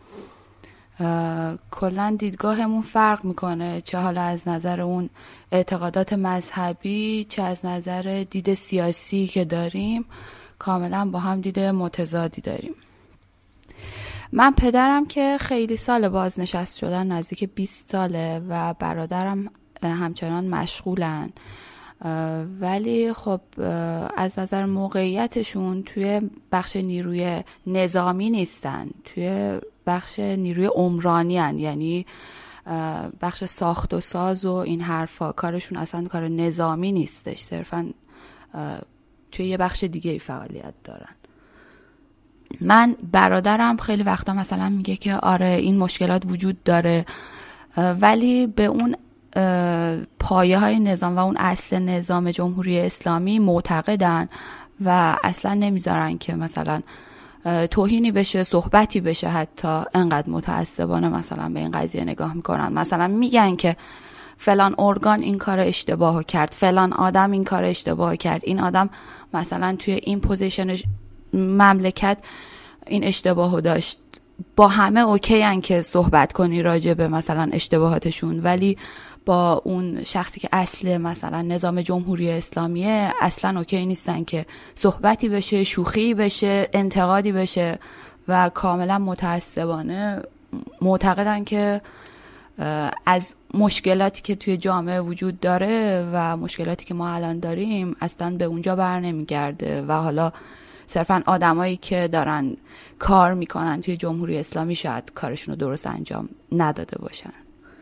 Speaker 7: کلا دیدگاهمون فرق میکنه، چه حالا از نظر اون اعتقادات مذهبی چه از نظر دید سیاسی که داریم کاملا با هم دید متضادی داریم. من پدرم که خیلی سال بازنشست شدن، نزدیک بیست ساله و برادرم همچنان مشغولن، ولی خب از نظر موقعیتشون توی بخش نیروی نظامی نیستن، توی بخش نیروی عمرانی هن. یعنی بخش ساخت و ساز و این حرفا، کارشون اصلا کار نظامی نیستش، صرفا توی یه بخش دیگه ای فعالیت دارن. من برادرم خیلی وقتا مثلا میگه که آره این مشکلات وجود داره، ولی به اون پایه های نظام و اون اصل نظام جمهوری اسلامی معتقدن و اصلا نمیذارن که مثلا توهینی بشه، صحبتی بشه. حتی انقدر متعصبانه مثلا به این قضیه نگاه میکنن، مثلا میگن که فلان ارگان این کار اشتباهو کرد، فلان آدم این کار اشتباهو کرد، این آدم مثلا توی این پوزیشن مملکت این اشتباهو داشت. با همه اوکی ان که صحبت کنی راجع به مثلا اشتباهاتشون، ولی با اون شخصی که اصل مثلا نظام جمهوری اسلامیه اصلا اوکی نیستن که صحبتی بشه، شوخی بشه، انتقادی بشه و کاملا متعصبانه معتقدن که از مشکلاتی که توی جامعه وجود داره و مشکلاتی که ما الان داریم اصلا به اونجا بر نمیگرده و حالا صرفا آدمایی که دارن کار میکنن توی جمهوری اسلامی شاید کارشون رو درست انجام نداده باشن.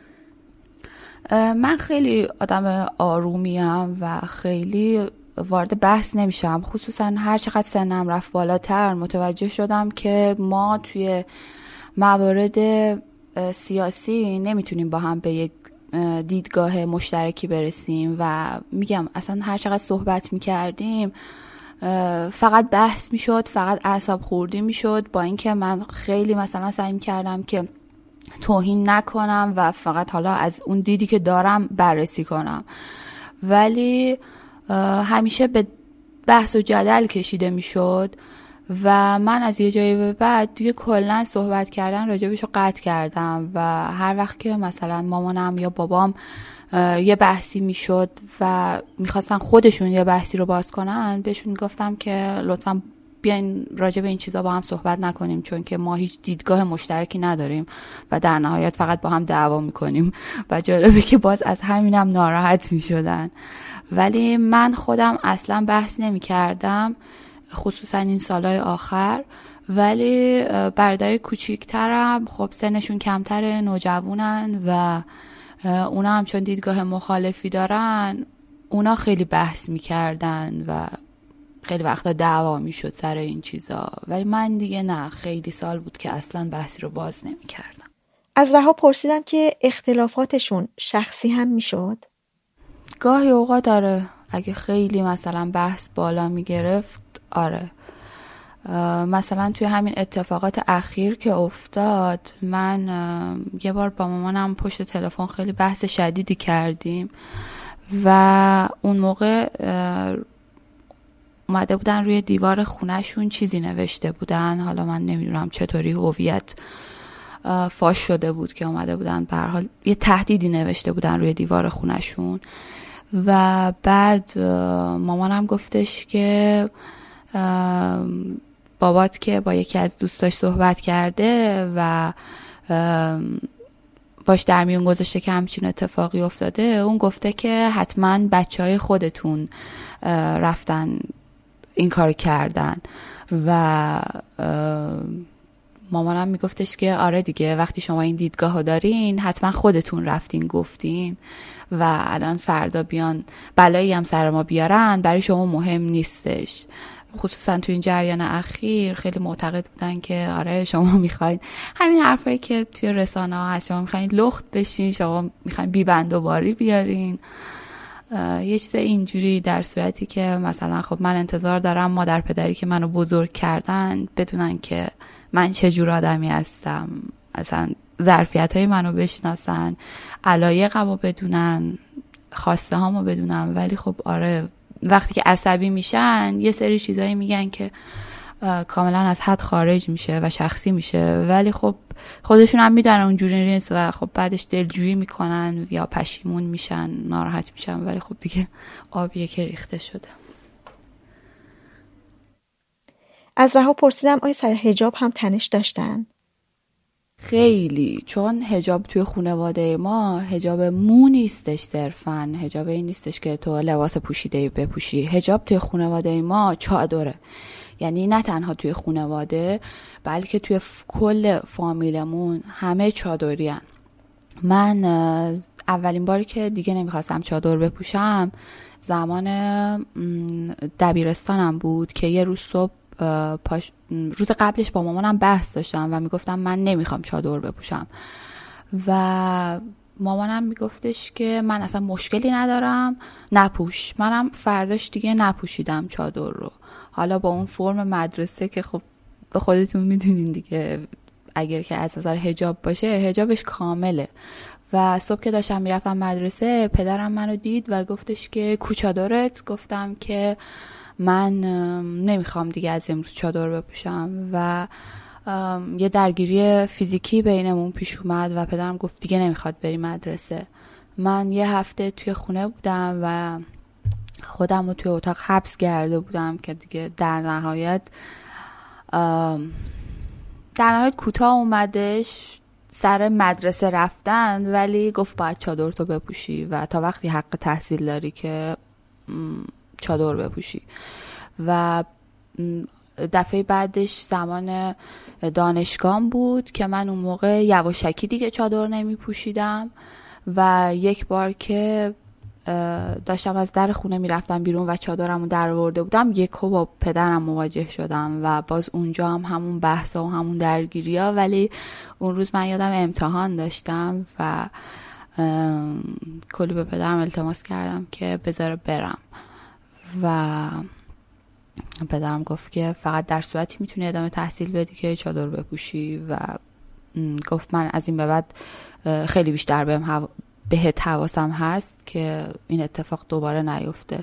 Speaker 7: من خیلی آدم آرومیم و خیلی وارد بحث نمیشم، خصوصا هر چقدر سنم رفت بالاتر متوجه شدم که ما توی موارد سیاسی نمیتونیم با هم به یک دیدگاه مشترکی برسیم و میگم اصلا هر چقدر صحبت میکردیم فقط بحث میشد، فقط اعصاب خوردی میشد، با اینکه من خیلی مثلا سعی میکردم که توهین نکنم و فقط حالا از اون دیدی که دارم بررسی کنم، ولی همیشه به بحث و جدل کشیده میشد و من از یه جایی به بعد دیگه کلا صحبت کردن راجبش رو قطع کردم و هر وقت که مثلا مامانم یا بابام یه بحثی میشد و میخواستن خودشون یه بحثی رو باز کنن، بهشون گفتم که لطفاً بیاین راجع به این چیزا با هم صحبت نکنیم، چون که ما هیچ دیدگاه مشترکی نداریم و در نهایت فقط با هم دعوا میکنیم و جالبه که باز از همینم ناراحت میشدن. ولی من خودم اصلا بحث نمیکردم، خصوصا این سالهای آخر، ولی برادر کوچیکترم خب سنشون کمتره، نوجوانن و اونا هم چون دیدگاه مخالفی دارن اونا خیلی بحث میکردن و خیلی وقتا دعوا میشد سر این چیزا، ولی من دیگه نه، خیلی سال بود که اصلا بحثی رو باز نمیکردم.
Speaker 10: از رها پرسیدم که اختلافاتشون شخصی هم میشد؟
Speaker 7: گاهی اوقات داره، اگه خیلی مثلا بحث بالا میگرفت آره. مثلا توی همین اتفاقات اخیر که افتاد، من یه بار با مامانم پشت تلفن خیلی بحث شدیدی کردیم و اون موقع اومده بودن روی دیوار خونهشون چیزی نوشته بودن، حالا من نمیدونم چطوری هویت فاش شده بود که اومده بودن به هر حال یه تهدیدی نوشته بودن روی دیوار خونهشون و بعد مامانم گفتش که بابات که با یکی از دوستاش صحبت کرده و باش در میون گذاشته که همچین اتفاقی افتاده، اون گفته که حتما بچهای خودتون رفتن این کار کردن و مامانم میگفتش که آره دیگه، وقتی شما این دیدگاهو دارین حتما خودتون رفتین گفتین و الان فردا بیان بلایی هم سر ما بیارن برای شما مهم نیستش. خصوصا تو این جریان اخیر خیلی معتقد بودن که آره شما میخواین همین حرفایی که توی رسانه ها هست، شما میخواین لخت بشین، شما میخواین بی بند و باری بیارین، یه چیز اینجوری، در صورتی که مثلا خب من انتظار دارم مادر پدری که منو بزرگ کردن بدونن که من چه جور آدمی هستم، اصلا ظرفیت های منو بشناسن، علایقمو بدونن، خواسته هامو بدونن. ولی خب آره وقتی که عصبی میشن یه سری چیزایی میگن که کاملا از حد خارج میشه و شخصی میشه، ولی خب خودشون هم میدونن اونجوری نیست و خب بعدش دلجویی میکنن یا پشیمون میشن، ناراحت میشن، ولی خب دیگه آبیه که ریخته شده.
Speaker 10: از رها پرسیدم آیا سر حجاب هم تنش داشتن؟
Speaker 7: خیلی، چون حجاب توی خانواده ما حجاب مو نیستش، صرفا حجاب این نیستش که تو لباس پوشیده بپوشی. حجاب توی خانواده ما چادره، یعنی نه تنها توی خانواده بلکه توی کل فامیلمون همه چادرین. من اولین باری که دیگه نمیخواستم چادر بپوشم زمان دبیرستانم بود که یه روز صبح پاش روز قبلش با مامانم بحث داشتم و میگفتم من نمیخوام چادر بپوشم و مامانم میگفتش که من اصلا مشکلی ندارم نپوش. منم فرداش دیگه نپوشیدم چادر رو. حالا با اون فرم مدرسه که خب به خودتون میدونین دیگه، اگر که از نظر حجاب باشه حجابش کامله. و صبح که داشتم میرفتم مدرسه پدرم منو دید و گفتش که کو چادرت؟ گفتم که من نمیخوام دیگه از امروز چادر بپوشم و یه درگیری فیزیکی بینمون پیش اومد و پدرم گفت دیگه نمیخواد بری مدرسه. من یه هفته توی خونه بودم و خودم رو توی اتاق حبس کرده بودم که دیگه در نهایت در نهایت کوتاه اومدش سر مدرسه رفتن، ولی گفت باید چادر تو بپوشی و تا وقتی حق تحصیل داری که چادر بپوشی. و دفعه بعدش زمان دانشگاه بود که من اون موقع یواشکی دیگه چادر نمی پوشیدم و یک بار که داشتم از در خونه می رفتم بیرون و چادرمو در آورده بودم یکو با پدرم مواجه شدم و باز اونجا هم همون بحثا و همون درگیریا، ولی اون روز من یادم امتحان داشتم و کلی به پدرم التماس کردم که بذاره برم و پدرم گفت که فقط در صورتی میتونی ادامه تحصیل بدی که چادر بپوشی و گفت من از این به بعد خیلی بیشتر بهم هوا... بهت حواسم هست که این اتفاق دوباره نیفته.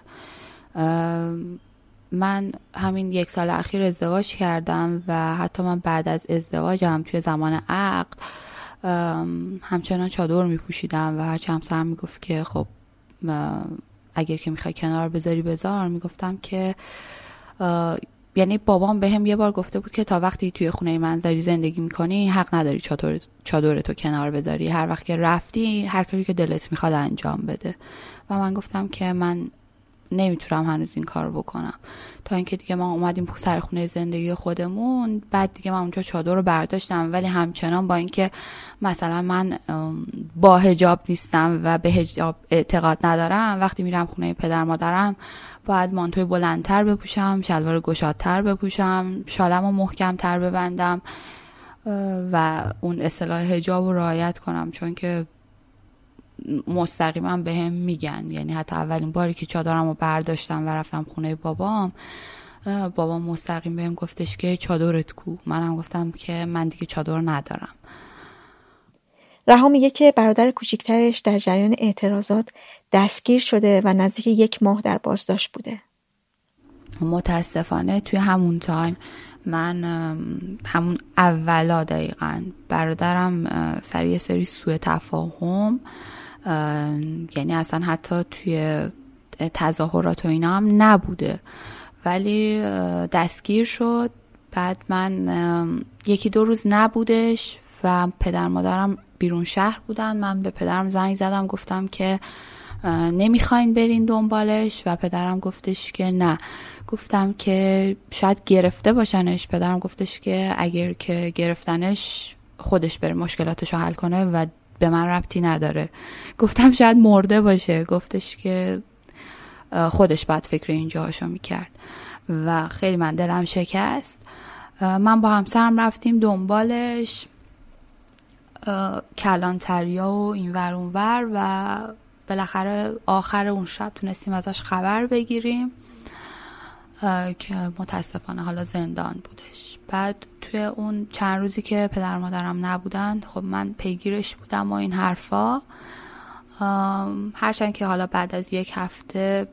Speaker 7: من همین یک سال اخیر ازدواج کردم و حتی من بعد از ازدواجم توی زمان عقد همچنان چادر میپوشیدم و هرچی همسرم میگفت که خب اگر که میخوای کنار بذاری بذار، میگفتم که یعنی بابام به هم یه بار گفته بود که تا وقتی توی خونه منزلی زندگی میکنی حق نداری چادر چادر تو کنار بذاری، هر وقت که رفتی هر کاری که دلت میخواد انجام بده. و من گفتم که من نمیتونم هنوز این کار بکنم تا اینکه دیگه ما اومدیم سر خونه زندگی خودمون. بعد دیگه من اونجا چادر رو برداشتم، ولی همچنان با اینکه مثلا من با حجاب نیستم و به حجاب اعتقاد ندارم، وقتی میرم خونه پدر مادرم باید مانتوی بلندتر بپوشم، شلوار گشادتر بپوشم، شالمو محکمتر ببندم و اون اصطلاح حجاب رو رعایت کنم، چون که مستقیما به هم میگن. یعنی حتی اولین باری که چادرم رو برداشتم و رفتم خونه بابام، بابام مستقیم بهم گفتش که چادرت کو؟ منم گفتم که من دیگه چادر ندارم.
Speaker 10: رها میگه که برادر کوچیکترش در جریان اعتراضات دستگیر شده و نزدیک یک ماه در بازداشت بوده.
Speaker 7: متاسفانه توی همون تایم من همون اولا دقیقاً برادرم سر یه سری سوء تفاهم، یعنی اصلا حتی توی تظاهرات و اینا هم نبوده، ولی دستگیر شد. بعد من یکی دو روز نبودش و پدر مادرم بیرون شهر بودن. من به پدرم زنگ زدم گفتم که نمیخواین برین دنبالش و پدرم گفتش که نه. گفتم که شاید گرفته باشنش. پدرم گفتش که اگر که گرفتنش خودش بره مشکلاتشو حل کنه و به من ربطی نداره. گفتم شاید مرده باشه. گفتش که خودش باید فکر این جاهاشو میکرد و خیلی من دلم شکست. من با همسرم رفتیم دنبالش، کلانتریا و این ور اون ور، و بالاخره آخر اون شب تونستیم ازش خبر بگیریم که متاسفانه حالا زندان بودش. بعد توی اون چند روزی که پدر مادرم نبودن خب من پیگیرش بودم و این حرفا، هرچند که حالا بعد از یک هفته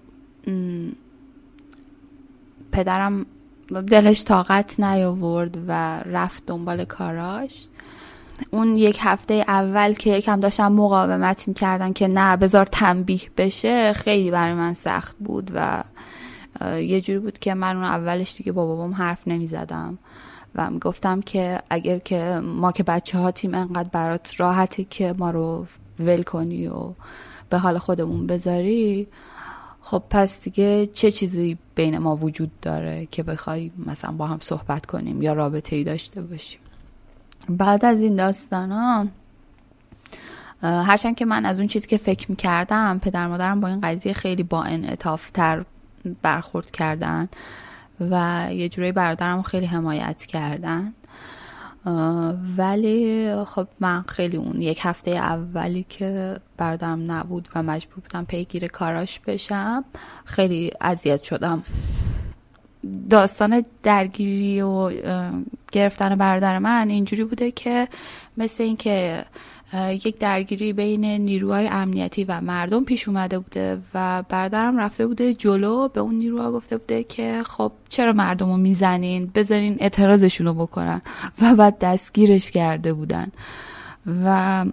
Speaker 7: پدرم دلش طاقت نیاورد و رفت دنبال کاراش. اون یک هفته اول که یکم داشتم مقاومت می‌کردن که نه بذار تنبیه بشه، خیلی برای من سخت بود و یه جوری بود که من اون اولش دیگه با بابام حرف نمی‌زدم و میگفتم که اگر که ما که بچه ها تیم انقدر برات راحته که ما رو ول کنی و به حال خودمون بذاری، خب پس دیگه چه چیزی بین ما وجود داره که بخوای مثلا با هم صحبت کنیم یا رابطه‌ای داشته باشیم. بعد از این داستانا، هرچند که من از اون چیزی که فکر میکردم پدر مادرم با این قضیه خیلی با انعطاف تر برخورد کردن و یه جوری برادرم خیلی حمایت کردن. ولی خب من خیلی اون یک هفته اولی که برادرم نبود و مجبور بودم پیگیر کاراش بشم خیلی اذیت شدم. داستان درگیری و گرفتن برادر من اینجوری بوده که مثل این که یک درگیری بین نیروهای امنیتی و مردم پیش اومده بوده و برادرم رفته بوده جلو، به اون نیروها گفته بوده که خب چرا مردم رو میزنین، بذارین اعتراضشون رو بکنن و بعد دستگیرش کرده بودن. و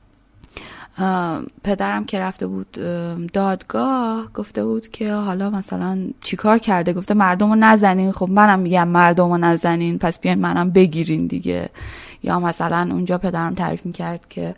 Speaker 7: پدرم که رفته بود دادگاه گفته بود که حالا مثلا چیکار کرده، گفته مردم رو نزنین. خب منم میگم مردم رو نزنین، پس بیاین منم بگیرین دیگه. یا مثلا اونجا پدرم تعریف میکرد که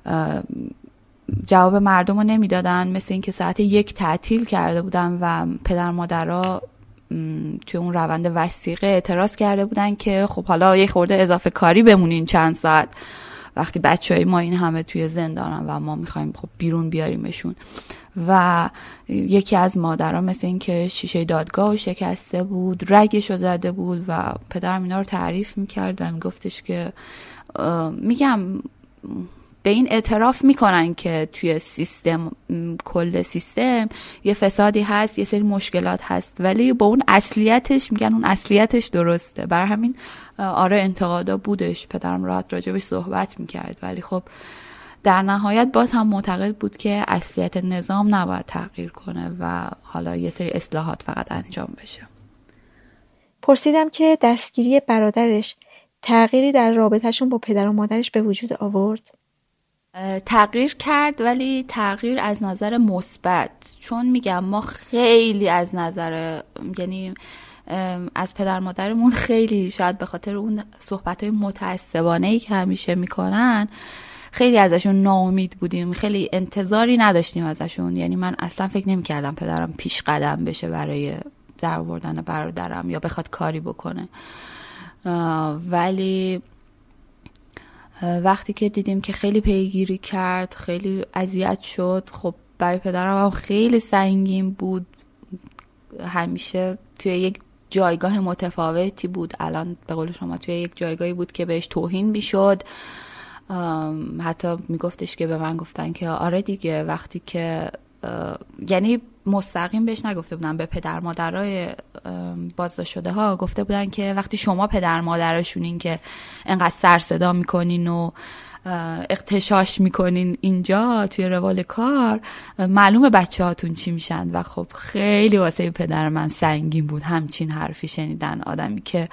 Speaker 7: جواب مردم رو نمیدادن، مثل این که ساعت یک تعطیل کرده بودن و پدر مادرها توی اون روند وثیقه اعتراض کرده بودن که خب حالا یه خورده اضافه کاری بمونین چند ساعت وقتی بچهای ما این همه توی زندانن و ما میخوایم خب بیرون بیاریمشون. و یکی از مادرها مثل این که شیشه دادگاه شکسته بود، رگشو زده بود و پدرم اینا رو تعریف میکرد و میگفتش که میگم به این اعتراف میکنن که توی سیستم، کل سیستم یه فسادی هست، یه سری مشکلات هست، ولی با اون اصلیتش میگن اون اصلیتش درسته. برای همین آره انتقادا بودش، پدرم راحت راجبش صحبت میکرد، ولی خب در نهایت باز هم معتقد بود که اصلیت نظام نباید تغییر کنه و حالا یه سری اصلاحات فقط انجام بشه.
Speaker 10: پرسیدم که دستگیری برادرش تغییری در رابطهشون با پدر و مادرش به وجود آورد؟
Speaker 7: تغییر کرد، ولی تغییر از نظر مثبت، چون میگم ما خیلی از نظر، یعنی از پدر مادرمون خیلی شاید به خاطر اون صحبت‌های متعصبانه‌ای که همیشه میکنن خیلی ازشون ناامید بودیم، خیلی انتظاری نداشتیم ازشون. یعنی من اصلا فکر نمی‌کردم پدرم پیش قدم بشه برای درآوردن برادرم یا بخواد کاری بکنه. ولی وقتی که دیدیم که خیلی پیگیری کرد، خیلی اذیت شد، خب برای پدرم هم خیلی سنگین بود. همیشه توی یک جایگاه متفاوتی بود، الان به قول شما توی یک جایگاهی بود که بهش توهین میشد. حتی میگفتش که به من گفتن که آره دیگه وقتی که یعنی مستقیم بهش نگفته بودن، به پدر مادرای بازداشت شده ها گفته بودن که وقتی شما پدر مادرشونین که انقدر سر صدا میکنین و اغتشاش میکنین اینجا توی روال کار، معلومه بچه هاتون چی میشن. و خب خیلی واسه پدر من سنگین بود همچین حرفی شنیدن، آدمی که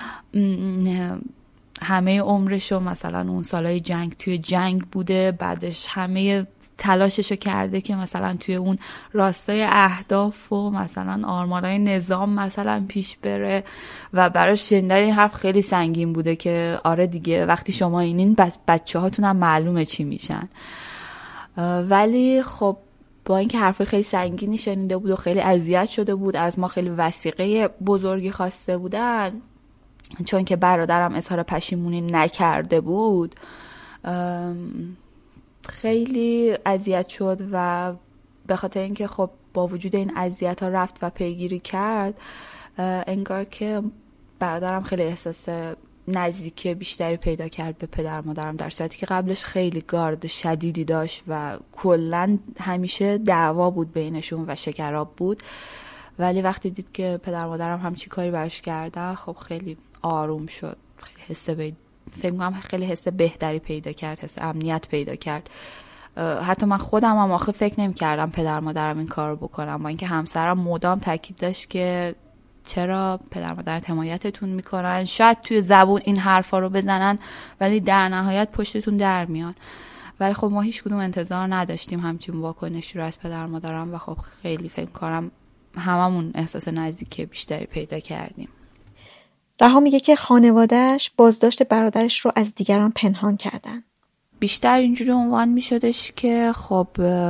Speaker 7: همه عمرشو مثلا اون سالهای جنگ توی جنگ بوده، بعدش همه تلاششو کرده که مثلا توی اون راستای اهداف و مثلا آرمانهای نظام مثلا پیش بره و براش شنیدن این حرف خیلی سنگین بوده که آره دیگه وقتی شما اینین بس بچه هاتون هم معلومه چی میشن. ولی خب با اینکه حرف خیلی سنگینی شنیده بود و خیلی اذیت شده بود، از ما خیلی وثیقه بزرگی خواسته بودن، چون که برادرم اظهار پشیمونی نکرده بود، خیلی اذیت شد و به خاطر اینکه خب با وجود این اذیت ها رفت و پیگیری کرد، انگار که برادرم خیلی احساس نزدیکی بیشتری پیدا کرد به پدر مادرم، در صورتی که قبلش خیلی گارد شدیدی داشت و کلن همیشه دعوا بود بینشون و شکراب بود. ولی وقتی دید که پدر مادرم هم چی کاری براش کردن، خب خیلی آروم شد، خیلی حس به فکر می‌کنم خیلی حس بهتری پیدا کرد، حس امنیت پیدا کرد. حتی من خودم هم آخه فکر نمی‌کردم پدر مادرم این کارو بکنم، با اینکه همسرم مدام تاکید داشت که چرا پدر مادرت حمایتتون میکنن، شاید توی زبون این حرفا رو بزنن ولی در نهایت پشتتون در میان. ولی خب ما هیچ کدوم انتظار نداشتیم همچین واکنشی رو از پدر مادرم و خب خیلی فکر کنم هممون احساس نزدیکی بیشتری پیدا کردیم.
Speaker 10: رها میگه که خانواده‌اش بازداشت برادرش رو از دیگران پنهان کردن.
Speaker 7: بیشتر اینجوری عنوان میشدش که خب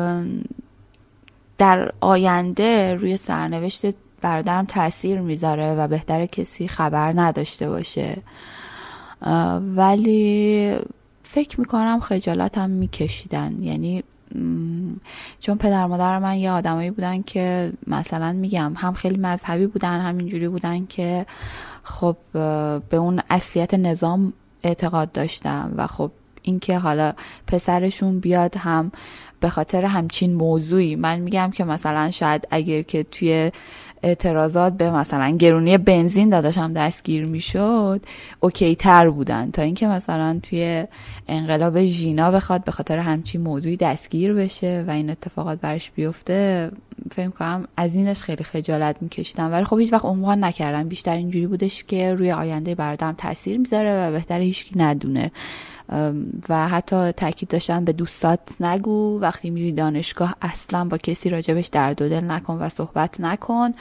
Speaker 7: در آینده روی سرنوشت برادرم تأثیر میذاره و بهتره کسی خبر نداشته باشه. ولی فکر میکنم خجالت هم میکشیدن، یعنی چون پدر مادر من یه آدمایی بودن که مثلا میگم هم خیلی مذهبی بودن، همینجوری بودن که خب به اون اصلیت نظام اعتقاد داشتن و خب اینکه حالا پسرشون بیاد هم به خاطر همچین موضوعی، من میگم که مثلا شاید اگر که توی اعتراضات به مثلا گرونی بنزین داداشم دستگیر میشد اوکی تر بودن تا اینکه مثلا توی انقلاب ژینا بخواد به خاطر همچین موضوعی دستگیر بشه و این اتفاقات برش بیفته. فکر کنم از اینش خیلی خجالت میکشیدم، ولی خب هیچ وقت عنوان نکردم. بیشتر اینجوری بودش که روی آینده برادرم تاثیر میذاره و بهتره هیچکی ندونه و حتی تاکید داشتن به دوستات نگو، وقتی میری دانشگاه اصلا با کسی راجبش درد و دل نکن و صحبت نکن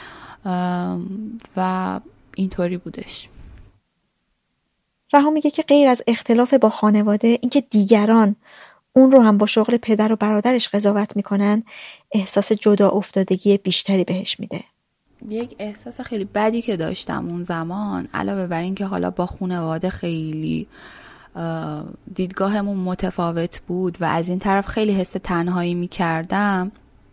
Speaker 7: و اینطوری بودش.
Speaker 10: رها میگه که غیر از اختلاف با خانواده، اینکه دیگران اون رو هم با شغل پدر و برادرش قضاوت میکنن احساس جدا افتادگی بیشتری بهش میده.
Speaker 7: یک احساس خیلی بدی که داشتم اون زمان، علاوه بر این که حالا با خانواده خیلی دیدگاهمون متفاوت بود و از این طرف خیلی حس تنهایی میکردم،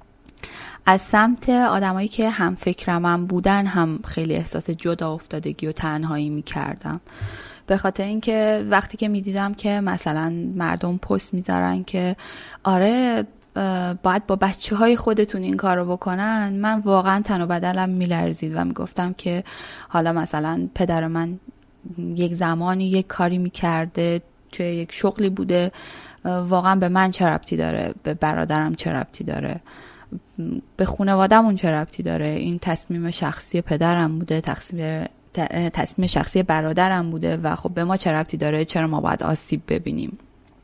Speaker 7: از سمت آدمایی که هم فکرمم بودن هم خیلی احساس جدا افتادگی و تنهایی میکردم. به خاطر اینکه وقتی که میدیدم که مثلا مردم پست میذارن که آره باید با بچه های خودتون این کار رو بکنن، من واقعا تن و بدنم میلرزید و میگفتم که حالا مثلا پدر من یک زمانی یک کاری میکرده، توی یک شغلی بوده، واقعا به من چه ربطی داره، به برادرم چه ربطی داره، به خانواده‌مون چه ربطی داره، این تصمیم شخصی پدرم بوده، تصمیم تصمیم شخصی برادرم بوده و خب به ما چه ربطی داره، چرا ما باید آسیب ببینیم.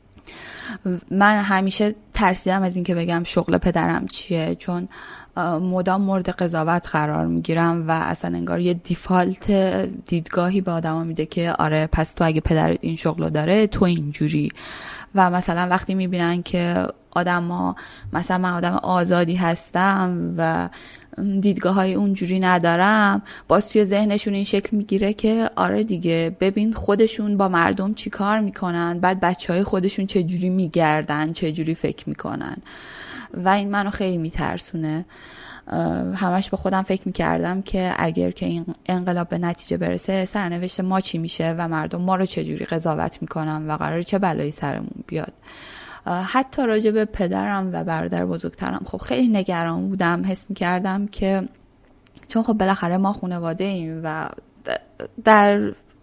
Speaker 7: من همیشه ترسیدم از این که بگم شغل پدرم چیه، چون مدام مورد قضاوت قرار میگیرم و اصلا انگار یه دیفالت دیدگاهی به آدما میده که آره پس تو اگه پدرت این شغلو داره تو اینجوری. و مثلا وقتی میبینن که آدما، مثلا من آدم آزادی هستم و دیدگاه های اونجوری ندارم، باز توی ذهنشون این شکل میگیره که آره دیگه ببین خودشون با مردم چی کار میکنن، بعد بچه های خودشون چه جوری میگردن، چه جوری فکر میکنن و این منو خیلی میترسونه. همش به خودم فکر میکردم که اگر که این انقلاب به نتیجه برسه سرنوشت ما چی میشه و مردم ما رو چه جوری قضاوت میکنن و قراره چه بلایی سرمون بیاد. حتی راجع به پدرم و برادر بزرگترم خب خیلی نگران بودم، حس میکردم که چون خب بالاخره ما خانواده ایم و در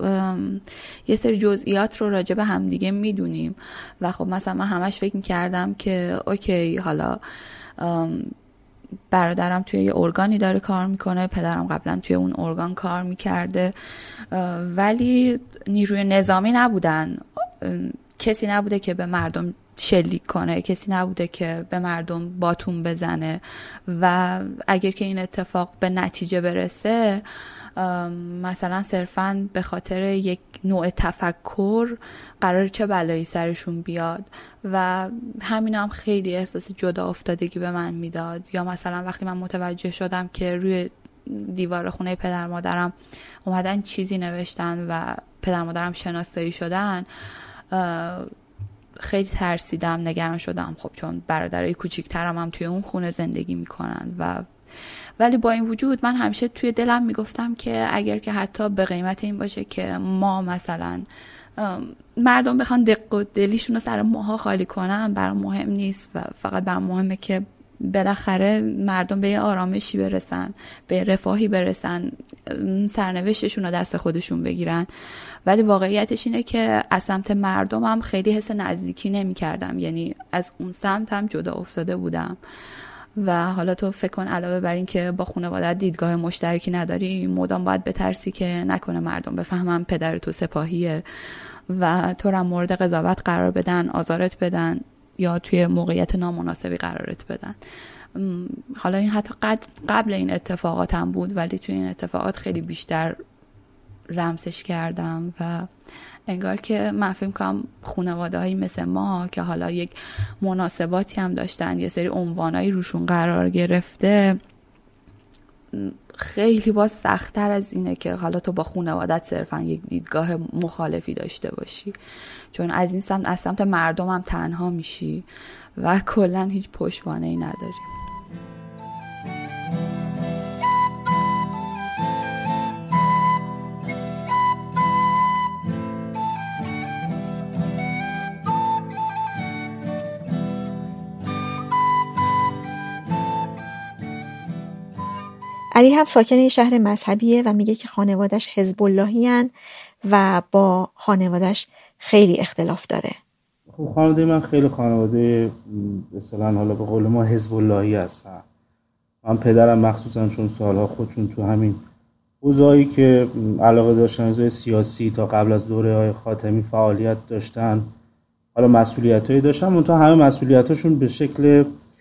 Speaker 7: یه سری جزئیات رو راجع به هم دیگه میدونیم و خب مثلا من همش فکر میکردم که اوکی حالا برادرم توی یه ارگانی داره کار میکنه، پدرم قبلا توی اون ارگان کار میکرده ولی نیروی نظامی نبودن، کسی نبوده که به مردم شلیک کنه، کسی نبوده که به مردم باتون بزنه و اگر که این اتفاق به نتیجه برسه مثلا صرفاً به خاطر یک نوع تفکر قرار چه بلایی سرشون بیاد و همین هم خیلی احساس جدا افتادگی به من میداد. یا مثلا وقتی من متوجه شدم که روی دیوار خونه پدر مادرم اومدن چیزی نوشتن و پدر مادرم شناسایی شدن، خیلی ترسیدم، نگران شدم، خب چون برادرای کوچیک‌ترم هم توی اون خونه زندگی میکنن و ولی با این وجود من همیشه توی دلم میگفتم که اگر که حتی به قیمت این باشه که ما مثلا مردم بخوان دق و دلیشون رو سر ماها خالی کنن، برام مهم نیست و فقط برام مهمه که بالاخره مردم به یه آرامشی برسن، به رفاهی برسن، سرنوشتشون رو دست خودشون بگیرن. ولی واقعیتش اینه که از سمت مردم هم خیلی حس نزدیکی نمی کردم، یعنی از اون سمت هم جدا افتاده بودم. و حالا تو فکر کن علاوه بر این که با خانواده‌ات دیدگاه مشترکی نداری، مدام باید بترسی که نکنه مردم بفهمن پدر تو سپاهیه و تو رو مورد قضاوت قرار بدن، آزارت بدن یا توی موقعیت نامناسبی قرارت بدن. حالا این حتی قبل این اتفاقات هم بود ولی توی این اتفاقات خیلی بیشتر لمسش کردم و انگار که من فکر کنم خانواده هایی مثل ما که حالا یک مناسباتی هم داشتن، یه سری عنوانایی روشون قرار گرفته، خیلی باز سخت‌تر از اینه که حالا تو با خانوادت صرفا یک دیدگاه مخالفی داشته باشی، چون از این سمت از سمت مردم هم تنها میشی و کلا هیچ پشتوانه‌ای نداری.
Speaker 10: علی هم ساکن یه شهر مذهبیه و میگه که خانوادش حزب اللهی هن و با خانوادش خیلی اختلاف داره.
Speaker 16: خب خانواده من خیلی خانواده اصطلاحاً حالا به قول ما حزب اللهی هستن. من پدرم مخصوصا چون سالها خودشون تو همین حوزه‌ای که علاقه داشتن، حوزه سیاسی، تا قبل از دوره های خاتمی فعالیت داشتن، حالا مسئولیتایی داشتن، منتها همه مسئولیتاشون به شکل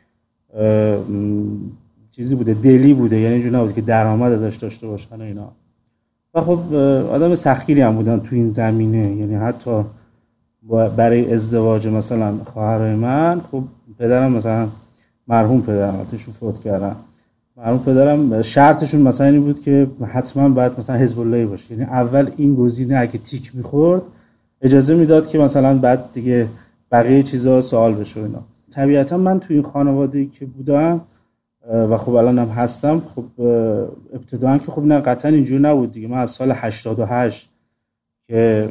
Speaker 16: چیزی بوده، دلی بوده، یعنی اینجوری نبوده که درآمد ازش داشته باشن و اینا. و خب آدم سختگیری هم بودن تو این زمینه، یعنی حتی برای ازدواج مثلا خواهرای من، خب پدرم مثلا مرحوم پدرم اتشون فوت کردن، مرحوم پدرم شرطشون مثلا این بود که حتما باید مثلا حزب اللهی باشه، یعنی اول این گزینه اگه تیک میخورد اجازه میداد که مثلا بعد دیگه بقیه چیزا سوال بشه اینا. طبیعتا من تو این خانواده‌ای که بودم و خب الان هم هستم، خب ابتداً که خب نه قطعا اینجور نبود دیگه. من از سال هشتاد و هشت که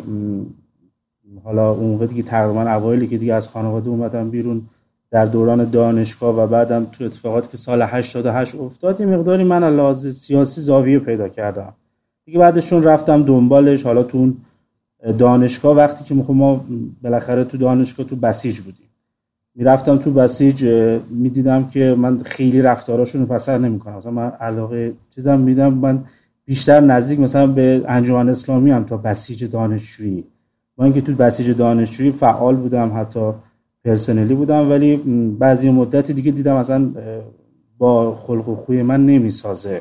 Speaker 16: حالا اون موقع دیگه تقریبا اوایلی که دیگه از خانواده اومدم بیرون در دوران دانشگاه و بعدم تو اتفاقاتی که سال هشتاد و هشت افتاد، یه مقداری من از لحاظ سیاسی زاویه پیدا کردم دیگه. بعدشون رفتم دنبالش. حالا تو اون دانشگاه وقتی که ما بالاخره تو دانشگاه تو بسیج بودیم، میرفتم تو بسیج میدیدم که من خیلی رفتاراشون رو پسند نمی‌کنم. مثلا من علاقه چیزام میدم، من بیشتر نزدیک مثلا به انجمن اسلامی هم تا بسیج دانشجویی. من اینکه تو بسیج دانشجویی فعال بودم، حتی پرسنلی بودم، ولی بعضی مدتی دیگه دیدم مثلا با خلق و خوی من نمیسازه.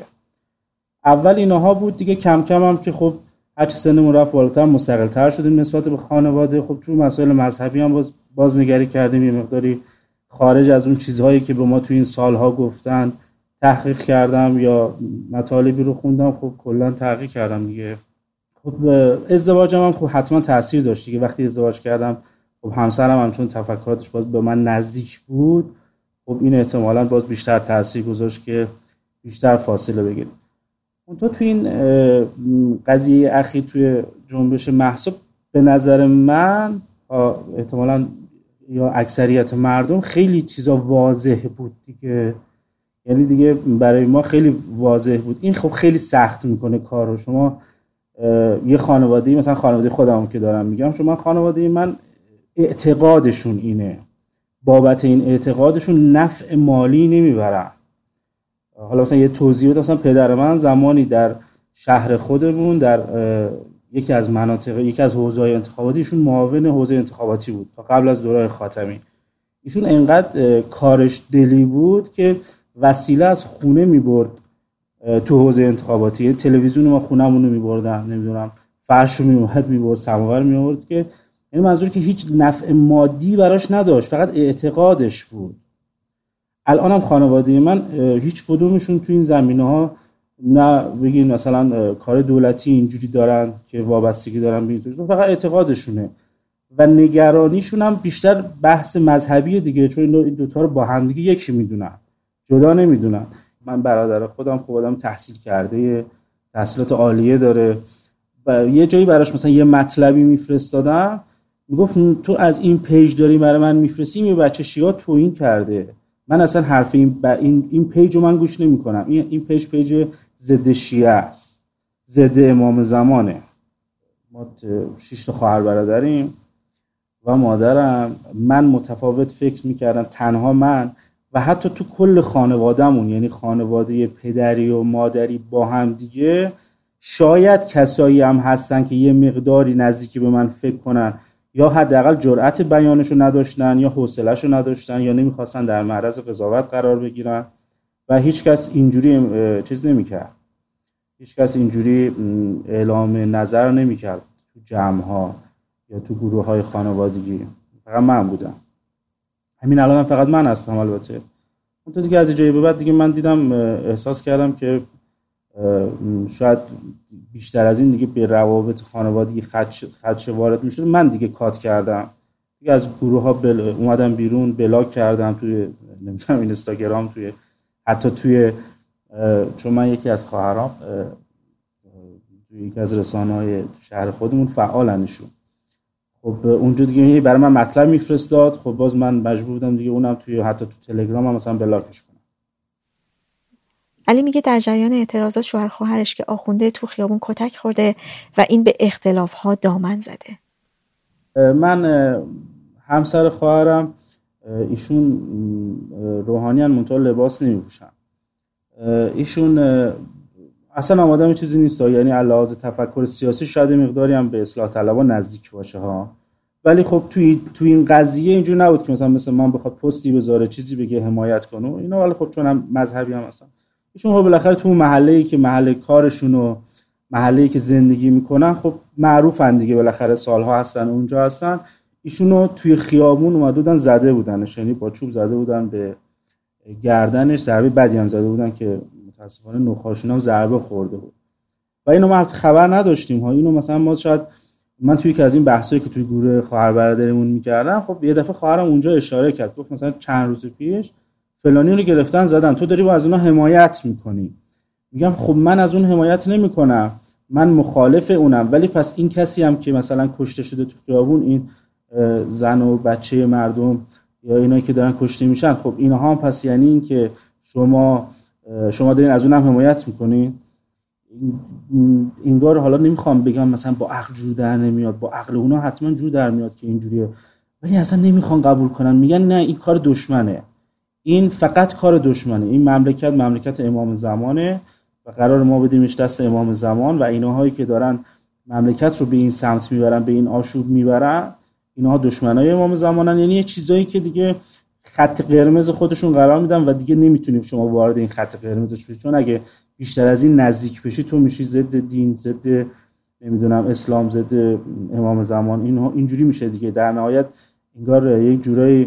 Speaker 16: اول اینها بود دیگه. کم کم هم که خب هرچی سنمون رفت بالاتر مستقل‌تر شدیم نسبت به خانواده. خب تو مسائل مذهبی هم باز بازنگری کردیم، یه مقداری خارج از اون چیزهایی که به ما تو این سالها گفتن تحقیق کردم یا مطالبی رو خوندم، خب کلا تحقیق کردم دیگه. خب ازدواجم هم خب حتما تاثیر داشت دیگه. وقتی ازدواج کردم خب همسرم هم چون تفکراتش باز به من نزدیک بود، خب این احتمالاً باز بیشتر تاثیر گذاشت که بیشتر فاصله بگیریم. اون تو تو این قضیه اخیر توی جنبش مهسا به نظر من احتمالاً یا اکثریت مردم خیلی چیزا واضح بود دیگه، یعنی دیگه برای ما خیلی واضح بود. این خب خیلی سخت میکنه کار رو. شما یه خانواده‌ای، مثلا خانواده خودم که دارم میگم، شما خانواده من اعتقادشون اینه، بابت این اعتقادشون نفع مالی نمیبرن. حالا مثلا یه توضیح بدم، مثلا پدر من زمانی در شهر خودمون در یکی از مناطق، یکی از حوزه‌های انتخاباتی، ایشون معاون حوزه انتخاباتی بود تا قبل از دوره خاتمی. ایشون انقدر کارش دلی بود که وسیله از خونه میبرد تو حوزه انتخاباتی. یه تلویزیون ما خونمون رو میبردن، نمیدونم فرش رو میومد میبرد، سماور میآورد، که یعنی منظور که هیچ نفع مادی براش نداشت، فقط اعتقادش بود. الان هم خانواده من هیچ کدومشون تو این زمینه‌ها نه بگین مثلا کار دولتی اینجوری دارن که وابستگی دارن به این، فقط اعتقادشونه و نگرانیشون هم بیشتر بحث مذهبی دیگه، چون این دوتا رو با هم دیگه یکی میدونن، جدا نمیدونن. من برادر خودم خب آدم تحصیل کرده، تحصیلات عالیه داره و یه جایی براش مثلا یه مطلبی میفرستادم، میگفت تو از این پیج داری برای من میفرستی، یه بچه شیعه توهین کرده، من اصلا حرف این ب... این این پیجو من گوش نمی‌کنم، این این پیج پیج ضد شیعه است، ضد امام زمانه. ما شش تا خواهر برادریم و مادرم. من متفاوت فکر می‌کردم، تنها من و حتی تو کل خانوادهمون، یعنی خانواده پدری و مادری با هم دیگه، شاید کسایی هم هستن که یه مقداری نزدیکی به من فکر کنن، یا حداقل جرأت بیانشو نداشتن، یا حوصله‌شو نداشتن، یا نمیخواستن در معرض قضاوت قرار بگیرن و هیچ کس اینجوری چیز نمیکرد، هیچ کس اینجوری اعلام نظر نمیکرد تو جمع‌ها یا تو گروه‌های خانوادگی. فقط من بودم. همین الان هم فقط من هستم. البته اون تو دیگه از جایی به بعد دیگه من دیدم، احساس کردم که شاید بیشتر از این دیگه به روابط خانوادگی خدشه خدشه وارد میشد. من دیگه کات کردم دیگه، از گروه ها بل... اومدم بیرون، بلاک کردم توی نمیدونم اینستاگرام، توی حتی توی چون من یکی از خواهرام توی یکی از رسانه‌های شهر خودمون فعالنشون، خب اونجا دیگه برای من مطلب میفرستاد، خب باز من مجبور بودم دیگه اونم توی حتی تو تلگرام هم مثلا بلاکش کنم.
Speaker 10: علی میگه در جریان اعتراضات شوهر خواهرش که آخونده تو خیابون کتک خورده و این به اختلاف‌ها دامن زده.
Speaker 16: من همسر خواهرم ایشون روحانیان منتها لباس نمیپوشن. ایشون اصلا آمادم چیزی نیست، یعنی علاوه تفکر سیاسی شاید مقداری هم به اصلاح طلبها نزدیک باشه ها، ولی خب توی توی این قضیه اینجور نبود که مثلا مثل من بخواد پستی بذاره چیزی بگه حمایت کنه اینا، ولی خب چون هم مذهبی هم هستن ایشون خب بالاخره تو محله‌ای که محله کارشون و محله‌ای که زندگی میکنن خب معروفن دیگه، بالاخره سالها هستن اونجا هستن. ایشونو توی خیابون اومده بودن زده بودنش، یعنی با چوب زده بودن به گردنش، ضربه بدی هم زده بودن که متاسفانه نخاشون هم ضربه خورده بود و اینو ما خبر نداشتیم ها. اینو مثلا ما شاید من توی که از این بحثایی که توی گروه خواهر برادریمون میکردم، خب یه دفعه خواهرم اونجا اشاره کرد، گفت مثلا چند روز پیش فلانی رو گرفتن زدن، تو داری با از اونها حمایت میکنی. میگم خب من از اون حمایت نمیکنم، من مخالف اونم، ولی پس این کسی هم که مثلا کشته شده تو خیابون، این زن و بچه مردم یا اینایی که دارن کشته میشن، خب اینها هم پس یعنی این که شما شما دارین از اونم حمایت میکنین. اینگار حالا نمیخوام بگم مثلا با عقل جور در نمیاد، با عقل اونا حتما جور در میاد که اینجوریه، ولی اصلا نمیخوان قبول کنن، میگن نه این کار دشمنه، این فقط کار دشمنه، این مملکت مملکت امام زمانه و قرار ما بدیمش دست امام زمان و اینهایی که دارن مملکت رو به این سمت میبرن، به این آشوب میبرن، اینها دشمنای امام زمانن. یعنی یه چیزایی که دیگه خط قرمز خودشون قرار میدن و دیگه نمیتونیم شما وارد این خط قرمزش بشی، چون اگه بیشتر از این نزدیک بشی تو میشی ضد دین، ضد نمیدونم اسلام، ضد امام زمان. اینها اینجوری میشه دیگه، در نهایت انگار یک جورایی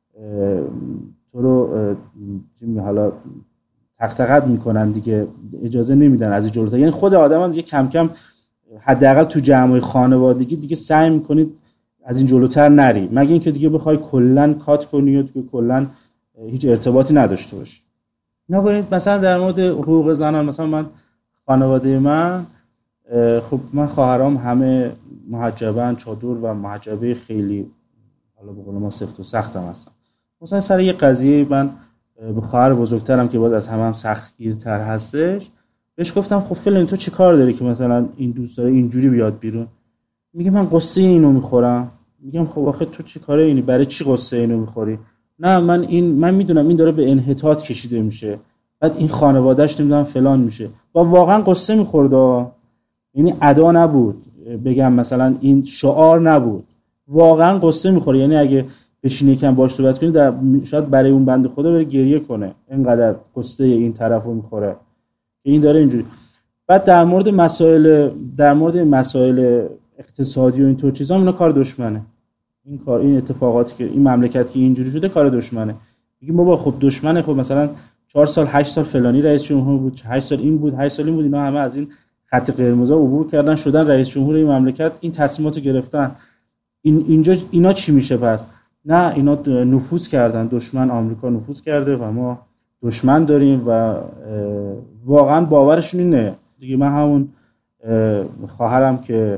Speaker 16: تو رو حالا تقطقت میکنن دیگه، اجازه نمیدن از این جلوتر. یعنی خود آدم هم دیگه کم کم حداقل تو جمعای خانوادگی دیگه سعی میکنید از این جلوتر نری، مگه اینکه دیگه بخوای کلا کات کنی و دیگه کلا هیچ ارتباطی نداشته باشی. نگونید مثلا در مورد حقوق زنان، مثلا من خانواده من خب من خواهرام همه محجبن، چادر و محجبه خیلی حالا به قول ما سفت و سختم هستن. مثلا سر یه قضیه من به خواهر بزرگترم که باز از همه هم سختگیرتر هستش بهش گفتم خب فلان تو چی کار داری که مثلا این دوست داره اینجوری بیاد بیرون؟ میگه من قصه اینو میخورم. میگم خب آخه تو چی کاره اینی؟ برای چی قصه اینو میخوری؟ نه من این من میدونم این داره به انحطاط کشیده میشه، بعد این خانواده‌اش نمیدونم فلان میشه. با واقعا قصه میخورد، یعنی ادا نبود بگم مثلا این شعار نبود، واقعا قصه میخوره. یعنی اگه بشینی یکم باهاش صحبت کنی در شاید برای اون بنده خدا بره گریه کنه، اینقدر قصه این طرفو میخوره این داره اینجوری. بعد در مورد مسائل در مورد مسائل اقتصادی و اینطور چیزا اینا کار دشمنه. این کار این اتفاقاتی که این مملکت که اینجوری شده کار دشمنه. میگیم بابا خب دشمنه، خب مثلا چهار سال هشت سال فلانی رئیس جمهور بود، هشت سال این بود، هشت سال این بود، اینا همه از این خط قرمزا عبور کردن شدن رئیس جمهور این مملکت، این تصمیماتو گرفتن. این اینجا اینا چی میشه پس؟ نه اینا نفوذ کردن، دشمن آمریکا نفوذ کرده و ما دشمن داریم و واقعا باورشون اینه دیگه. من همون خواهرم که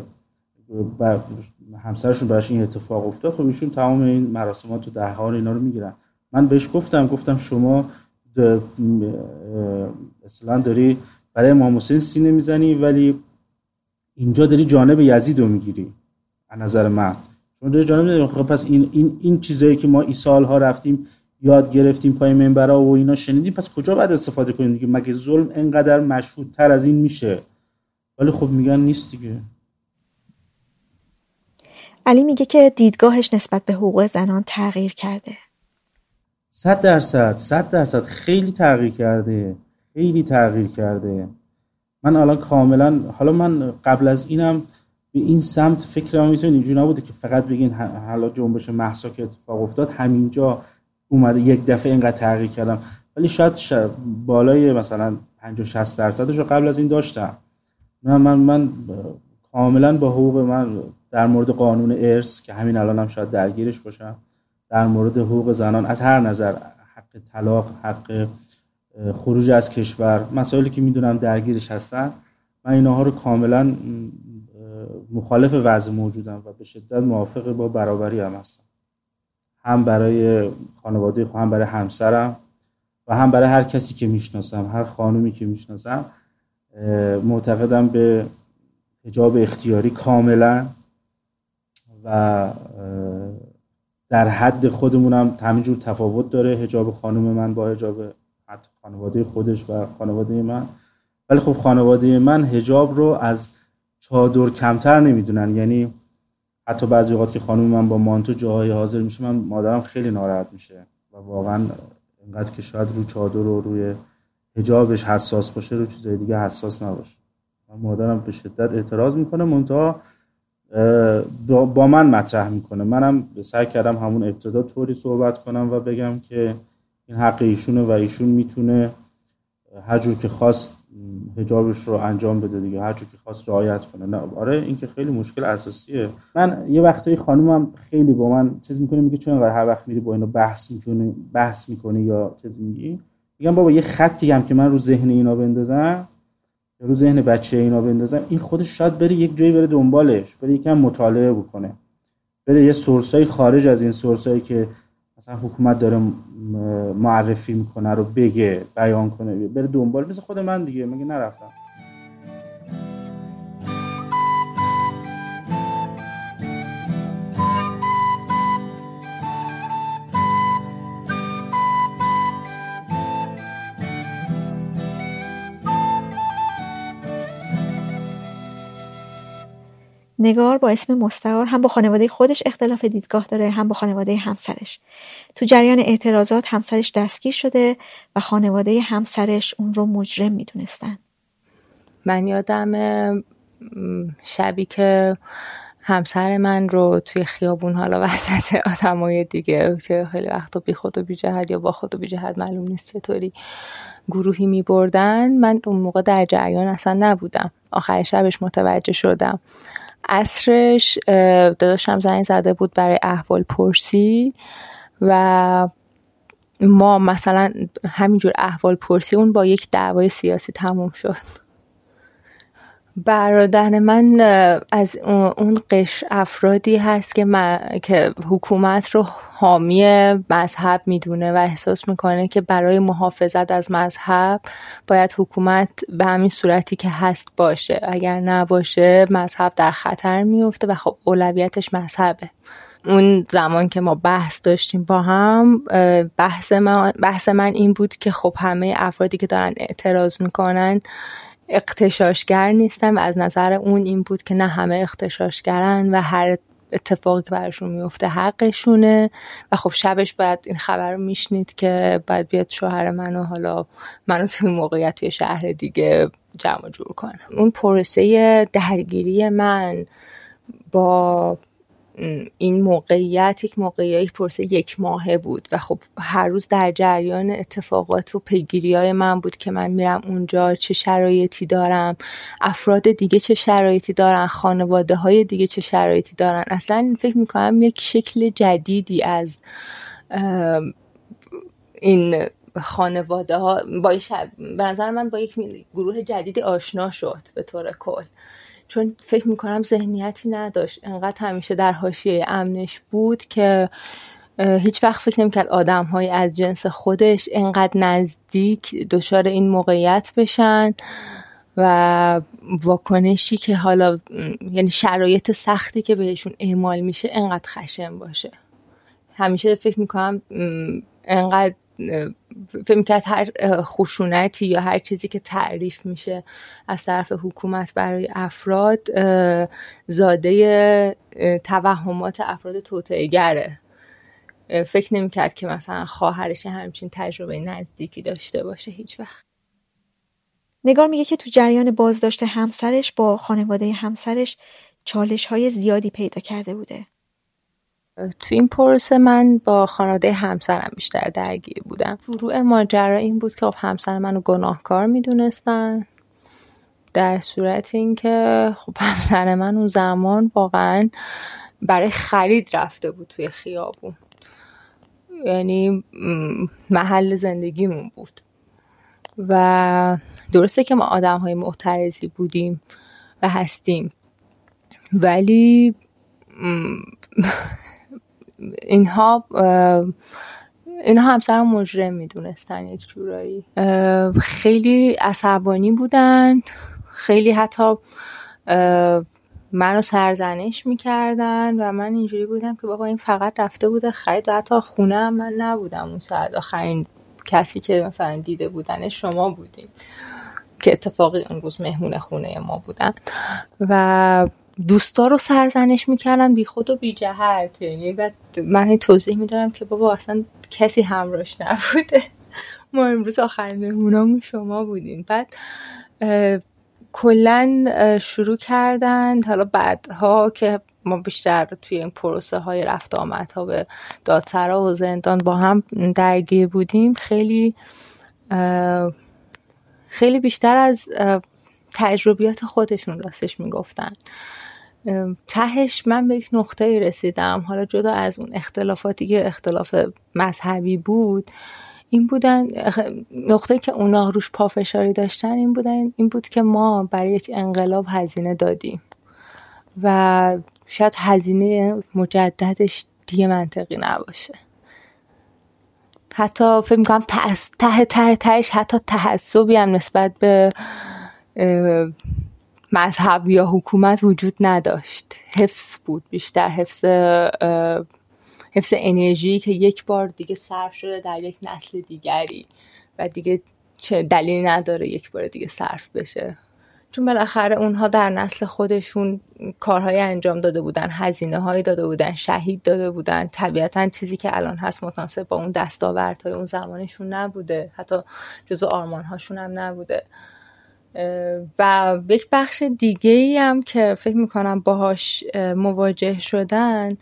Speaker 16: همسرشون براش این اتفاق افتاد، خب ایشون تمام این مراسمات و دهه‌ها اینا رو میگیرن. من بهش گفتم گفتم شما اصلا داری برای امام حسین سینه میزنی ولی اینجا داری جانب یزید رو میگیری. از نظر من شما داری جانب میگیری. خب پس این این این چیزایی که ما این سالها رفتیم یاد گرفتیم پای منبرها و اینا شنیدیم، پس کجا باید استفاده کنیم دیگه؟ مگه ظلم اینقدر مشهودتر از این میشه؟ ولی خب میگن نیست دیگه.
Speaker 10: علی میگه که دیدگاهش نسبت به حقوق زنان تغییر کرده.
Speaker 16: صد درصد صد درصد خیلی تغییر کرده، خیلی تغییر کرده. من الان کاملا، حالا من قبل از اینم به این سمت فکرم می‌کنم اینجوری نبوده که فقط بگین حالا جنبش مهسا که اتفاق افتاد همینجا اومده یک دفعه اینقدر تغییر کردم، ولی شاید, شاید بالای مثلا پنجاه شصت درصدش رو قبل از این داشتم. من من من کاملا با حقوق من در مورد قانون ارث که همین الان هم شاید درگیرش باشم، در مورد حقوق زنان از هر نظر، حق طلاق، حق خروج از کشور، مسائلی که میدونم درگیرش هستن، من اینها رو کاملا مخالف وضع موجودم و به شدت موافق با برابری هم هستم، هم برای خانواده خودم، هم برای همسرم و هم برای هر کسی که میشناسم، هر خانومی که میشناسم. معتقدم به حجاب اختیاری کاملا و در حد خودمونم همینجور تفاوت داره حجاب خانم من با حجاب حتی خانواده خودش و خانواده من، ولی خب خانواده من حجاب رو از چادر کمتر نمیدونن. یعنی حتی بعضی اوقات که خانم من با مانتو جاهای حاضر میشه، من مادرم خیلی ناراحت میشه و واقعا اینقدر که شاید رو چادر و روی حجابش حساس باشه، رو چیزای دیگه حساس نباشه. و مادرم به شدت اعتراض میکنه، منتها با من مطرح میکنه. منم سعی کردم همون ابتدا طوری صحبت کنم و بگم که این حق ایشونه و ایشون میتونه هر جور که خواست حجابش رو انجام بده دیگه، هر جور که خواست رعایت کنه. نه آره این که خیلی مشکل اساسیه. من یه وقتایی خانومم خیلی با من چیز میکنه، میگه چون انقدر هر وقت میری با اینو بحث میکنه بحث میکنه یا چیز میگی، میگم بابا یه خطی هم که من رو ذهن اینا بندازم، رو ذهن بچه اینا بندازم، این خودش شاید بره یک جایی بره دنبالش، بره یکم مطالعه بکنه، بره یه سورسای خارج از این سورسایی که مثلا حکومت داره معرفی میکنه رو بگه، بیان کنه، بره دنبال. مثل خود من دیگه، مگه نرفتم؟
Speaker 10: نگار با اسم مستعار هم با خانواده خودش اختلاف دیدگاه داره، هم با خانواده همسرش. تو جریان اعتراضات همسرش دستگیر شده و خانواده همسرش اون رو مجرم میدونستن.
Speaker 9: من یادم شبی که همسر من رو توی خیابون، حالا وسط آدمای دیگه که خیلی وقتا بی خود و بی جهت یا با خود و بی جهت معلوم نیست چطوری گروهی می بردن، من اون موقع در جریان اصلا نبودم. آخر شبش متوجه شدم. عصرش داداشم زنگ زده بود برای احوال پرسی و ما مثلا همینجور احوال پرسی اون با یک دعوای سیاسی تموم شد. برادر من از اون قشر افرادی هست که من که حکومت رو حامی مذهب میدونه و احساس میکنه که برای محافظت از مذهب باید حکومت به همین صورتی که هست باشه، اگر نباشه مذهب در خطر میفته و خب اولویتش مذهبه. اون زمان که ما بحث داشتیم با هم، بحث من بحث من این بود که خب همه افرادی که دارن اعتراض میکنن اغتشاشگر نیستن و از نظر اون این بود که نه، همه اغتشاشگرن و هر اتفاقی که براشون میفته حقشونه و خب شبش باید این خبر رو میشنید که باید بیاد شوهر منو حالا منو توی موقعیت توی شهر دیگه جمع جور کنه. اون پروسه درگیری من با این موقعیت یک موقعیت پروسه یک ماهه بود و خب هر روز در جریان اتفاقات و پیگیری‌های من بود که من میرم اونجا، چه شرایطی دارم، افراد دیگه چه شرایطی دارن، خانواده‌های دیگه چه شرایطی دارن. اصلا فکر میکنم یک شکل جدیدی از این خانواده ها با شب... به نظر من با یک گروه جدیدی آشنا شد به طور کل، چون فکر میکنم ذهنیتی نداشت، انقدر همیشه در حاشیه امنش بود که هیچ وقت فکر نمیکرد آدم های از جنس خودش انقدر نزدیک دچار این موقعیت بشن و واکنشی که حالا یعنی شرایط سختی که بهشون اعمال میشه انقدر خشن باشه. همیشه فکر میکنم انقدر فکر می‌کرد هر خشونتی یا هر چیزی که تعریف میشه از طرف حکومت برای افراد زاده توهمات افراد توطئه‌گره. فکر نمی‌کرد که مثلا خواهرش همچین تجربه نزدیکی داشته باشه هیچ وقت.
Speaker 10: نگار میگه که تو جریان بازداشت همسرش با خانواده همسرش چالش‌های زیادی پیدا کرده بوده.
Speaker 9: تو این پروسه من با خانواده همسرم بیشتر درگیر بودم. شروع ماجرا این بود که خب همسر منو گناهکار میدونستن، در صورت اینکه خب همسر من اون زمان واقعا برای خرید رفته بود توی خیابون، یعنی محل زندگیمون بود و درسته که ما آدم های معترضی بودیم و هستیم، ولی اینها اینها همسرم مجرم میدونستن یک جورایی. خیلی عصبانی بودن، خیلی حتی منو سرزنش میکردن و من اینجوری بودم که بابا این فقط رفته بوده خرید و حتی خونه هم من نبودم اون ساعت. آخرین کسی که مثلا دیده بودن شما بودین که اتفاقی اون روز مهمون خونه ما بودن و دوستا رو سرزنش میکردن بی خود و بی جهت. یعنی بعد من توضیح میدارم که بابا اصلا کسی همراهش نبوده، ما امروز آخرین مهمونامون شما بودین. بعد کلن شروع کردن، حالا بعدها که ما بیشتر توی این پروسه های رفت آمدها به دادسرا و زندان با هم درگیر بودیم، خیلی خیلی بیشتر از تجربیات خودشون راستش میگفتن. تهش من به یک نقطه رسیدم، حالا جدا از اون اختلافاتی که اختلاف مذهبی بود، این بودن نقطه که اونا روش پافشاری داشتن این بودن این بود که ما برای یک انقلاب هزینه دادیم و شاید هزینه مجددش دیگه منطقی نباشه. حتی فکر میکنم ته ته تهش حتی تعصبی هم نسبت به مذهب یا حکومت وجود نداشت، حفظ بود بیشتر، حفظ حفظ انرژی که یک بار دیگه صرف شده در یک نسل دیگری و دیگه چه دلیلی نداره یک بار دیگه صرف بشه، چون بالاخره اونها در نسل خودشون کارهای انجام داده بودن، هزینه هایی داده بودن، شهید داده بودن. طبیعتا چیزی که الان هست متناسب با اون دستاوردهای اون زمانشون نبوده، حتی جزو آرمانهاشون هم نبوده. و یک بخش دیگه ای هم که فکر میکنم باهاش مواجه شدن،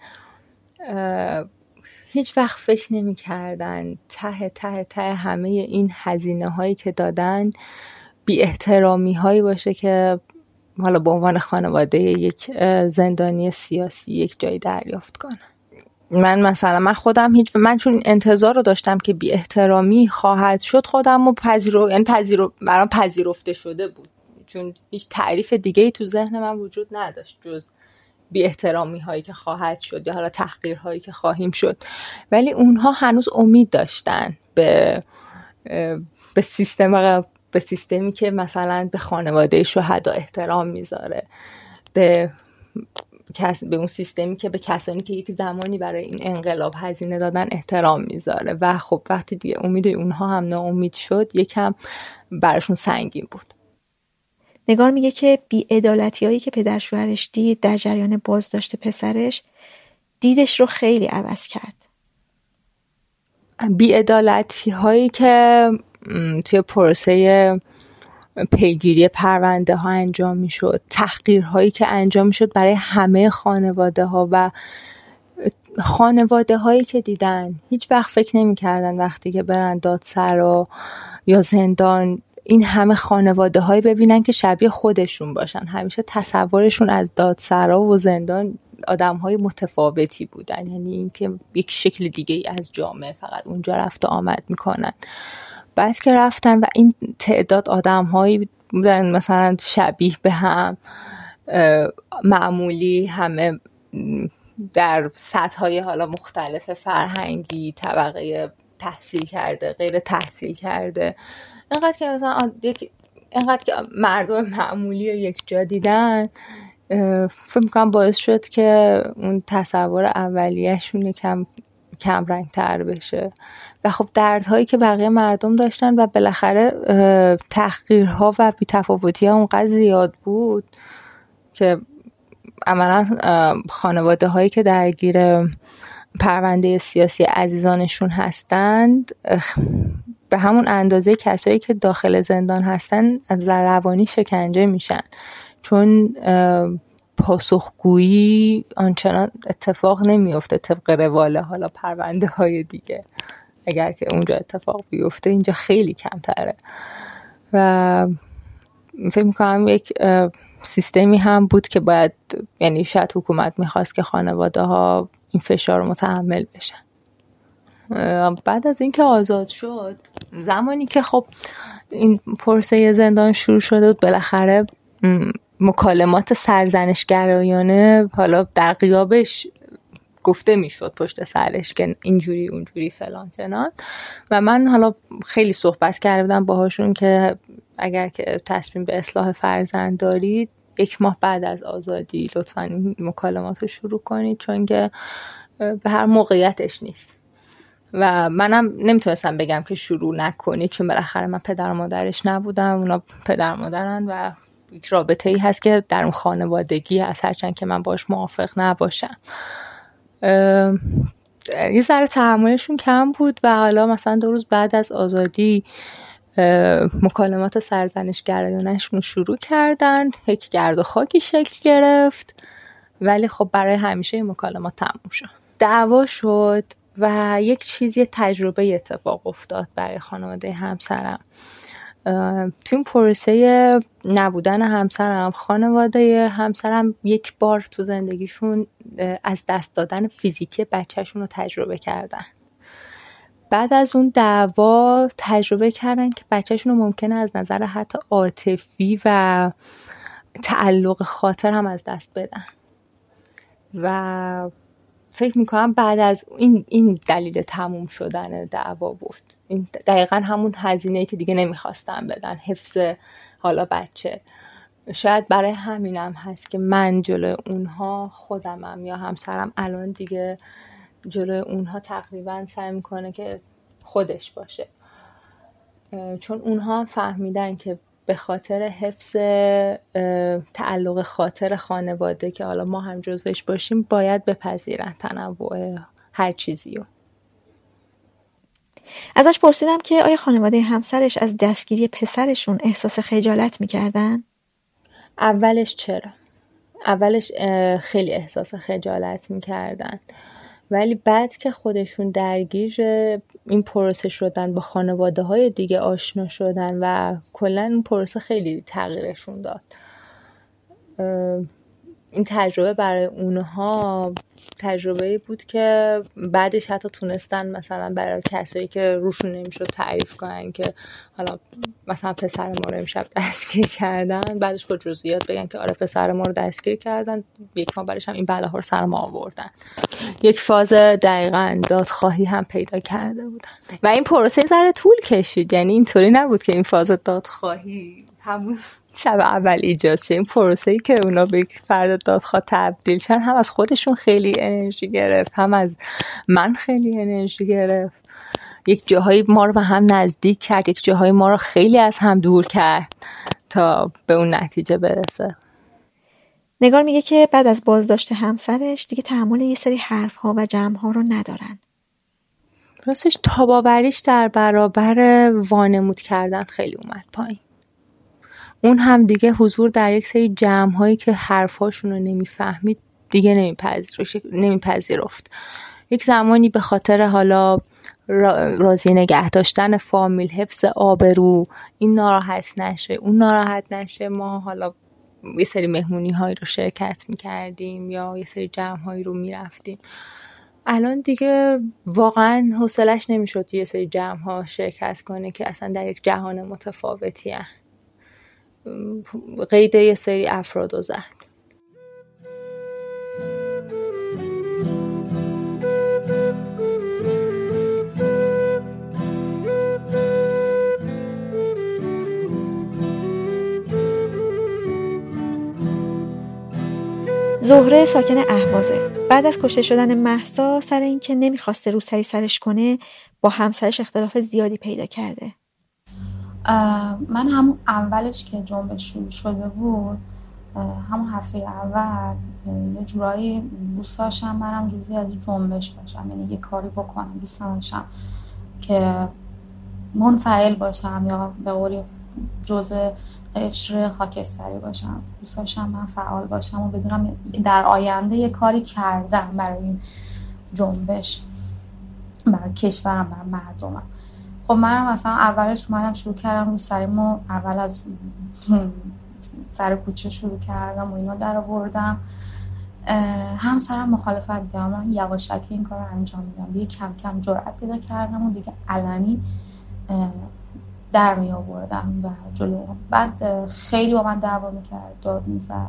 Speaker 9: هیچ وقت فکر نمی کردن ته ته ته همه این هزینه هایی که دادن بی احترامی هایی باشه که حالا به عنوان خانواده یک زندانی سیاسی یک جای دریافت کنن. من مثلا من خودم هیچ من چون انتظار رو داشتم که بی احترامی خواهد شد، خودم رو پذیرو یعنی پذیرو برام پذیرفته شده بود، چون هیچ تعریف دیگه ای تو ذهن من وجود نداشت جز بی احترامی هایی که خواهد شد یا حالا تحقیر هایی که خواهیم شد. ولی اونها هنوز امید داشتن به به سیستم به سیستمی که مثلا به خانواده شهدا احترام میذاره، به به اون سیستمی که به کسانی که یک زمانی برای این انقلاب هزینه دادن احترام میذاره. و خب وقتی دیگه امید اونها هم ناامید شد، یکم براشون سنگین بود.
Speaker 10: نگار میگه که بی‌عدالتی‌هایی که پدر شوهرش دید در جریان بازداشت پسرش، دیدش رو خیلی عوض کرد.
Speaker 9: بی‌عدالتی‌هایی که توی پروسه پیگیری پرونده ها انجام می شد، تحقیرهایی که انجام می شد برای همه خانواده ها و خانواده هایی که دیدن هیچ وقت فکر نمی کردن وقتی که برن دادسرا یا زندان این همه خانواده هایی ببینن که شبیه خودشون باشن. همیشه تصورشون از دادسرا و زندان آدم های متفاوتی بودن، یعنی اینکه یک شکل دیگه ای از جامعه فقط اونجا رفت و آمد میکنن. بعد که رفتن و این تعداد آدم هایی بودن مثلا شبیه به هم، معمولی، همه در سطح های حالا مختلف فرهنگی، طبقه تحصیل کرده، غیر تحصیل کرده، اینقدر که مثلا اینقدر که مردم معمولی رو یک جا دیدن، فکر میکنم باعث شد که اون تصور اولیه‌شون یکم کم رنگ تر بشه و خب دردهایی که بقیه مردم داشتن و بالاخره تحقیرها و بی‌تفاوتی‌ها اونقدر زیاد بود که عملا خانواده هایی که درگیر پرونده سیاسی عزیزانشون هستند به همون اندازه کسایی که داخل زندان هستن از روانی شکنجه میشن، چون پاسخگویی آنچنان اتفاق نمیفته طبق رواله حالا پرونده های دیگه. اگر که اونجا اتفاق بیفته اینجا خیلی کمتره و فکر میکنم یک سیستمی هم بود که باید، یعنی شاید حکومت میخواست که خانواده ها این فشار رو متحمل بشن. بعد از اینکه آزاد شد، زمانی که خب این پروسه زندان شروع شده بود، بالاخره مکالمات سرزنشگرایانه حالا در غیابش گفته میشد پشت سرش که اینجوری اونجوری فلان چنان و من حالا خیلی صحبت کردم باهاشون که اگر که تصمیم به اصلاح فرزند دارید یک ماه بعد از آزادی لطفاً این مکالمات رو شروع کنید، چون که به هر موقعیتش نیست و منم نمیتونستم بگم که شروع نکنید، چون بالاخره من پدر و مادرش نبودم، اونا پدر و مادرن و یک رابطه ای هست که در اون خانوادگی هست، هرچند که من باش موافق نباشم. یه ذره تحملشون کم بود و حالا مثلا دو روز بعد از آزادی مکالمات سرزنشگرایانه‌شون شروع کردن، یک گرد و خاکی شکل گرفت، ولی خب برای همیشه این مکالمات تموم شد. دعوا شد و یک چیزی تجربه اتفاق افتاد برای خانواده همسرم. تو این پروسه نبودن همسرم، خانواده همسرم یک بار تو زندگیشون از دست دادن فیزیکی بچهشون رو تجربه کردن. بعد از اون دعوا تجربه کردن که بچهشون رو ممکنه از نظر حتی عاطفی و تعلق خاطر هم از دست بدن و فکر میکنم بعد از این این دلیل تموم شدن دعوا بود. این دقیقا همون هزینه‌ای که دیگه نمیخواستم بدن، حفظ حالا بچه. شاید برای همینم هست که من جلوی اونها خودمم یا همسرم الان دیگه جلوی اونها تقریبا سعی میکنه که خودش باشه، چون اونها هم فهمیدن که به خاطر حفظ تعلق خاطر خانواده که حالا ما هم جزوش باشیم باید بپذیرن تنوع هر چیزی رو.
Speaker 10: ازش پرسیدم که آیا خانواده همسرش از دستگیری پسرشون احساس خجالت میکردن؟
Speaker 9: اولش چرا؟ اولش خیلی احساس خجالت میکردن، ولی بعد که خودشون درگیر این پروسه شدن، با خانواده های دیگه آشنا شدن و کلا این پروسه خیلی تغییرشون داد. این تجربه برای اونها تجربه بود که بعدش حتی تونستن مثلا برای کسایی که روشون نمیشد تعریف کنن که حالا مثلا پسر ما رو امشب دستگیر کردن، بعدش با جزئیات بگن که آره پسر ما رو دستگیر کردن، یک ماه بعدش هم این بلاها رو سر ما آوردن. یک فاز دقیقاً دادخواهی هم پیدا کرده بودن و این پروسه این ذره طول کشید. یعنی اینطوری نبود که این فاز دادخواهی همون شب اول ایجاد شه. این پروسه‌ای که اونا به یک فرد دادخواه تبدیل شن هم از خودشون خیلی انرژی گرفت، هم از من خیلی انرژی گرفت. یک جاهایی ما رو به هم نزدیک کرد، یک جاهایی ما رو خیلی از هم دور کرد تا به اون نتیجه برسه.
Speaker 10: نگار میگه که بعد از بازداشت همسرش دیگه تحمل یه سری حرف‌ها و جمع‌ها رو ندارن.
Speaker 9: راستش تاباوریش در برابر وانمود کردن خیلی اومد پایین. اون هم دیگه حضور در یک سری جمع‌هایی که حرفاشون رو نمیفهمید دیگه نمیپذیرفت. نمیپذیرفت. یک زمانی به خاطر حالا راضی نگه داشتن فامیل، حفظ آبرو، این ناراحت نشه اون ناراحت نشه، ما حالا یه سری مهمونی هایی رو شرکت میکردیم یا یه سری جمع هایی رو میرفتیم. الان دیگه واقعا حوصلش نمیشد یه سری جمع ها شرکت کنه که اصلا در یک جهان متفاوتی هست. قید یه سری افراد رو زد.
Speaker 10: زهره ساکن اهوازه. بعد از کشته شدن مهسا سر این که نمیخواسته روسری سرش کنه با همسرش اختلاف زیادی پیدا کرده.
Speaker 17: من همون اولش که جنبش شروع شده بود، همون هفته اول یه جورایی دوست داشتم برم جزئی از جنبش باشم، یعنی یه کاری بکنم. دوست داشتم که منفعل باشم یا به قولی جزء قشر خاکستری باشم، دوست داشتم من فعال باشم و بدونم در آینده یه کاری کردم برای این جنبش، برای کشورم، برای مردمم. خب منم مثلا اولش اومدم شروع کردم رو سریمو اول از سر کوچه شروع کردم و اینا در آوردم. همسرم مخالفت می‌کرد، من یواشکی این کار رو انجام میدم. دیگه کم کم جرأت پیدا کردم و دیگه علنی در می آوردم و جلو. بعد خیلی با من دعوا میکرد، داد میزد،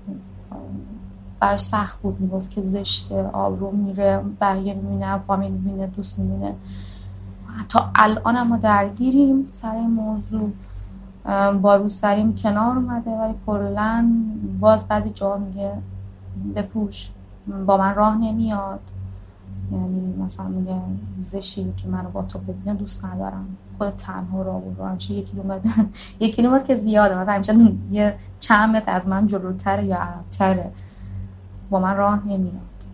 Speaker 17: براش سخت بود، میگفت که زشته، آبرو میره، بقیه میبینه، فامیل میبینه، دوست میبینه. حتی الان هم ما درگیریم سر این موضوع، با روسریم کنار اومده ولی کلن باز بعضی جا میگه بپوش، با من راه نمیاد. یعنی مثلا میگه زشتی که منو با تو ببینه، دوست ندارم، خود تنها راه برو، همچه یک کیلومتر یک کیلومتر که زیاده، مثلا همیشه یه چند متر از من جلوتره یا عقب‌تره، با من راه نمیاد.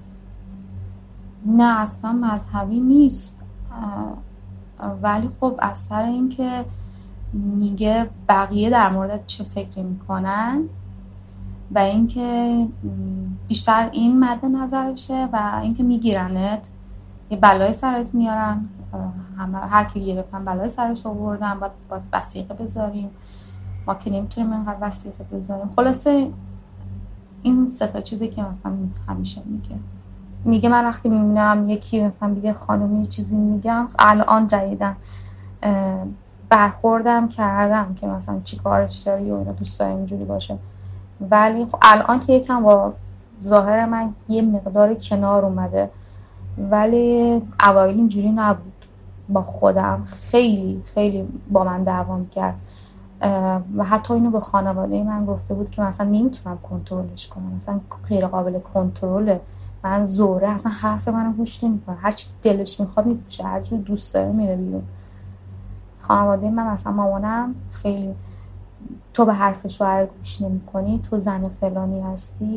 Speaker 17: نه اصلا مذهبی نیست، ولی خب از سر این که میگه بقیه در مورد چه فکری میکنن و اینکه بیشتر این مد نظرشه و اینکه میگیرنت، یه بلای سرت میارن، همه هر کی گرفتن بلای سرش آوردن، باید باید وثیقه بذاریم، ما که نمیتونیم اینقدر وثیقه بذاریم. خلاصه این سه تا چیزی که مثلا همیشه میگه میگه من وقتی میبینم یکی مثلا میگه خانومی چیزی میگم، الان جدیدن برخوردم کردم که مثلا چی کارش داری و اینا، دوست دارم اینجوری باشه، ولی خب الان که یکم با ظاهر من یه مقدار کنار اومده، ولی اوایل اینجوری نبود. با خودم خیلی خیلی با من دعوا می‌کرد و حتی اینو به خانواده من گفته بود که مثلا نمیتونم کنترلش کنم، مثلا غیر قابل کنترله، من زوره، اصلا حرف منو گوش نمی‌کنه، هر چی دلش میخواد میپوشه، هر جور دوست داره میره بیرون. خانواده من مثلا مامانم خیلی تو به حرف شوهر گوش نمی‌کنی، تو زن فلانی هستی،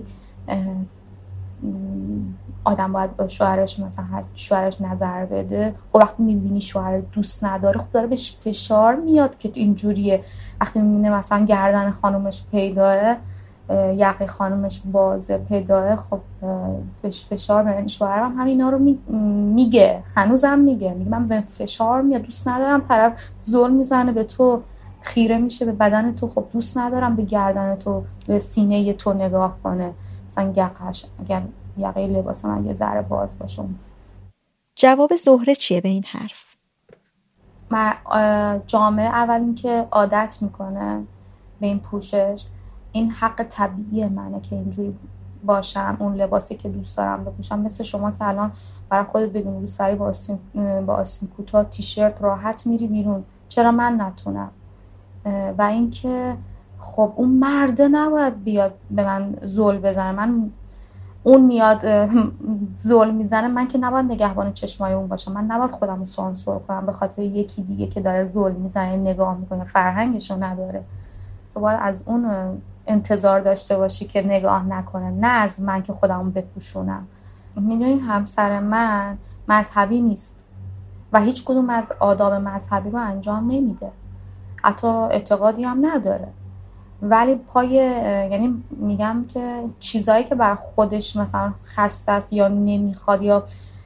Speaker 17: آدم باید با شوهرش مثلا هر شوهرش نظر بده. خب وقتی می‌بینی شوهر دوست نداره، خب داره بهش فشار میاد که اینجوریه. وقتی می‌بینه مثلا گردن خانومش پیداه، یقه خانومش بازه پیداه، خب بهش فشار میاد. شوهرم همینا رو میگه، هنوزم میگه، میگه من به فشار میاد، دوست ندارم طرف ظلم میزنه به تو، خیره میشه به بدن تو، خب دوست ندارم به گردن تو، به سینه تو نگاه کنه، مثلا یقه‌اش اگر یقه لباس من یه ذره باز باشه.
Speaker 10: جواب زهره چیه به این حرف؟
Speaker 17: من جامعه اول این که عادت میکنه به این پوشش، این حق طبیعی منه که اینجوری باشم، اون لباسی که دوست دارم بپوشم. مثل شما که الان برای خودت بدون روسری با آستین با آستین کوتاه تیشرت راحت میری بیرون، چرا من نتونم؟ و اینکه خب اون مرده نباید بیاد به من زل بزنه، من اون میاد زل میزنه، من که نباید نگهبان چشمای اون باشم، من نباید خودم رو سانسور کنم به خاطر یکی دیگه که داره زل میزنه نگاه میکنه، فرهنگشو نداره. تو باید از اون انتظار داشته باشی که نگاه نکنه، نه از من که خودمو بپوشونم. میدونین همسر من مذهبی نیست و هیچ کدوم از آداب مذهبی رو انجام نمیده، حتی اعتقادی هم نداره، ولی پای یعنی میگم که چیزایی که بر خودش مثلا خسته است یا نمیخواد یا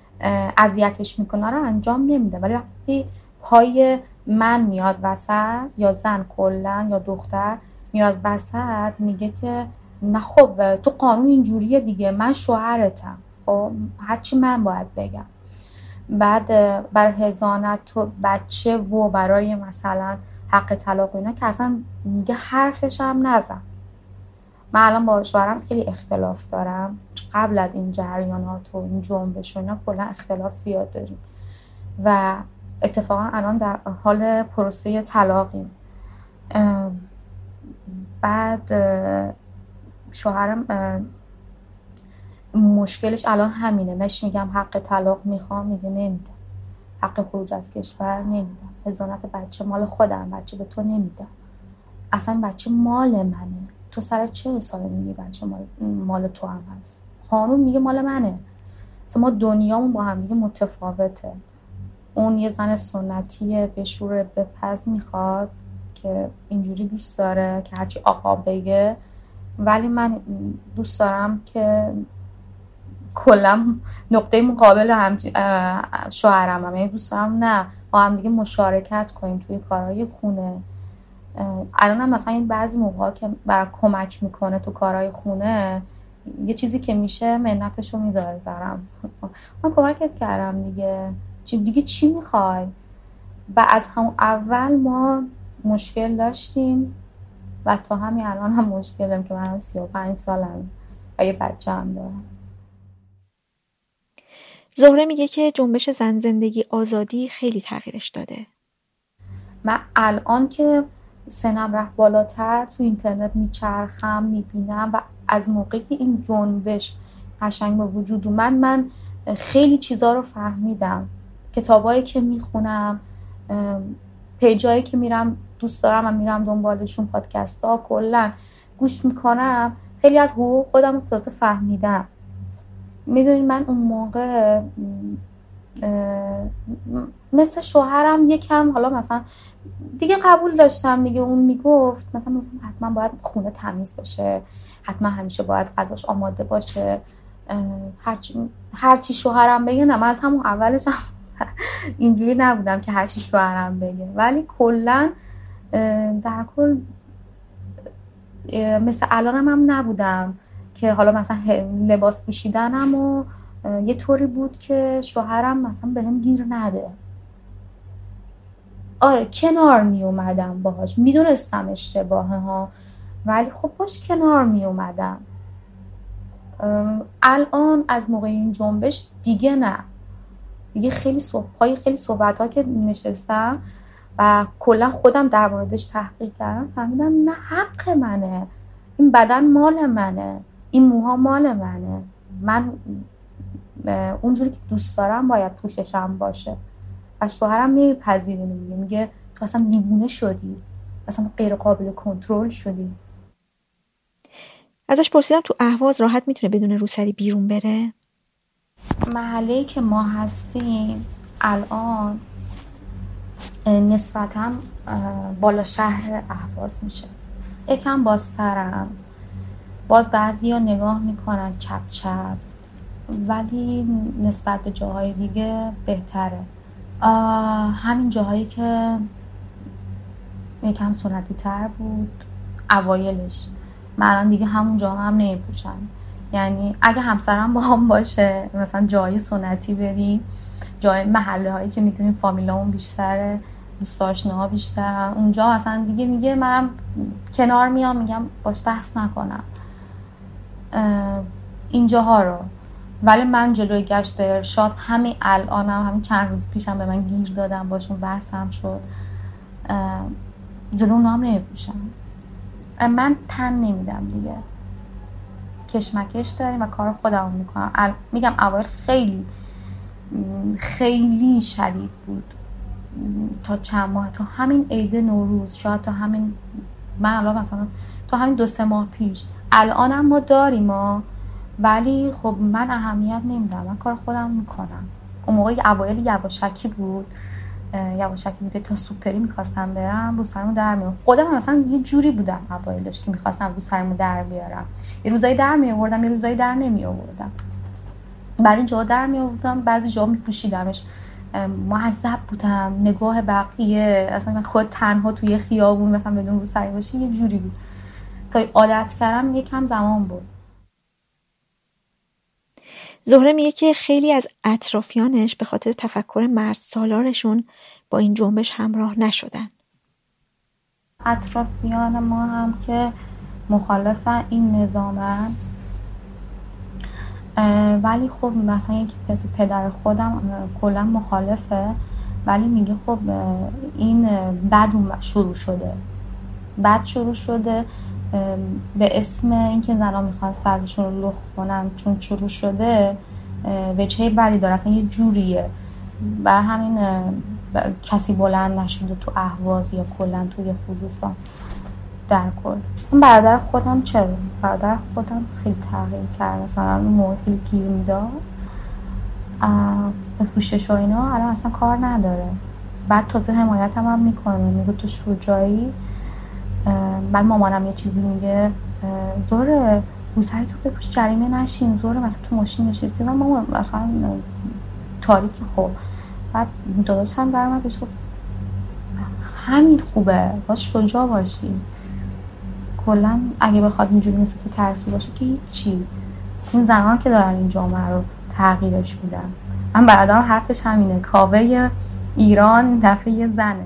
Speaker 17: اذیتش میکنه رو انجام نمیده، ولی وقتی پای من میاد وسط، یا زن کلا یا دختر میاد وسط، میگه که نه خب تو قانون اینجوریه دیگه، من شوهرتم، خب هرچی من باید بگم. بعد بر حضانت تو بچه و برای مثلا حق طلاق اینا که اصلا میگه حرفش هم نزن. من الان با شوهرم خیلی اختلاف دارم، قبل از این جریانات و این جنبش و اینا کلا اختلاف زیاد داریم و اتفاقا الان در حال پروسه طلاقیم. بعد شوهرم مشکلش الان همینه، مش میگم حق طلاق میخوام، میگه نمیدم، حق خروج از کشور نمیدم، حضانت بچه مال خودم، بچه به تو نمیدم، اصلا بچه مال منه، تو سر چه حسابی میگی بچه مال, مال تو هم هست؟ قانون میگه مال منه. اصلا ما دنیامون با هم دیگه متفاوته. اون یه زن سنتیه، بشوره بپز میخواد که اینجوری دوست داره که هرچی آقا بگه، ولی من دوست دارم که کلا نقطه مقابل هم شوهرم هم، یعنی دوست دارم نه با هم دیگه مشارکت کنیم توی کارهای خونه. الان هم مثلا این بعضی موقعا که برای کمک میکنه تو کارهای خونه، یه چیزی که میشه منتشو میذاره سرم، من کمکت کردم دیگه، دیگه چی میخوای؟ و از همون اول ما مشکل داشتیم و تا همین الان هم مشکل داریم که من سی و پنج سالم و یه بچه هم دارم.
Speaker 10: زهره میگه که جنبش زن زندگی آزادی خیلی تغییرش داده.
Speaker 17: من الان که سنم رفت بالاتر تو اینترنت میچرخم میبینم و از موقعی که این جنبش قشنگ به وجود اومد من خیلی چیزا رو فهمیدم. کتابایی که میخونم، پیجایی که میرم دوست دارم و میرم دنبالشون، پادکست ها کلا گوش میکنم، خیلی از حقوق خودم رو تازه فهمیدم. میدونید من اون موقع مثل شوهرم یکم حالا مثلا دیگه قبول داشتم دیگه، اون میگفت مثلا حتما باید خونه تمیز باشه، حتما همیشه باید غذاش آماده باشه، هرچی هرچی شوهرم بگه. نه، من از همون اولش هم اینجوری نبودم که هرچی شوهرم بگه، ولی کلا در کل مثل الانم هم نبودم که حالا مثلا لباس پوشیدنم و یه طوری بود که شوهرم مثلا بهم گیر نده. آره کنار می اومدم باهاش، میدونستم اشتباهه ها، ولی خب باش کنار می اومدم. الان از موقع این جنبش دیگه نه، دیگه خیلی صحبت‌های خیلی صحبت‌ها که نشستم و کلا خودم در موردش تحقیق کردم، فهمیدم نه حق منه، این بدن مال منه، این موها مال منه، من اونجوری که دوست دارم باید پوششم باشه. و شوهرم نمیپذیره، میگه میگه تو اصلا دیوونه شدی، اصلا غیر قابل کنترل شدی.
Speaker 10: ازش پرسیدم تو اهواز راحت میتونه بدون روسری بیرون بره؟
Speaker 17: محله‌ای که ما هستیم الان نسبتاً بالا شهر اهواز میشه، یکم بازترم، باز بعضی ها نگاه میکنن چپ چپ، ولی نسبت به جاهای دیگه بهتره. همین جاهایی که یکم سنتی تر بود اوایلش، من الان دیگه همون جاها هم نمیپوشم. یعنی اگه همسرم با هم باشه مثلا جای سنتی بریم، جای محله هایی که میتونیم فامیلامون بیشتره، دوست آشناها بیشترن، اونجا مثلا دیگه میگه منم کنار میام، میگم باش بحث نکنم اینجاها رو. ولی من جلوی گشت ارشاد همین الانم هم همین چند روز پیشم به من گیر دادم، باشون بحثم شد، جلو اونام نمیپوشم. من تن نمیدم دیگه، کشمکش داریم و کار خودم میکنم. میگم اول خیلی خیلی شدید بود تا چند ماه، تا همین عید نوروز، شاید تا همین من الان مثلا تا همین دو سه ماه پیش. الانم ما داریم ما، ولی خب من اهمیت نمیدم، من کار خودم میکنم. اون موقع اوایل یواشکی بود، یواشکی بوده تا سوپری میخواستم برم رو سرمو در میارم. خودم مثلا یه جوری بودم اوایلش که میخواستم رو سرمو در بیارم، یه روزایی در میآوردم یه روزایی در نمیآوردم، بعضی جا در میآوردم بعضی جا میپوشیدمش، معذب بودم، نگاه بقیه، اصلا من خود تنها توی خیابون مثلا بدون رو سری باشه یه جوری بود. تا عادت کردم یکم زمان بود.
Speaker 10: زهره میگه که خیلی از اطرافیانش به خاطر تفکر مرد سالارشون با این جنبش همراه نشدن.
Speaker 17: اطرافیان ما هم که مخالفن این نظامن، ولی خب مثلا یک کسی پدر خودم کلا مخالفه، ولی میگه خب این بد شروع شده بد شروع شده به اسم اینکه زنا میخوان سرشون رو لخت کنن، چون شروع شده وجهه بدی داره، اصلا یه جوریه. بر همین کسی بلند نشده تو اهواز یا کلا توی خوزستان در کل. اون برادر خودم چرا؟ برادر خودم خیلی تغییر کرد، مثلا اون موقع خیلی گیر میداد به پوشش و اینا، الان اصلا کار نداره. بعد تازه حمایت هم, هم میکنه، میگه تو شجاعی بعد مامانم یه چیزی میگه زهره روزهای تو بپوش جریمه نشین، زهره مثلا تو ماشین نشستی و مامان مثلا تاریکی. خب بعد داداشم در من بهش گفت همین خوبه، باش شجاع باشی، کلا اگه بخواد اینجوری مثل تو ترسی باشه که هیچی، اون زنان که دارن این جامعه رو تغییرش میدن. من بعدم حرفش همینه، کاوه ایران دفعه یه زنه.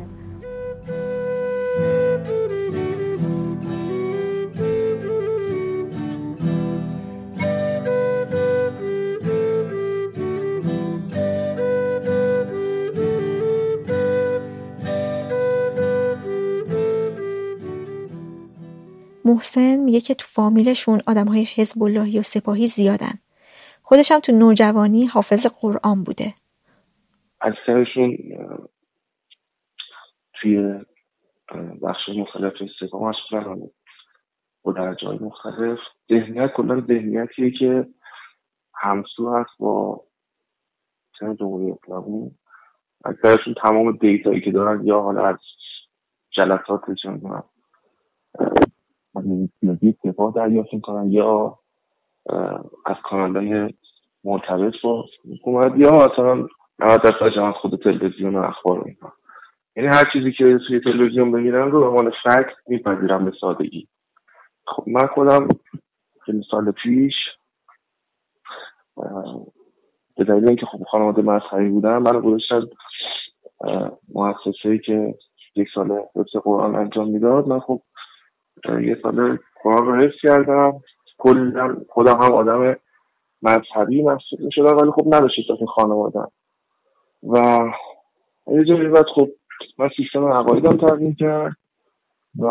Speaker 10: محسن میگه که تو فامیلشون آدم‌های حزب اللهی و سپاهی زیادن. خودش هم تو نوجوانی حافظ قرآن بوده.
Speaker 18: اکثرشون توی بخش مختلف سپاه مشغولن و در جای مختلف. ذهنیت کلا ذهنیتیه که همسو هست با سن جمهوری اسلامی. اکثرشون تمام دیتایی که دارن یا حالا از جلسات چندان سیاسی سپاه دریافت میکنن یا از کانال‌های مرتبط با حکومت یا مثلا نود درصد جمع خود تلویزیون و اخبار میکنن. یعنی هر چیزی که توی تلویزیون ببینن رو به عنوان فکت میپذیرن به سادگی. خب من خودم خیلی سال پیش به دلیل اینکه خب خانواده مذهبی بودم من گذاشتم مؤسسه‌ای که یک سال حفظ قرآن انجام میداد. من خب یه سال قرآن رو حفظ کردم، کلا خودم هم آدم مذهبی محسوب میشدم ولی خب نداشت این خانواده‌ام و یه جایی بعد خب من سیستم عقایدم تغییر کرد و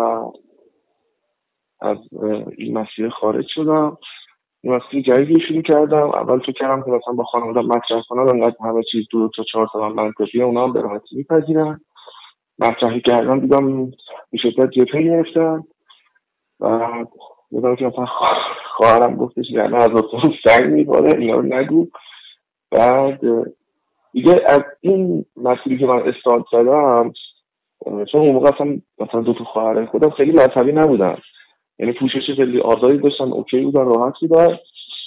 Speaker 18: از این مسیر خارج شدم. این مسیر جدیدی شروع کردم. اول تو کردم که مثلا با خانواده‌ام مطرح کنم انقدر همه چیز دو تا چهار تا منطقیه اونا هم به راحتی میپذیرن. مطرحی کردم دیدم به شدت جبهه گرفتن و دیدم که مثلا خواهرم گفتش یعنی از اصلا سنگ میباره اینا رو نگو. بعد دیگه از این مسیری که من استارت زدم چون اون موقع اصلا مثلا دو تا خواهر خودم خیلی مذهبی نبودن، یعنی پوشش خیلی آزادی داشتن، اوکی بودن، راحت بودن.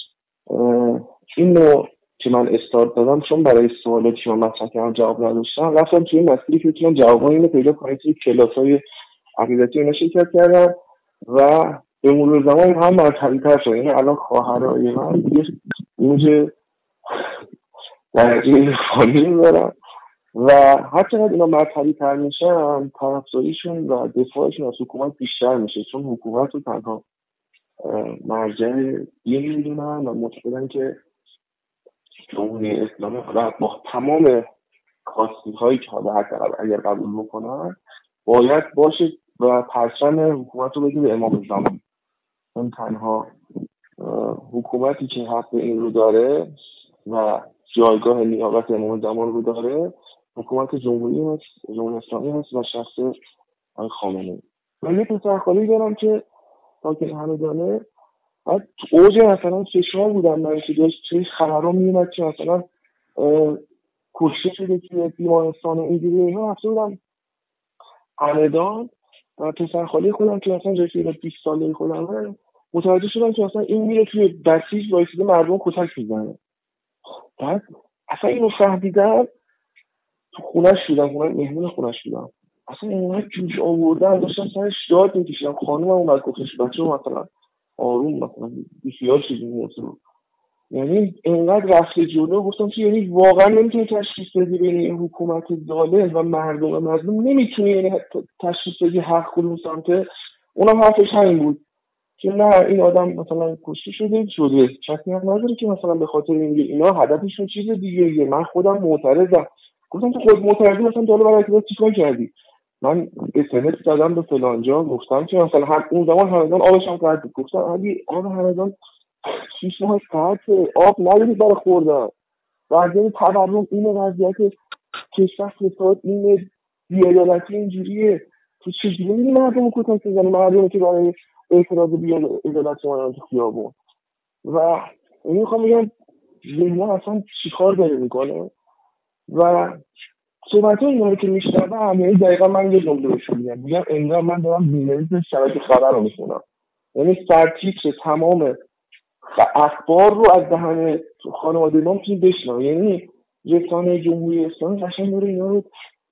Speaker 18: این نوع که من استارت دادم چون برای سوالاتی که من مطرح کردم جواب نداشتم رفتم توی این مسیری که بتونم جوابای اینو پیدا کنم. توی کلاس‌های عقیدتی اینا شرکت کردم و به مرور زمان هم مذهبی‌تر شد. یعنی الان خواهرای من یه موج درجه عرفانی دارن و هر چقدر اینا مذهبی‌تر میشن طرفداریشون و دفاعشون از حکومت بیشتر میشه، چون حکومت رو تنها مرجع دین میدونن و معتقدن که جمهوری اسلامی حالا با تمام خواستی‌هایی که حالا اگر قبول بکنن باید باشه و پرچم حکومت رو بگیم به امام زمان. اون تنها حکومتی که حق این رو داره و جایگاه نیابت امام زمان رو داره حکومت جمهوری هست، جمهوری اسلامی هست و شخص آقای خامنه‌ای. من یه پسرخالی دارم که ساکن همدانه بعد اوج مثلا فشار بودم من که داشت توی خبرها میومد که مثلا کشته شده که بیمارستان و اینجوری اینا رفته بودم همدان و پسرخالی خودم که مثلا جایی که بیست ساله خودم متوجه شدم که مثلا این میره توی بسیج وایسیده مردم کتک میزنه. بعد اصلا اینو فهمیدم تو خونه‌اش شدم، خونه مهمون خونه‌اش شدم، اصلا اینقدر جوش آوردن داشتم سرش داد میکشیدم. خانومم اومد گفتش بچه مثلا آروم مثلا بیخیال شدی موضوع. یعنی اینقدر رفته جلو گفتم که یعنی واقعا نمیتونی تشخیص بدی بین این حکومت ظالم و مردم مظلوم، نمیتونی یعنی تشخیص بدی هر کدوم سمته. اونم حرفش همین بود که نه این آدم مثلا کشته شده شده چطوری هم نداره که مثلا به خاطر این اینا هدفشون چیز دیگه. من خودم معترضم. گفتم تو خود معترضی مثلا تو برای اعتراض چیکار کردی؟ من اسمس دادم به فلان جا گفتم که مثلا هر اون زمان همدان آبش هم قطع بود. گفتم علی آب همدان شیش ماه قطع آب نداری برای خوردن. وضعیت تورم اینه، وضعیت کشور فساد اینه، بی‌عدالتی اینجوریه. تو چجوری می‌بینی مردم کتک می‌زنی؟ مردمی که برای اعتراض بی‌عدالتی اومدن تو خیابون. و اینو می‌خوام بگم ذهن‌ها اصلا چیکار داره میکنه و صحبت های اینا رو که میشنوم، یعنی دقیقا من یه جمله بهشون میگم میگم انگار من دارم بی‌نویس شبکه خبر رو میخونم. یعنی سرتیتر تمام اخبار رو از دهن خانواده ما میتونی بشنوی. یعنی رسانه جمهوری اسلامی قشنگ داره اینا رو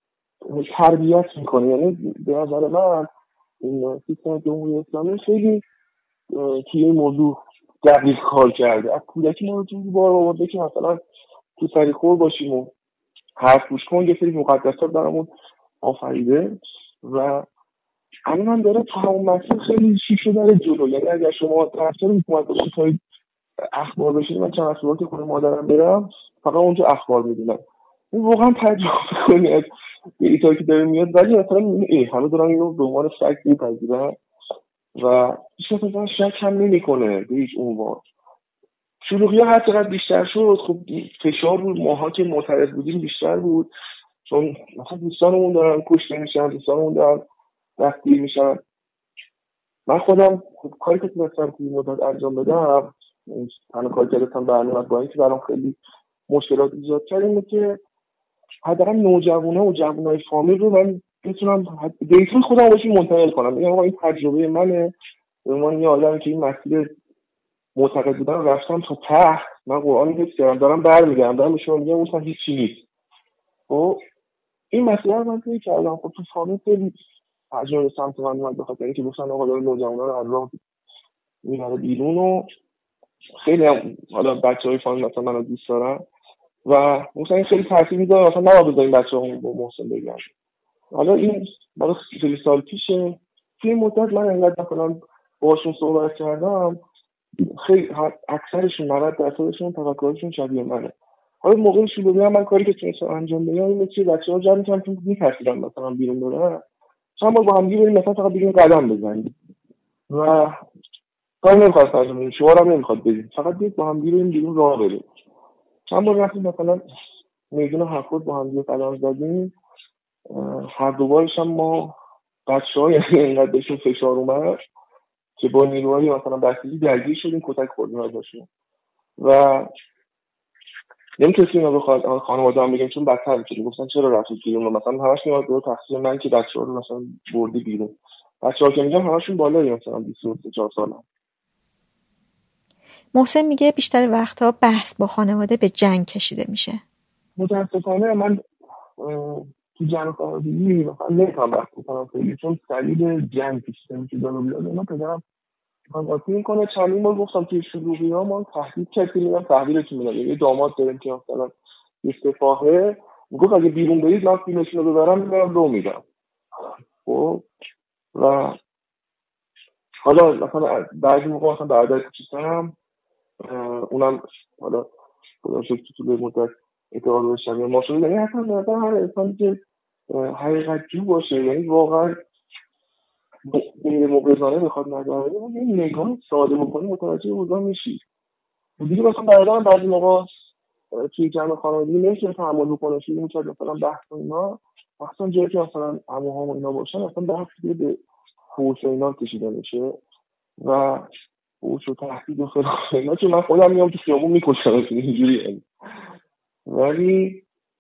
Speaker 18: تربیت میکنه. یعنی به نظر من این سیستم جمهوری اسلامی خیلی توی این موضوع دقیق کار کرده. از کودکی ما رو توی بار آورده که مثلا تو سریخور باشیم و حرف گوش کن، یه سری مقدسات برامون آفریده و الان هم داره تو همون مسیر خیلی شیشه داره جلو. یعنی اگر شما طرفدار حکومت باشید تا اخبار بشید، من چند وقت که خونه مادرم برم فقط اونجا اخبار میدونم، این واقعا تجربه کنی از دیتایی که داره میاد. ولی مثلا این همه دارن اینو به عنوان فکت میپذیرن و هیچ کس مثلا شک هم نمیکنه به هیچ عنوان. شلوغی ها هر چقدر بیشتر شد، خب فشار رو ماها که معترض بودیم بیشتر بود، چون مثلا دوستانمون دارن کشته میشن، دوستانمون دارن دستگیر میشن. من خودم خب کاری که تونستم توی مدت انجام بدم، تنها کاری که داشتم برنامه با اینکه برام خیلی مشکلات ایجاد کرد اینه که حداقل نوجوان‌ها و جوانای فامیل رو من بتونم دیتا خودم باشون منتقل کنم. میگم آقا این تجربه منه، به عنوان یه آدمی که این مسیر معتقد بودن رفتم تا ته، من قرآن رو حفظ کردم دارم برمیگردم دارم به شما میگم اون هیچی نیست. خب این مسئله رو من طی کردم. خب تو فامیل خیلی تجربه سمت من اومد، بخاطر اینکه گفتن آقا داره نوجوانا رو از راه میبره بیرون و خیلی هم حالا بچه‌های فامیل مثلا منو دوست دارن و مثلا خیلی تاثیر میذاره، مثلا نباید بذاریم بچه‌ها با محسن بگن. حالا این بالا خیلی سال پیشه، توی مدت من انقدر مثلا باهاشون صحبت کردم، خیلی اکثرشون نود درصدشون تفکرشون شبیه منه. حالا موقع شلوغی هم من کاری که تونستم انجام بدم اینه که بچه‌ها جمع می‌کنم که می‌ترسیدن مثلا بیرون برن، چند بار با هم دیگه بریم مثلا فقط بیرون قدم بزنیم و کار نمی‌خواد انجام بدیم، شعار هم نمی‌خواد بدیم، فقط بیاید با هم دیگه بریم بیرون راه بریم. چند بار رفتیم مثلا میدون هفتاد با هم دیگه قدم زدیم، هر دو بارش هم ما بچه‌ها یعنی اینقدر بهشون فشار اومد که با نیروهای مثلا بسیجی درگیر شدیم، کتک خوردیم ازشون و نمی‌تونیم اینا رو خان... خانواده هم بگیم چون بدتر می‌شد. گفتن چرا رفتید بیرون؟ مثلا همش میاد دور تقصیر من که بچه‌ها رو مثلا بردی بیرون. بچه‌ها که میگم همشون بالایی مثلا بیست و چهار سالن.
Speaker 10: محسن میگه بیشتر وقتها بحث با خانواده به جنگ کشیده میشه.
Speaker 18: متأسفانه من تو جنگ خانوادگی مثلا نمی‌تونم بحث کنم خیلی، چون دلیل جنگ کشیده میشه دارو بیاد. من پدرم من واسه این کنه چندین بار گفتم توی شلوغی ها ما تهدید کردیم، میگم تحویلتون میدم. یه داماد داریم که مثلا استفاهه میگفت اگه بیرون برید من فیلمشون رو ببرم میبرم رو میدم. خب و حالا مثلا بعضی موقع مثلا برادر کوچیکم اونم حالا خدا شکر تو طول مدت اعتقاد به شبیه ما شده، یعنی اصلا نظر هر انسانی که حقیقت جو باشه، یعنی واقعا غیر مغرضانه بخواد نظر بده، اون یه نگاه ساده بکنی متوجه اوضاع میشی. دیگه مثلا برادرم بعضی موقع توی جمع خانوادگی نمیشه تحمل بکنه، شروع می‌کنه مثلا بحث و اینا، مثلا جایی که مثلا عموها و اینا باشن اصلا بحث دیگه به فحش و اینا کشیده میشه و فحش و تهدید و خیلی اینا، چون من خودم میام تو خیابون میکشم اینجوریه. ولی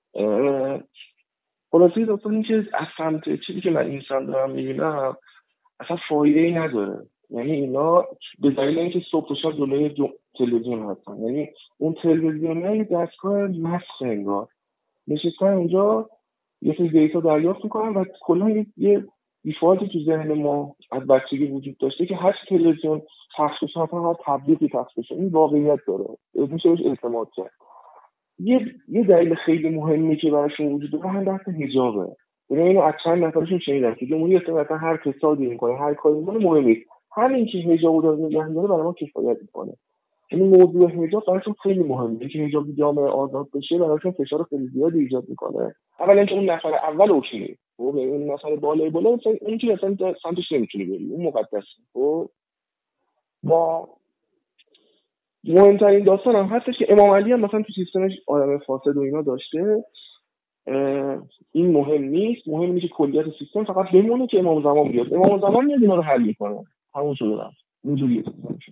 Speaker 18: خلاصه اصلا این که از سمت چیزی که من این سمت دارم میبینم اصلا فایده ای نداره. یعنی اینا به دلیل اینکه صبح و شب جلوی تلویزیون هستن، یعنی اون تلویزیونه یه دستگاه مسخ انگار نشستن اونجا یه سری دیتا دریافت میکنن و کلا یه دیفالتی تو ذهن ما از بچگی وجود داشته که هر تلویزیون پخش بشه مثلا هر تبلیغی پخش بشه این واقعیت داره، میشه بهش اعتماد کرد. یه یه دلیل خیلی مهمی که براشون وجود داره هم بحث حجابه. یعنی اینو از چند نفرشون شنیدم که جمهوری اسلامی مثلا هر فسادی میکنه، هر کاری میکنه مهم نیست، همین که حجاب رو نگه می‌داره برای ما کفایت میکنه. یعنی موضوع حجاب براشون خیلی مهمه که حجاب جامعه آزاد بشه، براشون فشار خیلی زیادی ایجاد میکنه. اولا اینکه اون نفر اول اوکیه، خب اون نفر بالای بالا اون که اصلا سمتش نمیتونی بری، اون مقدسه. خب با مهمترین داستان هم هستش که امام علی هم مثلا تو سیستمش آدم فاسد و اینا داشته. این مهم نیست، مهم اینه که کلیت سیستم فقط بمونه که امام زمان بیاد. امام زمان میاد اینا رو حل میکنه، همون شده رفت. اینجوریه سیستمش.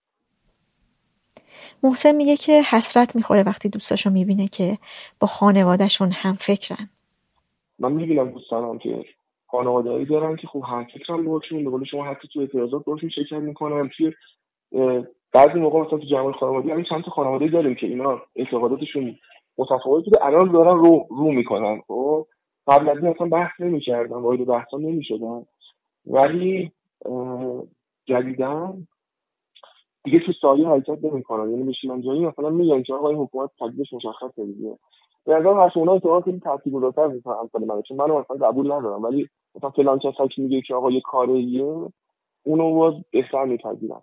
Speaker 10: محسن میگه که حسرت میخوره وقتی دوستاشو میبینه که با خانوادهشون هم فکرن.
Speaker 18: من میبینم دوستانم که خانواده‌ای دارن که خب هم فکرم باهاشون، به قول شما حتی تو اعتراضات باهاشون شرکت میکنن. توی بعضی موقع مثلا تو جمع خانوادگی همین چند تا خانواده داریم که اینا اعتقاداتشون متفاوت بوده، الان دارن رو رو میکنن. خب قبل از این اصلا بحث نمی‌کردن، وارد بحثا نمی‌شدن، ولی جدیداً دیگه تو سایه حرکت نمی‌کنن. یعنی بشینن جایی مثلا میگن که آقا این حکومت تکلیفش مشخصه دیگه. به نظر من اصلا اونها خیلی ترتیب‌الدارتر می‌کنن امثال من، چون منو اصلا قبول ندارم، ولی مثلا فلان کسایی که میگه که آقا یه کاریه اونو باز بهتر می‌پذیرن.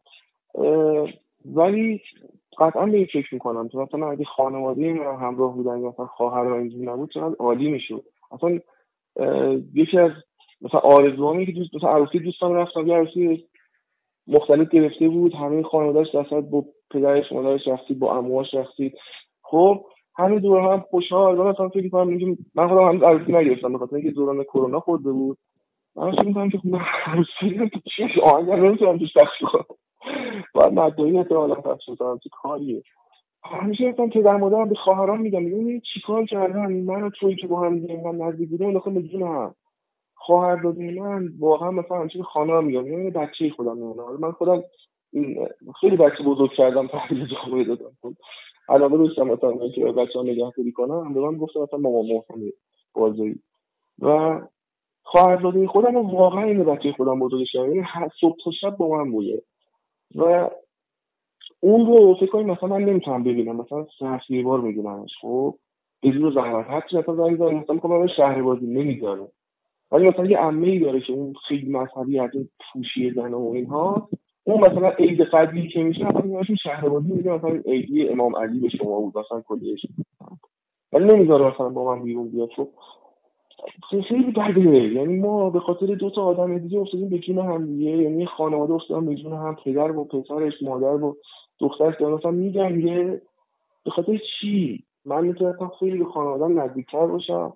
Speaker 18: ولی قطعا به این فکر می‌کنم که مثلا اگه خانواده من همراه بودن یا مثلا خواهر من اینجوری نبود چقدر عالی می‌شد. اصلا یکی از مثلا آرزوهایی که دوست مثلا عروسی دوستان رفتم، یه عروسی مختلف گرفته بود، همه خانواده‌اش دست با پدرش مادرش رفتید، با عموهاش رفتید، خب همه دور هم خوشحال. من مثلا فکر می‌کنم میگم من خودم هنوز عروسی نگرفتم به خاطر اینکه دوران کرونا خورده بود. من فکر می‌کنم که من عروسی چی آهنگ نمی‌تونم توش پخش کنم، بعد مدعی احتمالاً پخش کنم چه کاریه. همیشه مثلا پدر مادرم به خواهرام میگم میگم چیکار کردن من و تویی که با هم دیگه من نزدیک بودیم انداختم به جون هم. خواهر دادی من واقعا مثلا همچین خانه‌ها میگم یعنی بچه خودم میمونه. من خودم خیلی بچه بزرگ کردم تحویل جامعه دادم. علاوه داشتم مثلا که بچه‌ها نگهداری کنم، به من گفتم مثلا مامان محسن بازی و خواهر دادی خودم واقعا این بچه خودم بزرگش کردم، یعنی صبح تا شب با من بوده و اون رو فکر کنم مثلا من نمیتونم ببینم، مثلا سه یه بار میگیرمش. خب به جور زحمت حتی مثلا زنگ زنگ مثلا میگم شهر بازی نمیذاره، ولی مثلا یه عمه‌ای داره که اون خیلی مذهبی از این پوشی زن و اینها، اون مثلا عید قدری که میشه مثلا میگم شهر بازی میگه مثلا عیدی امام علی به شما بود مثلا کلیش، ولی نمیذاره مثلا با من بیرون بیاد. خب خیلی بده، یعنی ما به خاطر دو تا آدم دیگه افتادیم به جون هم دیگه، یعنی خانواده افتادن به جون هم، پدر و پسرش، مادر و دخترش دارن مثلا میگن به خاطر چی؟ من میتونم خیلی به خانواده‌ام نزدیک‌تر باشم.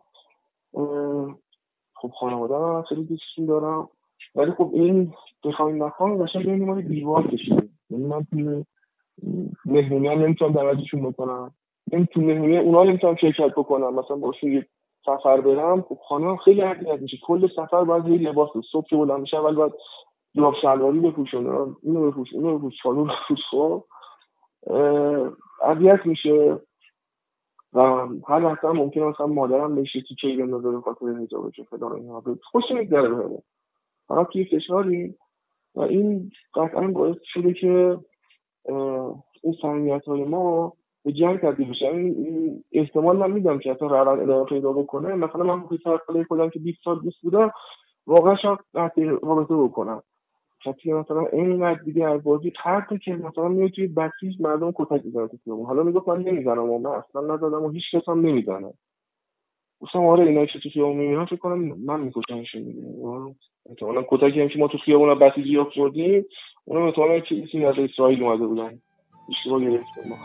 Speaker 18: خب خانواده من خیلی دوستشون دارم، ولی خب این بخوایم نخوایم قشنگ بین ما دیوار کشیدیم. یعنی من توی مهمونی هم نمیتونم دعوتشون بکنم، نمیتونم مهمونی اونا نمیتونم شرکت بکنم، مثلا باشون یه سفر برم. خب خانم خیلی اذیت میشه، کل سفر باید یه لباس صبح که بلند میشه اول باید جوراب شلواری بپوشونم، اینو بپوش اونو بپوش چالو بپوش. خب اذیت میشه و هر وقت هم ممکنه مثلا مادرم بهش چی چیزی بندازه به خاطر حجابش و فلان اینا، خوش نمیگذره بهمون، فقط توی فشاری و این قطعا باعث شده که این صمیمیت‌های ما به جنگ تبدیل بشه. این احتمال من میدم که اصلا روند ادامه پیدا بکنه. مثلا من پسر خاله خودم که بیست سال دوست بودم واقعا شاید رابطه بکنم، چطوری مثلا اینقدر دیگه از بازی حتی که مثلا میاد توی بسیج مردم کتک میزنن تو خیابون، حالا میگفت من نمیزنم و من اصلا نزدم و هیچ کس هم نمیزنه. مثلا آره اینا که تو خیابون میبینن فکر کنم من میکشنشون دیگه. مثلا کتکی هم که ما تو خیابون بسیجی ها خوردیم اونا مثلا چیزی از اسرائیل اومده بودن اشتباه گرفتم ما.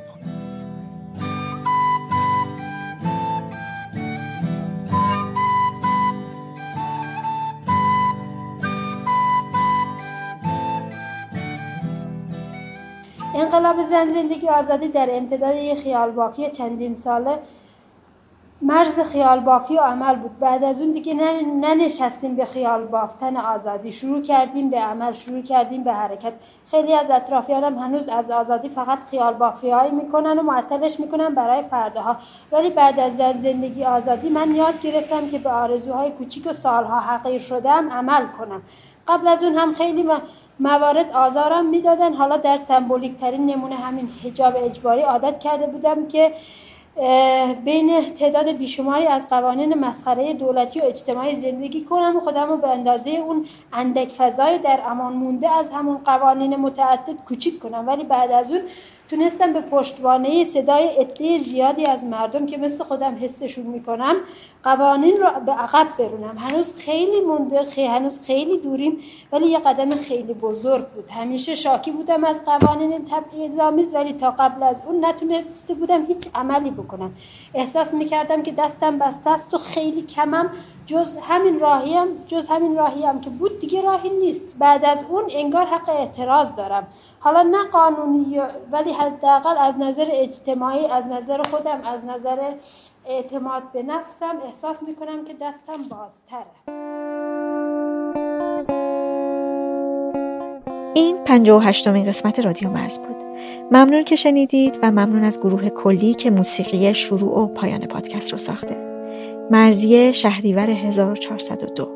Speaker 11: انقلاب زن زندگی آزادی در امتداد یک خیال بافی چندین ساله مرز خیال بافی و عمل بود. بعد از اون دیگه ننشستیم به خیال بافتن آزادی، شروع کردیم به عمل، شروع کردیم به حرکت. خیلی از اطرافیانم هنوز از آزادی فقط خیال بافی هایی میکنن و معطلش میکنن برای فردها، ولی بعد از زن زندگی آزادی من یاد گرفتم که به آرزوهای کوچیک و سالها حقیر شدم عمل کنم. قبل از اون هم خیلی موارد آزارم میدادن، حالا در سمبولیک ترین نمونه همین حجاب اجباری عادت کرده بودم که بین تعداد بیشماری از قوانین مسخره دولتی و اجتماعی زندگی کنم و خودم رو به اندازه اون اندک فضای در امان مونده از همون قوانین متعدد کوچیک کنم، ولی بعد از اون تونستم به پشتوانه صدای عده زیادی از مردم که مثل خودم حسشون میکنم قوانین رو به عقب برونم. هنوز خیلی مونده، خیلی هنوز خیلی دوریم، ولی یه قدم خیلی بزرگ بود. همیشه شاکی بودم از قوانین تبعیض‌آمیز، ولی تا قبل از اون نتونسته بودم هیچ عملی بکنم. احساس میکردم که دستم بسته است و خیلی کمم، جز همین راهیم جز همین راهیم که بود دیگه راهی نیست. بعد از اون انگار حق اعتراض دارم. حالا نه قانونی ولی حداقل از نظر اجتماعی، از نظر خودم، از نظر اعتماد به نفسم احساس میکنم که دستم بازتره.
Speaker 10: این پنجاه و هشتمین قسمت رادیو مرز بود. ممنون که شنیدید و ممنون از گروه کلی که موسیقی شروع و پایان پادکست رو ساخته. مرزیه، شهریور هزار و چهارصد و دو.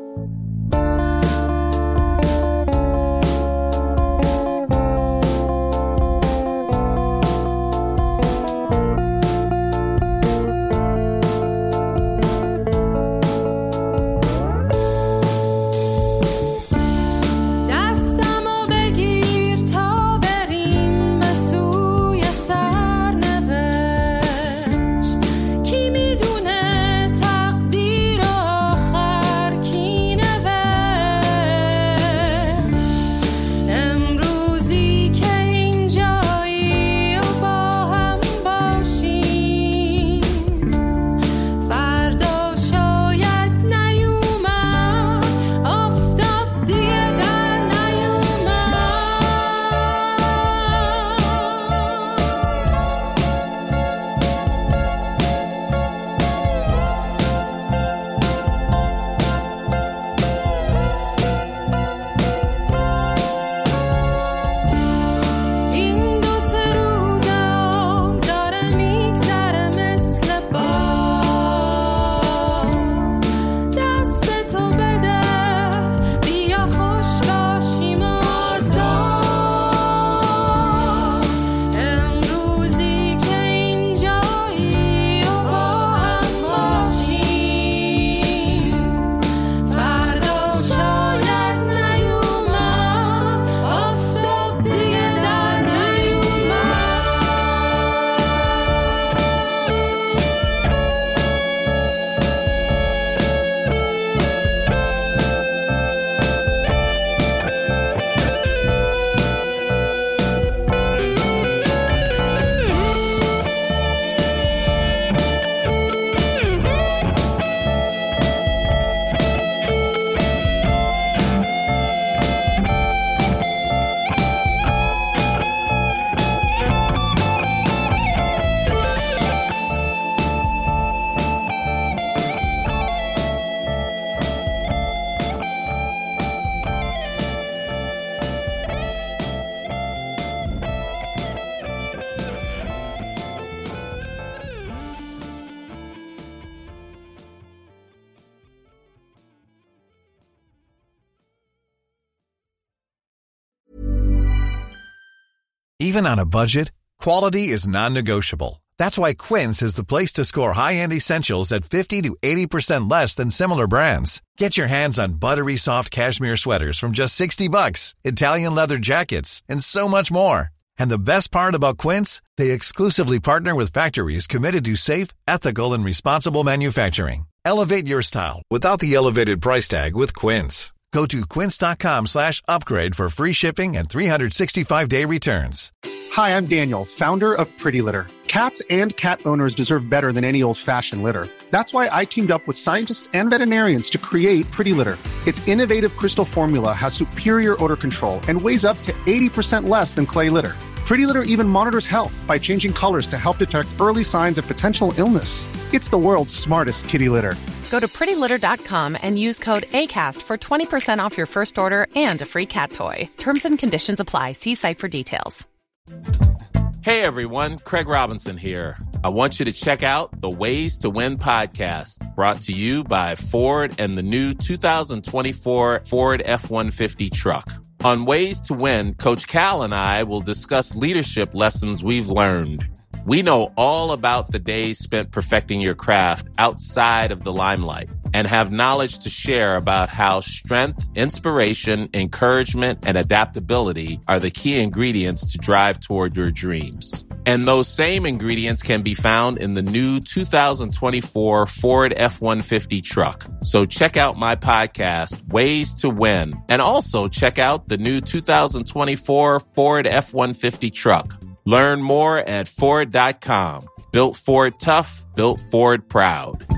Speaker 19: Even on a budget, quality is non-negotiable. That's why Quince is the place to score high-end essentials at fifty to eighty percent less than similar brands. Get your hands on buttery soft cashmere sweaters from just sixty bucks, Italian leather jackets, and so much more. And the best part about Quince, they exclusively partner with factories committed to safe, ethical, and responsible manufacturing. Elevate your style without the elevated price tag with Quince. Go to quince.com slash upgrade for free shipping and three sixty-five day returns.
Speaker 3: Hi, I'm Daniel, founder of Pretty Litter. Cats and cat owners deserve better than any old-fashioned litter. That's why I teamed up with scientists and veterinarians to create Pretty Litter. Its innovative crystal formula has superior odor control and weighs up to eighty percent less than clay litter. Pretty Litter even monitors health by changing colors to help detect early signs of potential illness. It's the world's smartest kitty litter.
Speaker 4: Go to pretty litter dot com and use code ACAST for twenty percent off your first order and a free cat toy. Terms and conditions apply. See site for details.
Speaker 20: Hey everyone, Craig Robinson here. I want you to check out the Ways to Win podcast, brought to you by Ford and the new two thousand twenty-four Ford F one fifty truck. On Ways to Win, Coach Cal and I will discuss leadership lessons we've learned. We know all about the days spent perfecting your craft outside of the limelight and have knowledge to share about how strength, inspiration, encouragement, and adaptability are the key ingredients to drive toward your dreams. And those same ingredients can be found in the new two thousand twenty-four Ford F one fifty truck. So check out my podcast, Ways to Win, and also check out the new two thousand twenty-four Ford F one fifty truck. Learn more at Ford dot com. Built Ford tough, built Ford proud.